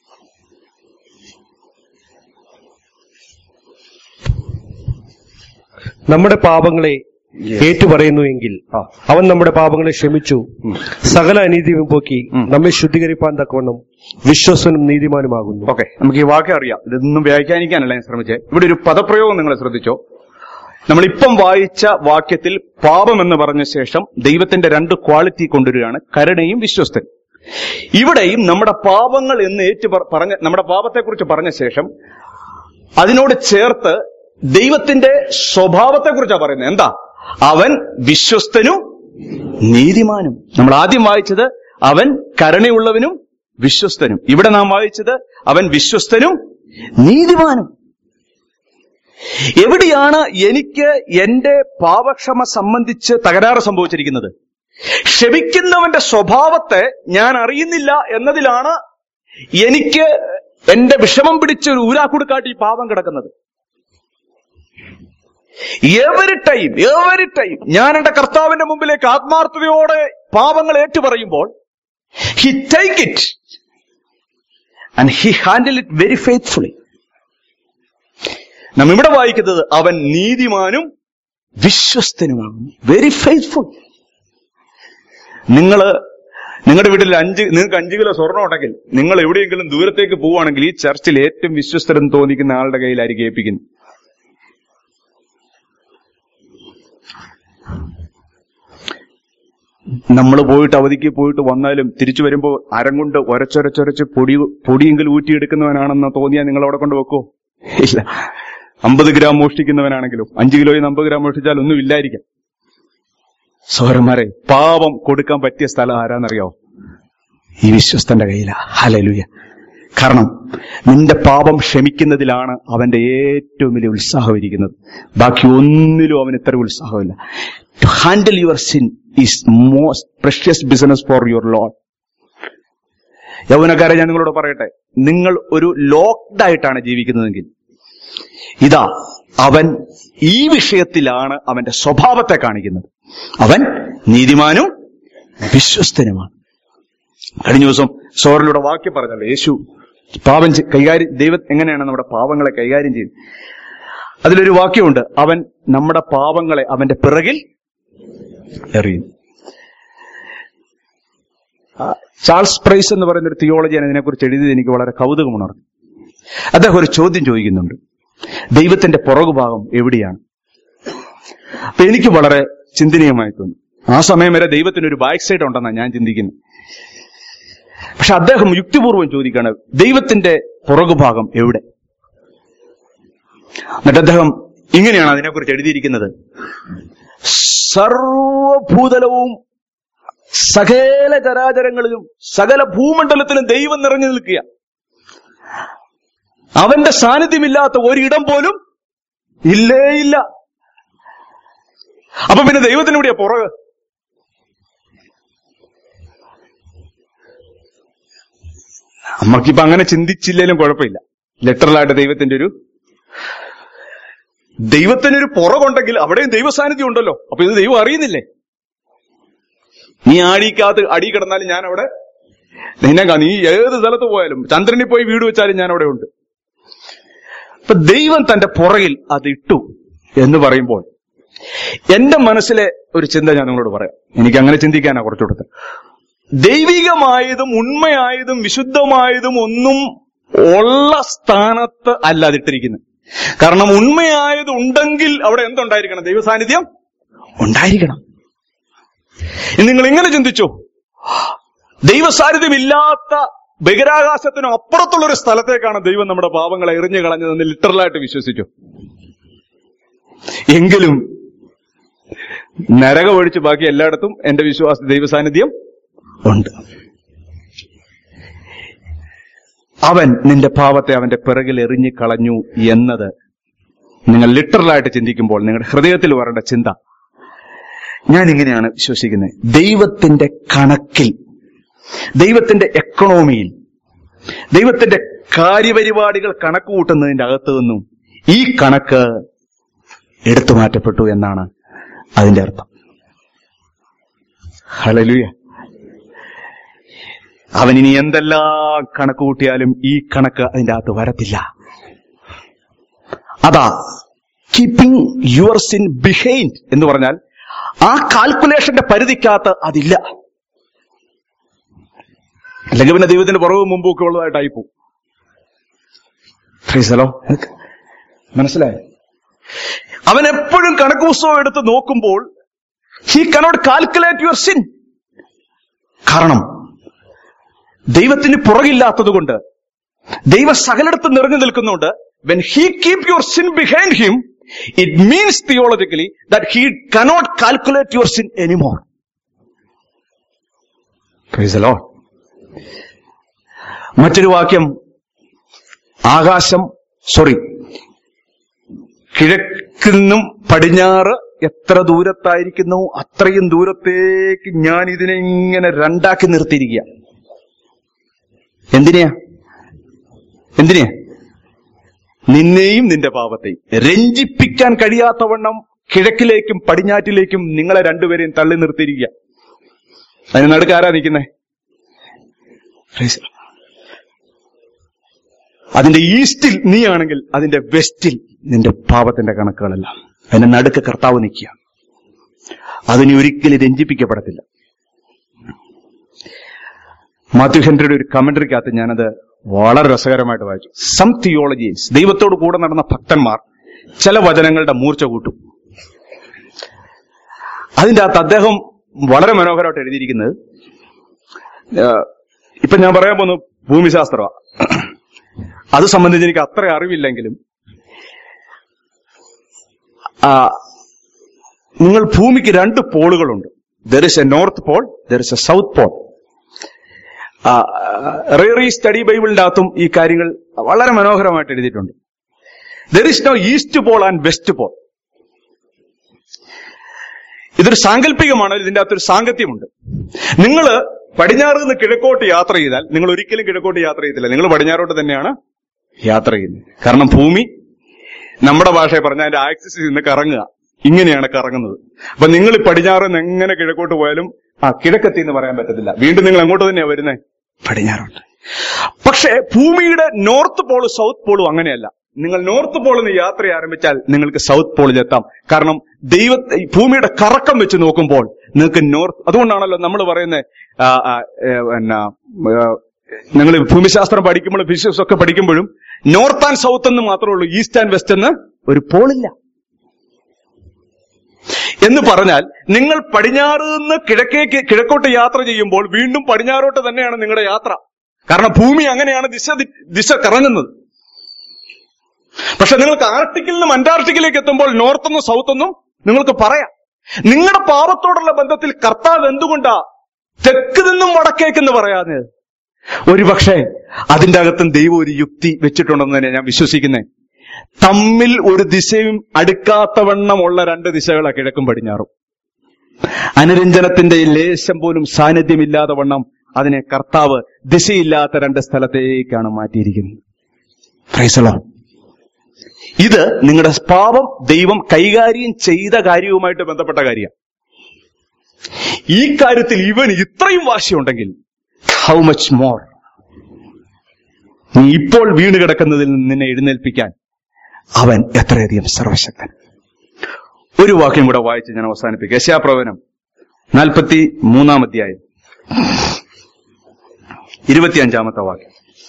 നമ്മുടെ പാപങ്ങളെ ഏറ്റുപറയുന്നു എങ്കിൽ അവൻ നമ്മുടെ പാപങ്ങളെ ക്ഷമിച്ചു സകല അനീതിയും പോക്കി നമ്മെ ശുദ്ധീകരിപ്പാൻ തക്കവണ്ണം വിശ്വസ്തനും നീതിമാനുമാകുന്നു. ഓക്കെ, നമുക്ക് ഈ വാക്യം അറിയാം. ഇതൊന്നും വ്യാഖ്യാനിക്കാനല്ല ഞാൻ ശ്രമിച്ചേ. ഇവിടെ ഒരു പദപ്രയോഗം നിങ്ങൾ ശ്രദ്ധിച്ചോ. നമ്മളിപ്പം വായിച്ച വാക്യത്തിൽ പാപം എന്ന് പറഞ്ഞ ശേഷം ദൈവത്തിന്റെ 2 ക്വാളിറ്റി കൊണ്ടുവരികയാണ്, കരുണയും വിശ്വസ്തൻ. ഇവിടെയും നമ്മുടെ പാപങ്ങൾ എന്ന് പറഞ്ഞ നമ്മുടെ പാപത്തെക്കുറിച്ച് പറഞ്ഞ ശേഷം അതിനോട് ചേർത്ത് ദൈവത്തിന്റെ സ്വഭാവത്തെക്കുറിച്ചാണ് പറയുന്നത്. എന്താ? അവൻ വിശ്വസ്തനും നീതിമാനും. നമ്മൾ ആദ്യം വായിച്ചത് അവൻ കരുണയുള്ളവനും വിശ്വസ്തനും. ഇവിടെ നാം വായിച്ചത് അവൻ വിശ്വസ്തനും നീതിമാനും. എവിടെയാണ് എനിക്ക് എന്റെ പാപക്ഷമ സംബന്ധിച്ച് തകരാറ് സംഭവിച്ചിരിക്കുന്നത്? ക്ഷമിക്കുന്നവന്റെ സ്വഭാവത്തെ ഞാൻ അറിയുന്നില്ല എന്നതിലാണ് എനിക്ക് എന്റെ വിഷമം പിടിച്ച ഒരു ഊരാക്കുടുക്കാട്ടി ഈ പാപം കിടക്കുന്നത്. എവരി ടൈം ഞാൻ എന്റെ കർത്താവിന്റെ മുമ്പിലേക്ക് ആത്മാർത്ഥതയോടെ പാപങ്ങൾ ഏറ്റുപറയുമ്പോൾ he take it and he handle it very faithfully. നാം ഇവിടെ വായിക്കുന്നത് അവൻ നീതിമാനും വിശ്വസ്തനുമാകുന്നു. Very faithful. നിങ്ങളുടെ വീട്ടിൽ നിങ്ങൾക്ക് 5 കിലോ സ്വർണ്ണം ഉണ്ടെങ്കിൽ നിങ്ങൾ എവിടെയെങ്കിലും ദൂരത്തേക്ക് പോവുകയാണെങ്കിൽ ഈ ചർച്ചിൽ ഏറ്റവും വിശ്വസ്തരെന്ന് തോന്നിക്കുന്ന ആളുടെ കയ്യിലായിരിക്കും ഏൽപ്പിക്കുന്നത്. നമ്മൾ പോയിട്ട് അവധിക്ക് പോയിട്ട് വന്നാലും തിരിച്ചു വരുമ്പോൾ അരം കൊണ്ട് ഒരച്ചൊരച്ചൊരച്ച് പൊടിയെങ്കിലും ഊറ്റിയെടുക്കുന്നവനാണെന്ന് തോന്നിയാൽ നിങ്ങൾ അവിടെ കൊണ്ട് വെക്കോ? ഇല്ല. 50 ഗ്രാം മോഷ്ടിക്കുന്നവനാണെങ്കിലും 5 കിലോയിൽ 50 ഗ്രാം മോഷ്ടിച്ചാൽ ഒന്നും ഇല്ലായിരിക്കാം. സഹോദരന്മാരെ, പാപം കൊടുക്കാൻ പറ്റിയ സ്ഥലം ആരാന്നറിയാവോ? ഈ വിശ്വസ്തന്റെ കയ്യിലാ. ഹല്ലേലൂയ. കാരണം നിന്റെ പാപം ക്ഷമിക്കുന്നതിലാണ് അവന്റെ ഏറ്റവും വലിയ ഉത്സാഹം ഇരിക്കുന്നത്. ബാക്കി ഒന്നിലും അവന് ഇത്ര ഉത്സാഹമില്ല. To handle your sin is most precious business for your Lord. യൗവനക്കാരെ, ഞാൻ നിങ്ങളോട് പറയട്ടെ, നിങ്ങൾ ഒരു ലോക്ക്ഡ് ആയിട്ടാണ് ജീവിക്കുന്നതെങ്കിൽ ഇതാ അവൻ ഈ വിഷയത്തിലാണ് അവന്റെ സ്വഭാവത്തെ കാണിക്കുന്നത്. അവൻ നീതിമാനും വിശ്വസ്തനുമാണ്. കഴിഞ്ഞ ദിവസം സോറിലൂടെ വാക്യം പറഞ്ഞല്ലോ, യേശു പാപം കൈകാര്യം, ദൈവം എങ്ങനെയാണ് നമ്മുടെ പാപങ്ങളെ കൈകാര്യം ചെയ്യുന്നത്. അതിലൊരു വാക്യമുണ്ട്, അവൻ നമ്മുടെ പാപങ്ങളെ അവന്റെ പിറകിൽ എറിയും. ചാൾസ് പ്രൈസ് എന്ന് പറയുന്ന ഒരു തിയോളജിയാണ് ഇതിനെക്കുറിച്ച് എഴുതിയത്. എനിക്ക് വളരെ കൗതുകമുണർന്നു. അദ്ദേഹം ഒരു ചോദ്യം ചോദിക്കുന്നുണ്ട്, ദൈവത്തിന്റെ പുറകുഭാഗം എവിടെയാണ്? അപ്പൊ എനിക്ക് വളരെ ചിന്തനീയമായി തോന്നി. ആ സമയം വരെ ദൈവത്തിനൊരു ബാക്ക് സൈഡ് ഉണ്ടെന്നാണ് ഞാൻ ചിന്തിക്കുന്നത്. പക്ഷെ അദ്ദേഹം യുക്തിപൂർവ്വം ചോദിക്കുകയാണ്, ദൈവത്തിന്റെ പുറകുഭാഗം എവിടെ? എന്നിട്ട് അദ്ദേഹം ഇങ്ങനെയാണ് അതിനെക്കുറിച്ച് എഴുതിയിരിക്കുന്നത്, സർവഭൂതലവും സകല ചരാചരങ്ങളിലും സകല ഭൂമണ്ഡലത്തിലും ദൈവം നിറഞ്ഞു നിൽക്കുക. അവന്റെ സാന്നിധ്യമില്ലാത്ത ഒരിടം പോലും ഇല്ലേ ഇല്ല. അപ്പൊ പിന്നെ ദൈവത്തിന് എവിടെയാ പുറകെ? നമ്മൾക്കിപ്പോ അങ്ങനെ ചിന്തിച്ചില്ലേലും കുഴപ്പമില്ല. ലിറ്ററലായിട്ട് ദൈവത്തിനൊരു പുറകുണ്ടെങ്കിൽ അവിടെയും ദൈവസാന്നിധ്യം ഉണ്ടല്ലോ. അപ്പൊ ഇത് ദൈവം അറിയുന്നില്ലേ? നീ അടി കിടന്നാലും ഞാൻ അവിടെ നീ ഏത് സ്ഥലത്ത് പോയാലും, ചന്ദ്രനിൽ പോയി വീട് വെച്ചാലും ഞാൻ അവിടെ ഉണ്ട്. അപ്പൊ ദൈവം തന്റെ പുറകിൽ അത് ഇട്ടു എന്ന് പറയുമ്പോൾ എന്റെ മനസ്സിലെ ഒരു ചിന്ത ഞാൻ നിങ്ങളോട് പറയാം. എനിക്ക് അങ്ങനെ ചിന്തിക്കാനാ കുറച്ചുകൂടെ. ദൈവികമായതും ഉണ്മയായതും വിശുദ്ധമായതും ഒന്നും ഉള്ള സ്ഥാനത്ത് അല്ല അതിട്ടിരിക്കുന്നത്. കാരണം ഉണ്മയായത് ഉണ്ടെങ്കിൽ അവിടെ എന്തുണ്ടായിരിക്കണം? ദൈവസാന്നിധ്യം ഉണ്ടായിരിക്കണം. നിങ്ങൾ ഇങ്ങനെ ചിന്തിച്ചോ, ദൈവസാന്നിധ്യമില്ലാത്ത ബഹിരാകാശത്തിനും അപ്പുറത്തുള്ളൊരു സ്ഥലത്തേക്കാണ് ദൈവം നമ്മുടെ പാപങ്ങളെ എറിഞ്ഞു കളഞ്ഞതെന്ന് ലിറ്ററലായിട്ട് വിശ്വസിച്ചു. എങ്കിലും നരകം ഒഴിച്ച് ബാക്കി എല്ലായിടത്തും എന്റെ വിശ്വാസ ദൈവസാന്നിധ്യം ഉണ്ട്. അവൻ നിന്റെ പാപത്തെ അവന്റെ പിറകിൽ എറിഞ്ഞു കളഞ്ഞു എന്നത് നിങ്ങൾ ലിറ്ററലായിട്ട് ചിന്തിക്കുമ്പോൾ നിങ്ങളുടെ ഹൃദയത്തിൽ വരേണ്ട ചിന്ത, ഞാൻ ഇങ്ങനെയാണ് വിശ്വസിക്കുന്നത്, ദൈവത്തിന്റെ കണക്കിൽ, ദൈവത്തിന്റെ എക്കണോമിയിൽ, ദൈവത്തിന്റെ കാര്യപരിപാടികൾ കണക്ക് കൂട്ടുന്നതിന്റെ അകത്തു നിന്നും ഈ കണക്ക് എടുത്തു മാറ്റപ്പെട്ടു എന്നാണ് അതിന്റെ അർത്ഥം. ഹല്ലേലൂയ. അവൻ ഇനി എന്തെല്ലാം കണക്ക് കൂട്ടിയാലും ഈ കണക്ക് അതിന്റെ അകത്ത് വരത്തില്ല. അതാ കീപ്പിംഗ് യുവർ സിൻ ബിഹൈൻഡ് എന്ന് പറഞ്ഞാൽ ആ കാൽക്കുലേഷന്റെ പരിധിക്കകത്ത് അതില്ല. അല്ലെങ്കിൽ പിന്നെ ദൈവത്തിന്റെ പുറവും മുമ്പൊക്കെ ഉള്ളതായിട്ടായിപ്പോ. മനസ്സിലായോ? അവൻ എപ്പോഴും കണക്ക് പുസ്തകം എടുത്ത് നോക്കുമ്പോൾ he cannot calculate your sin. കാരണം ദൈവത്തിന് പുറകില്ലാത്തത് കൊണ്ട്, ദൈവം സകലയിടത്ത് നിറഞ്ഞു നിൽക്കുന്നുണ്ട്. When he keep your sin behind him, it means theologically that he cannot calculate your sin anymore. Praise the Lord. മറ്റൊരു വാക്യം, കിഴക്കിന്നും പടിഞ്ഞാറ് എത്ര ദൂരത്തായിരിക്കുന്നു അത്രയും ദൂരത്തേക്ക് ഞാൻ ഇതിനെ ഇങ്ങനെ രണ്ടാക്കി നിർത്തിയിരിക്കുക. എന്തിനാ? നിന്നെയും നിന്റെ പാപത്തെയും രഞ്ജിപ്പിക്കാൻ കഴിയാത്തവണ്ണം കിഴക്കിലേക്കും പടിഞ്ഞാറ്റിലേക്കും നിങ്ങളെ രണ്ടുപേരെയും തള്ളി നിർത്തിയിരിക്കുക. അതിന് നടുക്ക് ആരാ നിൽക്കുന്നേ? അതിന്റെ ഈസ്റ്റിൽ നീ ആണെങ്കിൽ അതിന്റെ വെസ്റ്റിൽ നിന്റെ പാപത്തിന്റെ കണക്കുകളെല്ലാം. അതിന്റെ നടുക്ക് കർത്താവ് നിൽക്കുക. അതിന് ഒരിക്കലും രഞ്ജിപ്പിക്കപ്പെടത്തില്ല. മാത്യു ഹെൻറിയുടെ ഒരു കമന്ററിക്കകത്ത് ഞാനത് വളരെ രസകരമായിട്ട് വായിച്ചു. സം തിയോളജീസ്, ദൈവത്തോട് കൂടെ നടന്ന ഭക്തന്മാർ ചില വചനങ്ങളുടെ മൂർച്ച കൂട്ടും. അതിന്റെ അകത്ത് അദ്ദേഹം വളരെ മനോഹരമായിട്ട് എഴുതിയിരിക്കുന്നത്, ഇപ്പൊ ഞാൻ പറയാൻ പോകുന്നു ഭൂമിശാസ്ത്രമാണ്. അത് സംബന്ധിച്ച് എനിക്ക് അത്ര അറിവില്ലെങ്കിലും നിങ്ങൾ ഭൂമിക്ക് 2 പോളുകളുണ്ട്. There is a north pole, there is a south pole. Ryrie study ബൈബിളിന്റെ അകത്തും ഈ കാര്യങ്ങൾ വളരെ മനോഹരമായിട്ട് എഴുതിയിട്ടുണ്ട്. There is no east pole and west pole. ഇതൊരു സാങ്കല്പികമാണ്, ഇതിന്റെ അകത്തൊരു സാങ്കത്യമുണ്ട്. നിങ്ങൾ പടിഞ്ഞാറ് നിന്ന് കിഴക്കോട്ട് യാത്ര ചെയ്താൽ നിങ്ങൾ ഒരിക്കലും കിഴക്കോട്ട് യാത്ര ചെയ്തില്ല, നിങ്ങൾ പടിഞ്ഞാറോട്ട് തന്നെയാണ് യാത്ര ചെയ്യുന്നത്. കാരണം ഭൂമി നമ്മുടെ ഭാഷയെ പറഞ്ഞാൽ അതിന്റെ ആക്സിസിൽ നിന്ന് കറങ്ങുക, ഇങ്ങനെയാണ് കറങ്ങുന്നത്. അപ്പൊ നിങ്ങൾ പടിഞ്ഞാറ് നിന്ന് എങ്ങനെ കിഴക്കോട്ട് പോയാലും കിഴക്കെത്തി എന്ന് പറയാൻ പറ്റത്തില്ല. വീണ്ടും നിങ്ങൾ അങ്ങോട്ട് തന്നെയാ വരുന്നത്, പടിഞ്ഞാറോട്ട്. പക്ഷേ ഭൂമിയുടെ നോർത്ത് പോളും സൗത്ത് പോളും അങ്ങനെയല്ല. നിങ്ങൾ നോർത്ത് പോളിൽ നിന്ന് യാത്ര ആരംഭിച്ചാൽ നിങ്ങൾക്ക് സൗത്ത് പോളിലെത്താം. കാരണം ഭൂമിയുടെ കറക്കം വെച്ച് നോക്കുമ്പോൾ നിങ്ങൾക്ക് നോർത്ത്. അതുകൊണ്ടാണല്ലോ നമ്മൾ പറയുന്നത്, നിങ്ങൾ ഭൂമിശാസ്ത്രം പഠിക്കുമ്പോഴും ഫിസിക്സ് ഒക്കെ പഠിക്കുമ്പോഴും നോർത്ത് ആൻഡ് സൗത്ത് എന്ന് മാത്രമേ ഉള്ളൂ, ഈസ്റ്റ് ആൻഡ് വെസ്റ്റ് എന്ന് ഒരു പോളില്ല. എന്ന് പറഞ്ഞാൽ നിങ്ങൾ പടിഞ്ഞാറ് നിന്ന് കിഴക്കോട്ട് യാത്ര ചെയ്യുമ്പോൾ വീണ്ടും പടിഞ്ഞാറോട്ട് തന്നെയാണ് നിങ്ങളുടെ യാത്ര. കാരണം ഭൂമി അങ്ങനെയാണ് ദിശ കറങ്ങുന്നത്. പക്ഷെ നിങ്ങൾക്ക് ആർട്ടിക്കിൽ നിന്നും അന്റാർട്ടിക്കിലേക്ക് എത്തുമ്പോൾ നോർത്തെന്നും സൗത്തെന്നും നിങ്ങൾക്ക് പറയാം. നിങ്ങളുടെ പാപത്തോടുള്ള ബന്ധത്തിൽ കർത്താവ് എന്തുകൊണ്ടാ തെക്ക് നിന്നും വടക്കേക്കെന്ന് പറയാതെ? ഒരുപക്ഷെ അതിന്റെ അകത്തും ദൈവം ഒരു യുക്തി വെച്ചിട്ടുണ്ടെന്ന് തന്നെ ഞാൻ വിശ്വസിക്കുന്നത്. തമ്മിൽ ഒരു ദിശയും അടുക്കാത്തവണ്ണമുള്ള 2 ദിശകളാണ് കിഴക്കും പടിഞ്ഞാറും. അനുരഞ്ജനത്തിന്റെ ലേശം പോലും സാന്നിധ്യമില്ലാതെ വണ്ണം അതിനെ കർത്താവ് ദിശയില്ലാത്ത 2 സ്ഥലത്തേക്കാണ് മാറ്റിയിരിക്കുന്നത്. Price the Lord. ഇത് നിങ്ങളുടെ പാപം ദൈവം കൈകാര്യം ചെയ്ത കാര്യവുമായിട്ട് ബന്ധപ്പെട്ട കാര്യമാണ്. ഈ കാര്യത്തിൽ ഇവന് ഇത്രയും വാശിയുണ്ടെങ്കിൽ ഹൗ മച്ച് മോർ നീ ഇപ്പോൾ വീണ് കിടക്കുന്നതിൽ നിന്ന് നിന്നെ എഴുന്നേൽപ്പിക്കാൻ അവൻ എത്രയധികം സർവശക്തൻ. ഒരു വാക്യം കൂടെ വായിച്ച് ഞാൻ അവസാനിപ്പിക്കാം. യെശയ്യാപ്രവചനം 43-ാം അധ്യായം 25-ാമത്തെ വാക്യം.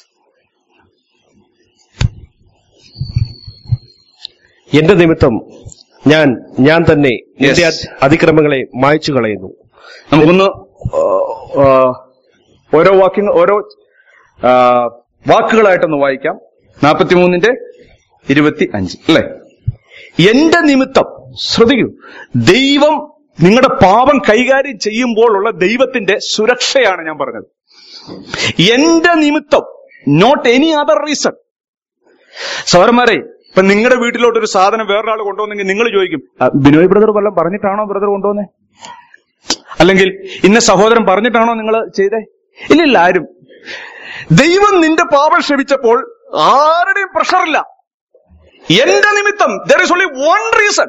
എന്റെ നിമിത്തം ഞാൻ തന്നെ എന്റെ അതിക്രമങ്ങളെ മായ്ച്ചു കളയുന്നു. നമുക്കൊന്ന് ഓരോ വാക്കുകളായിട്ടൊന്ന് വായിക്കാം. 43-ന്റെ-25 അല്ലെ? എന്റെ നിമിത്തം, ശ്രദ്ധിക്കൂ, ദൈവം നിങ്ങളുടെ പാപം കൈകാര്യം ചെയ്യുമ്പോഴുള്ള ദൈവത്തിന്റെ സുരക്ഷയാണ് ഞാൻ പറഞ്ഞത്. എന്റെ നിമിത്തം, നോട്ട് എനി അതർ റീസൺ. സഹോദരന്മാരെ, ഇപ്പൊ നിങ്ങളുടെ വീട്ടിലോട്ടൊരു സാധനം വേറൊരാൾ കൊണ്ടുവന്നെങ്കിൽ നിങ്ങൾ ചോദിക്കും, ബിനോയ് ബ്രദർ വല്ലതും പറഞ്ഞിട്ടാണോ ബ്രദർ കൊണ്ടുവന്നേ? അല്ലെങ്കിൽ ഇന്ന സഹോദരൻ പറഞ്ഞിട്ടാണോ നിങ്ങൾ ചെയ്തേ? ഇല്ലില്ല, ആരും. ദൈവം നിന്റെ പാപം ക്ഷമിച്ചപ്പോൾ ആരുടെയും പ്രഷറില്ല. എന്റെ നിമിത്തം, there is only one reason.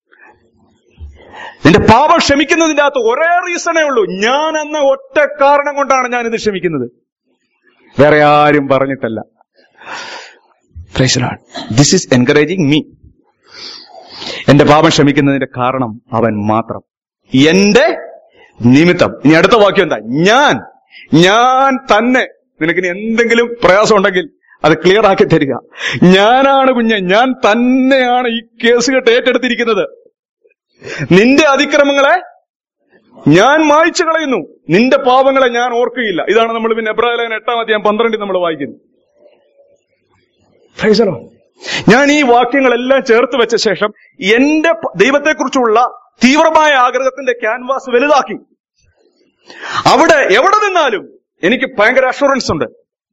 നിന്റെ പാപം ക്ഷമിക്കുന്നതിന്റെ അകത്ത് ഒരേ റീസണേ ഉള്ളൂ. ഞാൻ എന്ന ഒറ്റ കാരണം കൊണ്ടാണ് ഞാൻ ഇത് ക്ഷമിക്കുന്നത്, വേറെ ആരും പറഞ്ഞിട്ടല്ല. Praise the Lord. This is encouraging me. എന്റെ പാപം ക്ഷമിക്കുന്നതിന്റെ കാരണം അവൻ മാത്രം. എന്റെ നിമിത്തം. ഇനി അടുത്ത വാക്യം എന്താ? ഞാൻ തന്നെ. നിനക്കിനി എന്തെങ്കിലും പ്രയാസം ഉണ്ടെങ്കിൽ അത് ക്ലിയർ ആക്കി തരിക. ഞാനാണ് കുഞ്ഞ്, ഞാൻ തന്നെയാണ് ഈ കേസ് കെട്ട് ഏറ്റെടുത്തിരിക്കുന്നത്. നിന്റെ അതിക്രമങ്ങളെ ഞാൻ മായ്ച്ചു കളയുന്നു, നിന്റെ പാപങ്ങളെ ഞാൻ ഓർക്കുകയില്ല. ഇതാണ് നമ്മൾ പിന്നെ എബ്രായലേഖനം 8-ാം അധ്യായം 12 നമ്മൾ വായിക്കുന്നത്. ഞാൻ ഈ വാക്യങ്ങളെല്ലാം ചേർത്ത് വെച്ച ശേഷം എന്റെ ദൈവത്തെക്കുറിച്ചുള്ള തീവ്രമായ ആഗ്രഹത്തിന്റെ ക്യാൻവാസ് വലുതാക്കി. അവിടെ എവിടെ നിന്നാലും എനിക്ക് ഭയങ്കര അഷുറൻസ് ഉണ്ട്.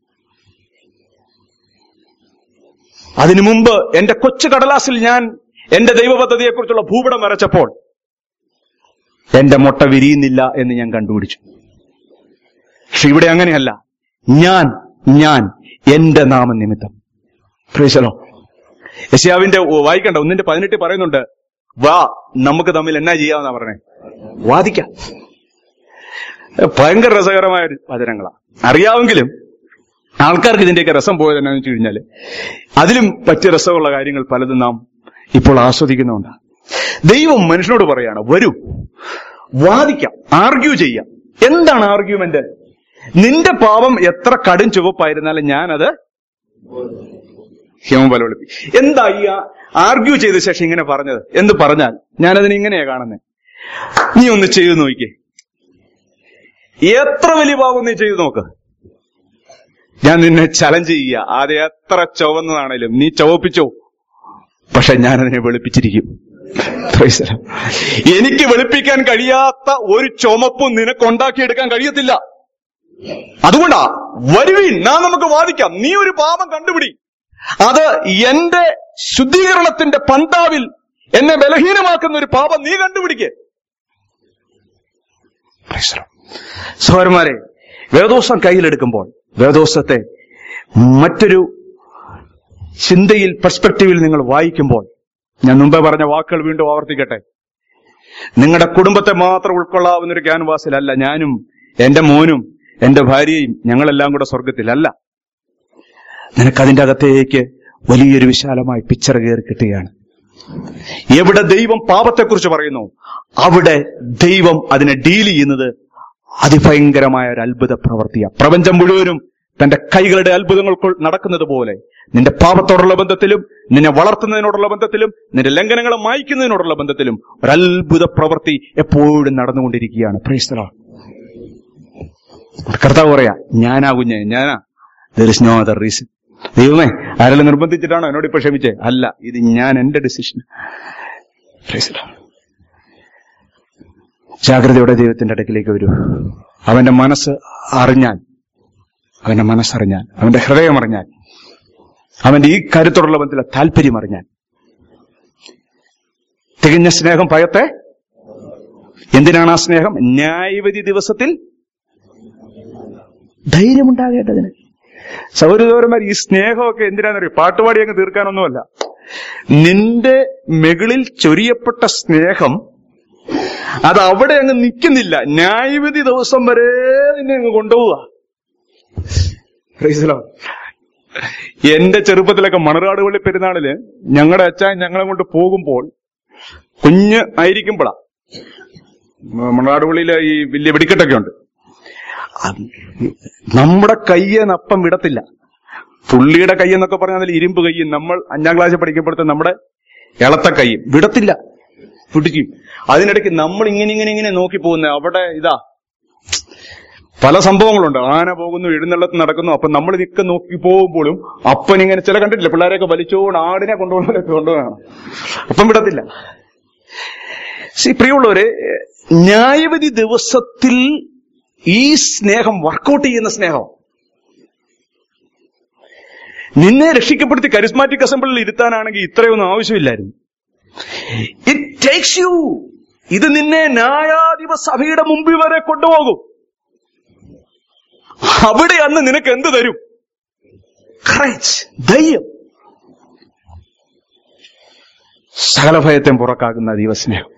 അതിനു മുമ്പ് എന്റെ കൊച്ചു കടലാസിൽ ഞാൻ എന്റെ ദൈവപദ്ധതിയെക്കുറിച്ചുള്ള ഭൂപടം വരച്ചപ്പോൾ എന്റെ മുട്ട വിരിയുന്നില്ല എന്ന് ഞാൻ കണ്ടുപിടിച്ചു. പക്ഷെ ഇവിടെ അങ്ങനെയല്ല. ഞാൻ എന്റെ നാമനിമിത്തം. Praise the Lord. യെശയ്യാവിന്റെ വായിക്കണ്ട 1:18 പറയുന്നുണ്ട്, വാ നമുക്ക് തമ്മിൽ എന്നാ ചെയ്യാമെന്നാ പറഞ്ഞേ, വാദിക്കാം. ഭയങ്കര രസകരമായ വചനങ്ങളാ. അറിയാമെങ്കിലും ആൾക്കാർക്ക് ഇതിന്റെയൊക്കെ രസം പോയത് എന്നാന്ന് വെച്ച് കഴിഞ്ഞാല് അതിലും പറ്റിയ രസമുള്ള കാര്യങ്ങൾ പലതും നാം ഇപ്പോൾ ആസ്വദിക്കുന്നുണ്ട്. ദൈവം മനുഷ്യനോട് പറയാണ്, വരൂ വാദിക്കാം, ആർഗ്യൂ ചെയ്യാം. എന്താണ് ആർഗ്യുമെന്റ്? നിന്റെ പാപം എത്ര കടും ചുവപ്പായിരുന്നാലും ഞാനത് ഹിമം ഒളിപ്പി. എന്താ ഈ ആർഗ്യൂ ചെയ്ത ശേഷം ഇങ്ങനെ പറഞ്ഞത് എന്ന് പറഞ്ഞാൽ ഞാനതിന് ഇങ്ങനെയാ കാണുന്നത്. നീ ഒന്ന് ചെയ്തു നോക്കിക്കേ, എത്ര വലിയ പാപം നീ ചെയ്തു നോക്ക്. ഞാൻ നിന്നെ ചലഞ്ച് ചെയ്യുക. അത് എത്ര ചുവന്നതാണേലും നീ ചുവപ്പിച്ചോ, പക്ഷെ ഞാനതിനെ വെളുപ്പിച്ചിരിക്കും. എനിക്ക് വെളുപ്പിക്കാൻ കഴിയാത്ത ഒരു ചുമപ്പും നിനക്കുണ്ടാക്കിയെടുക്കാൻ കഴിയത്തില്ല. അതുകൊണ്ടാ വരുവീൻ, നാം നമുക്ക് വാദിക്കാം. നീ ഒരു പാപം കണ്ടുപിടി, അത് എന്റെ ശുദ്ധീകരണത്തിന്റെ പന്താവിൽ എന്നെ ബലഹീനമാക്കുന്ന ഒരു പാപം നീ കണ്ടുപിടിക്കേ. സഹോദരന്മാരെ, വേദോസം കയ്യിലെടുക്കുമ്പോൾ വേദോസത്തെ മറ്റൊരു ചിന്തയിൽ, പെർസ്പെക്റ്റീവിൽ നിങ്ങൾ വായിക്കുമ്പോൾ, ഞാൻ മുമ്പേ പറഞ്ഞ വാക്കുകൾ വീണ്ടും ആവർത്തിക്കട്ടെ. നിങ്ങളുടെ കുടുംബത്തെ മാത്രം ഉൾക്കൊള്ളാവുന്ന ഒരു ക്യാൻവാസിലല്ല ഞാനും എന്റെ മോനും എന്റെ ഭാര്യയും ഞങ്ങളെല്ലാം കൂടെ സ്വർഗത്തിലല്ല. നിനക്കതിന്റെ അകത്തേക്ക് വലിയൊരു വിശാലമായ പിക്ചർ കയറി കിട്ടുകയാണ്. എവിടെ ദൈവം പാപത്തെക്കുറിച്ച് പറയുന്നു, അവിടെ ദൈവം അതിനെ ഡീൽ ചെയ്യുന്നത് അതിഭയങ്കരമായ ഒരു അത്ഭുത പ്രവൃത്തിയാണ്. പ്രപഞ്ചം മുഴുവനും തന്റെ കൈകളുടെ അത്ഭുതങ്ങൾ നടക്കുന്നത് പോലെ നിന്റെ പാപത്തോടുള്ള ബന്ധത്തിലും, നിന്നെ വളർത്തുന്നതിനോടുള്ള ബന്ധത്തിലും, നിന്റെ ലംഘനങ്ങളെ മായ്ക്കുന്നതിനോടുള്ള ബന്ധത്തിലും ഒരത്ഭുത പ്രവൃത്തി എപ്പോഴും നടന്നുകൊണ്ടിരിക്കുകയാണ്. Praise the Lord. കർത്താവ് പറയാ, ഞാനാ കുഞ്ഞെ, ഞാനാ. there is no other reason. ദൈവമേ, ആരെല്ലാം നിർബന്ധിച്ചിട്ടാണോ എന്നോട് ഇപ്പൊ ക്ഷമിച്ചേ? അല്ല, ഇത് ഞാൻ എന്റെ ഡിസിഷൻ. Price the Lord. ജാഗ്രതയോടെ ദൈവത്തിന്റെ അടുക്കിലേക്ക് വരൂ. അവന്റെ മനസ്സറിഞ്ഞാൽ, അവന്റെ ഹൃദയം അറിഞ്ഞാൽ, അവന്റെ ഈ കാര്യത്തോടുള്ള ബന്ധത്തിലെ താല്പര്യം അറിഞ്ഞാൽ, തികഞ്ഞ സ്നേഹം ഭയത്തെ. എന്തിനാണ് ആ സ്നേഹം? ന്യായവിധി ദിവസത്തിൽ ധൈര്യമുണ്ടാകേണ്ടതിന്. സൗരദോരന്മാർ, ഈ സ്നേഹമൊക്കെ എന്തിനാണെന്നറിയോ? പാട്ടുപാടി അങ്ങ് തീർക്കാനൊന്നുമല്ല. നിന്റെ മുകളിൽ ചൊരിയപ്പെട്ട സ്നേഹം അത് അവിടെ അങ്ങ് നിൽക്കുന്നില്ല, ന്യായവിധി ദിവസം വരെ നിന്നെ അങ്ങ് കൊണ്ടുപോവുക. എന്റെ ചെറുപ്പത്തിലൊക്കെ മണറാടുപള്ളി പെരുന്നാളില് ഞങ്ങളുടെ അച്ഛൻ ഞങ്ങളെ കൊണ്ട് പോകുമ്പോൾ, കുഞ്ഞ് ആയിരിക്കുമ്പോഴാ, മണറാടുപള്ളിയില് ഈ വലിയ വെടിക്കെട്ടൊക്കെ ഉണ്ട്, നമ്മുടെ കയ്യെന്നപ്പം വിടത്തില്ല. പുള്ളിയുടെ കയ്യെന്നൊക്കെ പറഞ്ഞാൽ അതിൽ ഇരുമ്പ് കയ്യും, നമ്മൾ 5ാം ക്ലാസ്സിൽ പഠിക്കുമ്പോഴത്തെ നമ്മുടെ ഇളത്ത കയ്യും വിടത്തില്ല, പിടിക്കും. അതിനിടയ്ക്ക് നമ്മൾ ഇങ്ങനെ നോക്കി പോകുന്ന അവിടെ ഇതാ പല സംഭവങ്ങളുണ്ട്. ആന പോകുന്നു, എഴുന്നള്ളത്ത് നടക്കുന്നു. അപ്പൊ നമ്മൾ ഇതൊക്കെ നോക്കി പോകുമ്പോഴും അപ്പനിങ്ങനെ, ചില കണ്ടിട്ടില്ല, പിള്ളേരെയൊക്കെ വലിച്ചോണ്ട് ആടിനെ കൊണ്ടുപോകണം, അപ്പം വിടത്തില്ല. പ്രിയമുള്ളവരെ, ന്യായവിധി ദിവസത്തിൽ ഈ സ്നേഹം വർക്കൗട്ട് ചെയ്യുന്ന സ്നേഹം നിന്നെ രക്ഷിക്കപ്പെടുത്തി കരിസ്മാറ്റിക് അസംബ്ലിയിൽ ഇരുത്താനാണെങ്കിൽ ഇത്രയൊന്നും ആവശ്യമില്ലായിരുന്നു. It takes you. ഇത് നിന്നെ ന്യായാധിപ സഭയുടെ മുമ്പിൽ വരെ കൊണ്ടുപോകും. അവിടെ അന്ന് നിനക്ക് എന്ത് തരും? കറേജ്, ധൈര്യം, സകല ഭയത്തെ പുറക്കാക്കുന്ന ദൈവസ്നേഹം.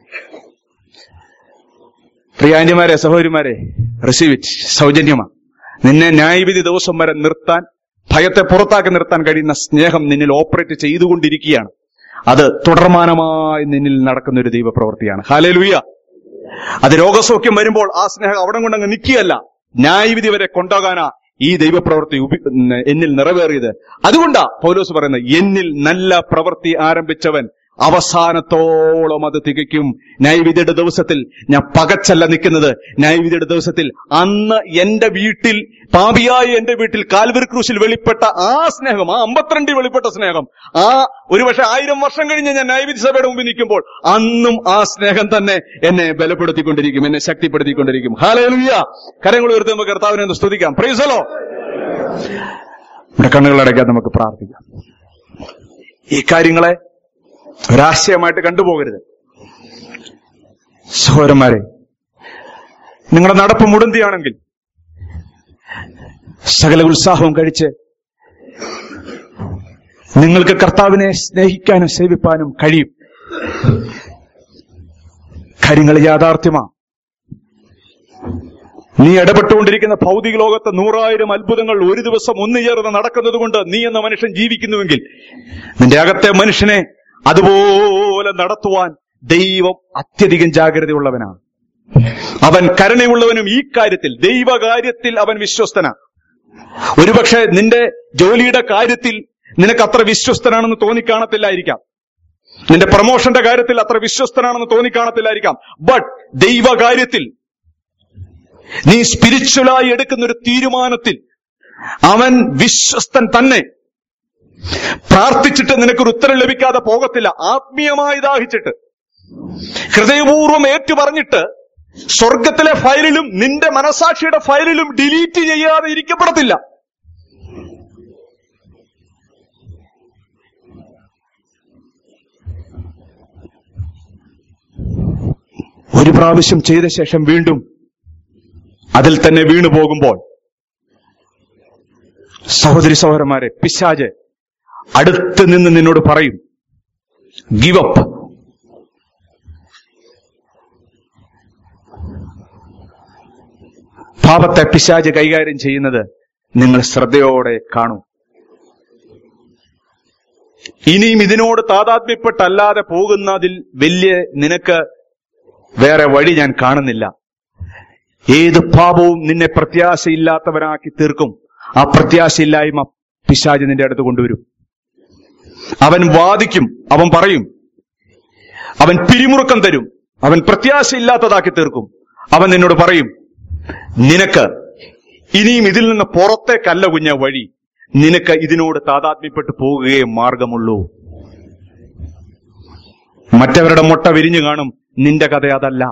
പ്രിയാന്റിമാരെ, സഹോദരിമാരെ, റിസീവ് ഇറ്റ്. സൗജന്യമാണ്. നിന്നെ ന്യായവിധി ദിവസം വരെ നിർത്താൻ, ഭയത്തെ പുറത്താക്കി നിർത്താൻ കഴിയുന്ന സ്നേഹം നിന്നിൽ ഓപ്പറേറ്റ് ചെയ്തുകൊണ്ടിരിക്കുകയാണ്. അത് തുടർമാനമായി നിന്നിൽ നടക്കുന്ന ഒരു ദൈവപ്രവൃത്തിയാണ്. ഹല്ലേലൂയ. അത് രോഗസൗഖ്യം വരുമ്പോൾ ആ സ്നേഹം അവിടെ കൊണ്ടങ്ങ് നിൽക്കുകയല്ല, ന്യായവിധി വരെ കൊണ്ടുപോകാനാ ഈ ദൈവപ്രവൃത്തി എന്നിൽ നിറവേറിയത്. അതുകൊണ്ടാ പൗലോസ് പറയുന്നത്, എന്നിൽ നല്ല പ്രവൃത്തി ആരംഭിച്ചവൻ അവസാനത്തോളം അത് തികയ്ക്കും. ന്യായവിധിയുടെ ദിവസത്തിൽ ഞാൻ പകച്ചല്ല നിൽക്കുന്നത്. ന്യായവിധിയുടെ ദിവസത്തിൽ അന്ന് എന്റെ വീട്ടിൽ, പാപിയായ എന്റെ വീട്ടിൽ കാൽവരി ക്രൂശിൽ വെളിപ്പെട്ട ആ സ്നേഹം, ആ 52 വെളിപ്പെട്ട സ്നേഹം, ആ ഒരുപക്ഷെ 1000 വർഷം കഴിഞ്ഞ് ഞാൻ ന്യായവിധി സഭയുടെ മുമ്പിൽ നിൽക്കുമ്പോൾ അന്നും ആ സ്നേഹം തന്നെ എന്നെ ബലപ്പെടുത്തിക്കൊണ്ടിരിക്കും, എന്നെ ശക്തിപ്പെടുത്തിക്കൊണ്ടിരിക്കും. ഹല്ലേലൂയ. കരങ്ങൾ ഉയർത്തി നമുക്ക് കർത്താവിനെ ഒന്ന് സ്തുതിക്കാം. Praise the Lord. നമ്മുടെ കണ്ണുകളടയ്ക്കാൻ നമുക്ക് പ്രാർത്ഥിക്കാം. ഈ കാര്യങ്ങളെ ഒരാശയമായിട്ട് കണ്ടുപോകരുത്. സഹോദരന്മാരെ, നിങ്ങളുടെ നടപ്പ് മുടന്തിയാണെങ്കിൽ സകല ഉത്സാഹവും കഴിച്ച് നിങ്ങൾക്ക് കർത്താവിനെ സ്നേഹിക്കാനും സേവിപ്പാനും കഴിയും. കാര്യങ്ങൾ യാഥാർത്ഥ്യമാണ്. നീ ഇടപെട്ടുകൊണ്ടിരിക്കുന്ന ഭൗതിക ലോകത്ത് 100,000 അത്ഭുതങ്ങൾ ഒരു ദിവസം ഒന്നുചേർന്ന് നടക്കുന്നത് കൊണ്ട് നീ എന്ന മനുഷ്യൻ ജീവിക്കുന്നുവെങ്കിൽ നിന്റെ അകത്തെ മനുഷ്യനെ അതുപോലെ നടത്തുവാൻ ദൈവം അത്യധികം ജാഗ്രതയുള്ളവനാണ്. അവൻ കരുണയുള്ളവനും ഈ കാര്യത്തിൽ, ദൈവകാര്യത്തിൽ അവൻ വിശ്വസ്തനാണ്. ഒരുപക്ഷെ നിന്റെ ജോലിയുടെ കാര്യത്തിൽ നിനക്ക് അത്ര വിശ്വസ്തനാണെന്ന് തോന്നിക്കാണത്തില്ലായിരിക്കാം, നിന്റെ പ്രമോഷന്റെ കാര്യത്തിൽ അത്ര വിശ്വസ്തനാണെന്ന് തോന്നിക്കാണത്തില്ലായിരിക്കാം. ബട്ട് ദൈവകാര്യത്തിൽ നീ സ്പിരിച്വലായി എടുക്കുന്ന ഒരു തീരുമാനത്തിൽ അവൻ വിശ്വസ്തൻ തന്നെ. പ്രാർത്ഥിച്ചിട്ട് നിനക്കൊരു ഉത്തരം ലഭിക്കാതെ പോകത്തില്ല. ആത്മീയമായി ദാഹിച്ചിട്ട് ഹൃദയപൂർവ്വം ഏറ്റുപറഞ്ഞിട്ട് സ്വർഗത്തിലെ ഫയലിലും നിന്റെ മനസാക്ഷിയുടെ ഫയലിലും ഡിലീറ്റ് ചെയ്യാതെ ഇരിക്കപ്പെടത്തില്ല. ഒരു പ്രാവശ്യം ചെയ്ത ശേഷം വീണ്ടും അതിൽ തന്നെ വീണു പോകുമ്പോൾ, സഹോദരി സഹോദരന്മാരെ, പിശാച് അടുത്ത് നിന്ന് നിന്നോട് പറയും, ഗിവ് അപ്പ്. പാപത്തെ പിശാച് കൈകാര്യം ചെയ്യുന്നത് നിങ്ങൾ ശ്രദ്ധയോടെ കാണൂ. ഇനിയും ഇതിനോട് താതാത്മ്യപ്പെട്ടല്ലാതെ പോകുന്നതിൽ വലിയ നിനക്ക് വേറെ വഴി ഞാൻ കാണുന്നില്ല. ഏത് പാപവും നിന്നെ പ്രത്യാശയില്ലാത്തവനാക്കി തീർക്കും. ആ പ്രത്യാശയില്ലായ്മ പിശാച് നിന്റെ അടുത്ത് കൊണ്ടുവരും. അവൻ വാദിക്കും, അവൻ പറയും, അവൻ പിരിമുറുക്കം തരും, അവൻ പ്രത്യാശയില്ലാത്തതാക്കി തീർക്കും. അവൻ നിന്നോട് പറയും, നിനക്ക് ഇനിയും ഇതിൽ നിന്ന് പുറത്തേക്കല്ല കുഞ്ഞ വഴി, നിനക്ക് ഇതിനോട് താതാത്മ്യപ്പെട്ടു പോകുകയേ മാർഗമുള്ളൂ. മറ്റവരുടെ മുട്ട വിരിഞ്ഞു കാണും, നിന്റെ കഥ അതല്ല.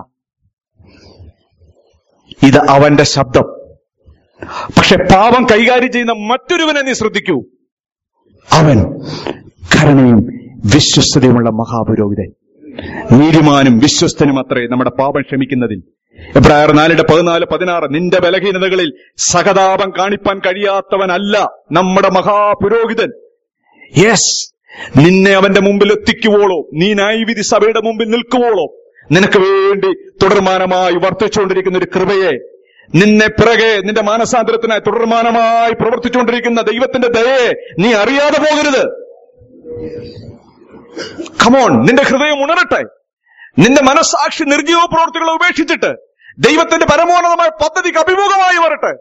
ഇത് അവന്റെ ശബ്ദം. പക്ഷെ പാപം കൈകാര്യം ചെയ്യുന്ന മറ്റൊരുവനെ നീ ശ്രദ്ധിക്കൂ. അവൻ കരുണയും വിശ്വസ്തതയുമുള്ള മഹാപുരോഹിതൻ, നീതിമാനും വിശ്വസ്തനും അത്രേ നമ്മുടെ പാപം ക്ഷമിക്കുന്നതിൽ. എബ്രായർ 4:14-16 നിന്റെ ബലഹീനതകളിൽ സഹതാപം കാണിപ്പാൻ കഴിയാത്തവനല്ല നമ്മുടെ മഹാപുരോഹിതൻ. യെസ്, നിന്നെ അവന്റെ മുമ്പിൽ എത്തിക്കുവോളോ, നീ ന്യായവിധി സഭയുടെ മുമ്പിൽ നിൽക്കുവോളോ, നിനക്ക് വേണ്ടി തുടർമാനമായി വർദ്ധിച്ചുകൊണ്ടിരിക്കുന്ന ഒരു കൃപയെ, നിന്നെ പിറകെ നിന്റെ മാനസാന്തരത്തിനായി തുടർമാനമായി പ്രവർത്തിച്ചുകൊണ്ടിരിക്കുന്ന ദൈവത്തിന്റെ ദയയെ നീ അറിയാതെ പോകരുത്. കമോൺ, നിന്റെ ഹൃദയം ഉണരട്ടെ. നിന്റെ മനസ്സാക്ഷി നിർജീവ പ്രവർത്തികളെ ഉപേക്ഷിച്ചിട്ട് ദൈവത്തിന്റെ പരമോന്നതമായ പദ്ധതിക്ക് അഭിമുഖമായി വരട്ടെ.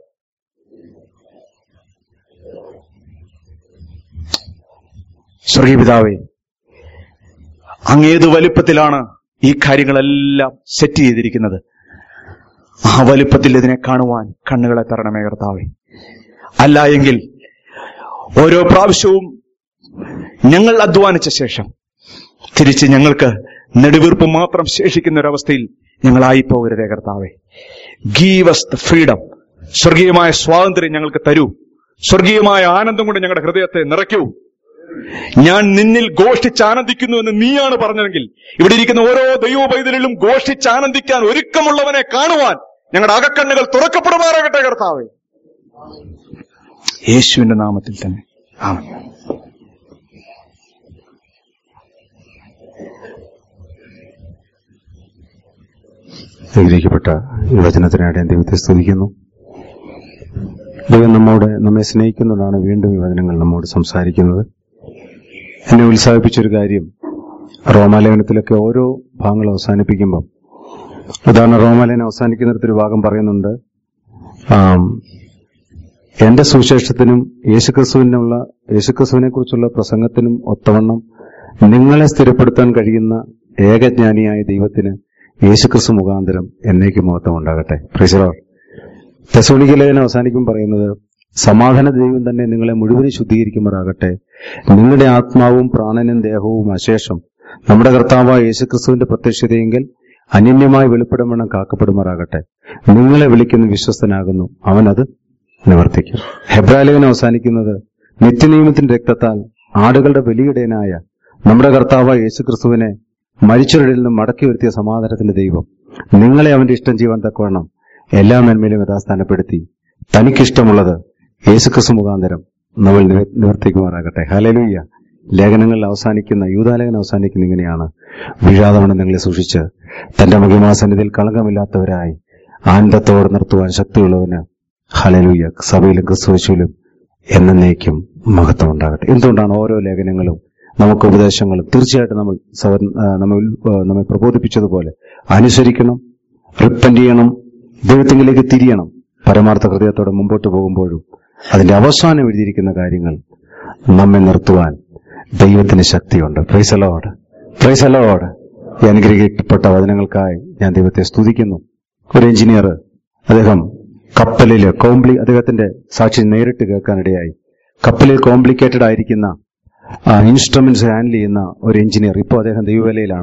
സ്വർഗീയപിതാവേ, അങ്ങേത് വലിപ്പത്തിലാണ് ഈ കാര്യങ്ങളെല്ലാം സെറ്റ് ചെയ്തിരിക്കുന്നത്. ആ വലിപ്പത്തിൽ ഇതിനെ കാണുവാൻ കണ്ണുകളെ തരണമേ കർത്താവേ. അല്ല എങ്കിൽ ഓരോ പ്രാവശ്യവും ഞങ്ങൾ അധ്വാനിച്ച ശേഷം തിരിച്ച് ഞങ്ങൾക്ക് നെടുവീർപ്പ് മാത്രം ശേഷിക്കുന്ന ഒരവസ്ഥയിൽ ഞങ്ങളായി പോകരുതേ കർത്താവേ. Give us the freedom. സ്വർഗീയമായ സ്വാതന്ത്ര്യം ഞങ്ങൾക്ക് തരൂ. സ്വർഗീയമായ ആനന്ദം കൊണ്ട് ഞങ്ങളുടെ ഹൃദയത്തെ നിറയ്ക്കൂ. ഞാൻ നിന്നിൽ ഘോഷിച്ചാനന്ദിക്കുന്നുവെന്ന് നീയാണ് പറഞ്ഞതെങ്കിൽ ഇവിടെ ഇരിക്കുന്ന ഓരോ ദൈവ പൈതലിലും ഘോഷിച്ചാനന്ദിക്കാൻ ഒരുക്കമുള്ളവനെ കാണുവാൻ ഞങ്ങളുടെ അകക്കണ്ണുകൾ തുറക്കപ്പെടുമാറാകട്ടെ കർത്താവേ, യേശുവിന്റെ നാമത്തിൽ തന്നെ. ആമേൻ. അനുഗ്രഹിക്കപ്പെട്ട ഈ വചനത്തിനായിട്ട് ഞാൻ ദൈവത്തെ സ്തുതിക്കുന്നു. ദൈവം നമ്മെ സ്നേഹിക്കുന്നതുകൊണ്ടാണ് വീണ്ടും ഈ വചനങ്ങൾ നമ്മോട് സംസാരിക്കുന്നത്. എന്നെ ഉത്സാഹിപ്പിച്ചൊരു കാര്യം, റോമാലേഖനത്തിലൊക്കെ ഓരോ ഭാഗങ്ങൾ അവസാനിപ്പിക്കുമ്പം, ഉദാഹരണം റോമാലേഖനം അവസാനിക്കുന്നിടത്തൊരു ഭാഗം പറയുന്നുണ്ട്, എന്റെ സുവിശേഷത്തിനും യേശുക്രിസ്തുവിനെ കുറിച്ചുള്ള പ്രസംഗത്തിനും ഒത്തവണ്ണം നിങ്ങളെ സ്ഥിരപ്പെടുത്താൻ കഴിയുന്ന ഏകജ്ഞാനിയായ ദൈവത്തിന് യേശുക്രിസ്തു മുഖാന്തരം എന്നേക്ക് മഹത്വം ഉണ്ടാകട്ടെ. Price the Lord. തെസ്സലോനിക്ക ലേഖനം അവസാനിക്കും പറയുന്നത്, സമാധാന ദൈവം തന്നെ നിങ്ങളെ മുഴുവനും ശുദ്ധീകരിക്കുമാറാകട്ടെ. നിങ്ങളുടെ ആത്മാവും പ്രാണനും ദേഹവും അശേഷം നമ്മുടെ കർത്താവായ യേശുക്രിസ്തുവിന്റെ പ്രത്യക്ഷതയെങ്കിൽ അനന്യമായി വെളിപ്പെടുമെണ്ണം കാക്കപ്പെടുമാറാകട്ടെ. നിങ്ങളെ വിളിക്കുന്ന വിശ്വസ്തനാകുന്നു, അവനത് നിവർത്തിക്കും. ഹെബ്രായലേഖനം അവസാനിക്കുന്നത്, നിത്യനിയമത്തിന്റെ രക്തത്താൽ ആടുകളുടെ ബലിയിടയനായ നമ്മുടെ കർത്താവായ യേശുക്രിസ്തുവിനെ മരിച്ചവരിൽ നിന്നും മടക്കി വരുത്തിയ സമാധാനത്തിന്റെ ദൈവം നിങ്ങളെ അവന്റെ ഇഷ്ടം ചെയ്യുവാൻ തക്കവണ്ണം എല്ലാ നന്മയിലും യഥാസ്ഥാനപ്പെടുത്തി തനിക്കിഷ്ടമുള്ളത് യേശുക്രിസ്തു മുഖാന്തരം നമ്മൾ നിവർത്തിക്കുമാറാകട്ടെ. ഹല്ലേലൂയ. ലേഖനങ്ങളിൽ അവസാനിക്കുന്ന, യൂദാലേഖനം അവസാനിക്കുന്ന ഇങ്ങനെയാണ്, വീഴാതവണ്ണം നിങ്ങളെ സൂക്ഷിച്ച് തന്റെ മഹിമാസന്നിധിയിൽ കളങ്കമില്ലാത്തവരായി ആനന്ദത്തോടെ നിർത്തുവാൻ ശക്തിയുള്ളവന് ഹല്ലേലൂയ സഭയിലും ക്രിസ്തുയേശുവിലും എന്നേക്കും മഹത്വം ഉണ്ടാകട്ടെ. എന്തുകൊണ്ടാണ് ഓരോ ലേഖനങ്ങളും നമുക്ക് ഉപദേശങ്ങളും തീർച്ചയായിട്ടും നമ്മെ പ്രബോധിപ്പിച്ചതുപോലെ അനുസരിക്കണം, റിപ്പന്റ് ചെയ്യണം, ദൈവത്തിങ്കിലേക്ക് തിരിയണം. പരമാർത്ഥ ഹൃദയത്തോടെ മുമ്പോട്ട് പോകുമ്പോഴും അതിന്റെ അവസാനം എഴുതിയിരിക്കുന്ന കാര്യങ്ങൾ നമ്മെ നിർത്തുവാൻ ദൈവത്തിന് ശക്തിയുണ്ട്. Praise the Lord, praise the Lord. ഈ അനുഗ്രഹിക്കപ്പെട്ട വചനങ്ങൾക്കായി ഞാൻ ദൈവത്തെ സ്തുതിക്കുന്നു. ഒരു എഞ്ചിനീയർ, അദ്ദേഹം കപ്പലിൽ അദ്ദേഹത്തിന്റെ സാക്ഷി നേരിട്ട് കേൾക്കാനിടയായി. കപ്പലിൽ കോംപ്ലിക്കേറ്റഡ് ആയിരിക്കുന്ന ഇൻസ്ട്രുമെന്റ്സ് ഹാൻഡിൽ ചെയ്യുന്ന ഒരു എഞ്ചിനീയർ, ഇപ്പോൾ അദ്ദേഹം ദൈവവേലയിലാണ്.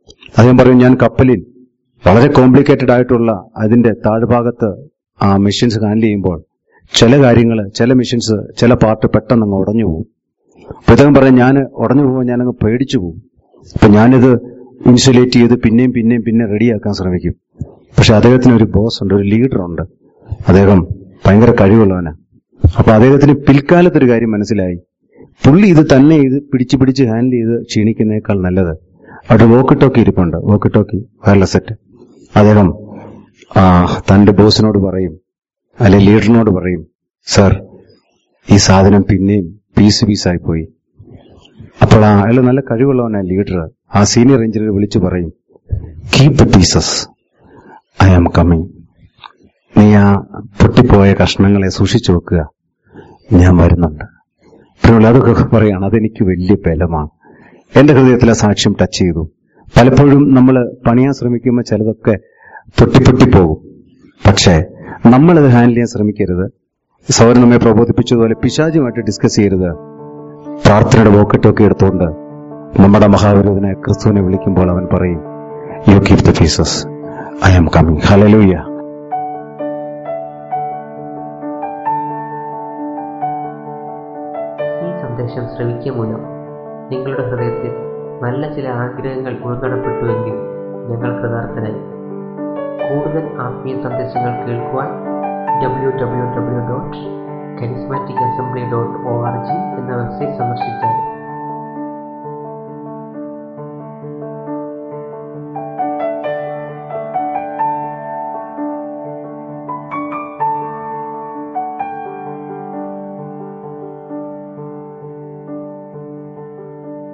അദ്ദേഹം പറയും, ഞാൻ കപ്പലിൽ വളരെ കോംപ്ലിക്കേറ്റഡ് ആയിട്ടുള്ള അതിന്റെ താഴ്ഭാഗത്ത് ആ മെഷീൻസ് ഹാൻഡിൽ ചെയ്യുമ്പോൾ ചില കാര്യങ്ങൾ, ചില മെഷീൻസ്, ചില പാർട്ട് പെട്ടെന്ന് അങ്ങ് ഉടഞ്ഞു പോകും. അപ്പൊ അദ്ദേഹം പറയും, ഞാൻ ഉടഞ്ഞു പോകുമ്പോൾ ഞാനങ്ങ് പേടിച്ചു പോകും. അപ്പൊ ഞാനിത് ഇൻസുലേറ്റ് ചെയ്ത് പിന്നെ റെഡിയാക്കാൻ ശ്രമിക്കും. പക്ഷെ അദ്ദേഹത്തിന് ഒരു ബോസ് ഉണ്ട്, ഒരു ലീഡർ ഉണ്ട്. അദ്ദേഹം ഭയങ്കര കഴിവുള്ളവനാ. അപ്പൊ അദ്ദേഹത്തിന് പിൽക്കാലത്തൊരു കാര്യം മനസ്സിലായി. പുള്ളി ഇത് തന്നെ ഇത് പിടിച്ച് ഹാൻഡിൽ ചെയ്ത് ക്ഷീണിക്കുന്നേക്കാൾ നല്ലത് അവിടെ വോക്കിട്ടോക്കി ഇരിപ്പുണ്ട്, വോക്കിട്ടോക്കി വയർലെസ് സെറ്റ്. അദ്ദേഹം തന്റെ ബോസിനോട് പറയും, അല്ലെ ലീഡറിനോട് പറയും, സർ ഈ സാധനം പിന്നെയും പീസായി പോയി. അപ്പോൾ അയാൾ നല്ല കഴിവുള്ളവനാ ലീഡർ. ആ സീനിയർ എഞ്ചിനീയർ വിളിച്ചു പറയും, keep the pieces, I am coming. നീ ആ പൊട്ടിപ്പോയ കഷ്ണങ്ങളെ സൂക്ഷിച്ചു വെക്കുക, ഞാൻ വരുന്നുണ്ട്. പിന്നെ അതൊക്കെ പറയാണ്, അതെനിക്ക് വലിയ ബലമാണ്. എന്റെ ഹൃദയത്തിലെ സാക്ഷ്യം ടച്ച് ചെയ്തു. പലപ്പോഴും നമ്മൾ പണിയാൻ ശ്രമിക്കുമ്പോൾ ചിലതൊക്കെ പൊട്ടിപ്പോകും. പക്ഷേ നമ്മളത് ഹാൻഡിൽ ചെയ്യാൻ ശ്രമിക്കരുത്. സൗരൻ നമ്മെ പ്രബോധിപ്പിച്ചതുപോലെ പിശാചുമായിട്ട് ഡിസ്കസ് ചെയ്യരുത്. പ്രാർത്ഥനയുടെ പോക്കറ്റൊക്കെ എടുത്തുകൊണ്ട് നമ്മുടെ മഹാവിരോധനെ ക്രിസ്തുവിനെ വിളിക്കുമ്പോൾ അവൻ പറയും, you keep the pieces, I am coming. Hallelujah. ഈ സന്ദേശം ശ്രവിക്കുക മൂലം നിങ്ങളുടെ ഹൃദയത്തിൽ നല്ല ചില ആഗ്രഹങ്ങൾ ഉൾക്കടപ്പെട്ടുവെങ്കിൽ ഞങ്ങൾ കൃതാർത്ഥനായി. കൂടുതൽ ആത്മീയ സന്ദേശങ്ങൾ കേൾക്കുവാൻ www.charismaticassembly.org എന്ന വെബ്സൈറ്റ് സന്ദർശിച്ചാൽ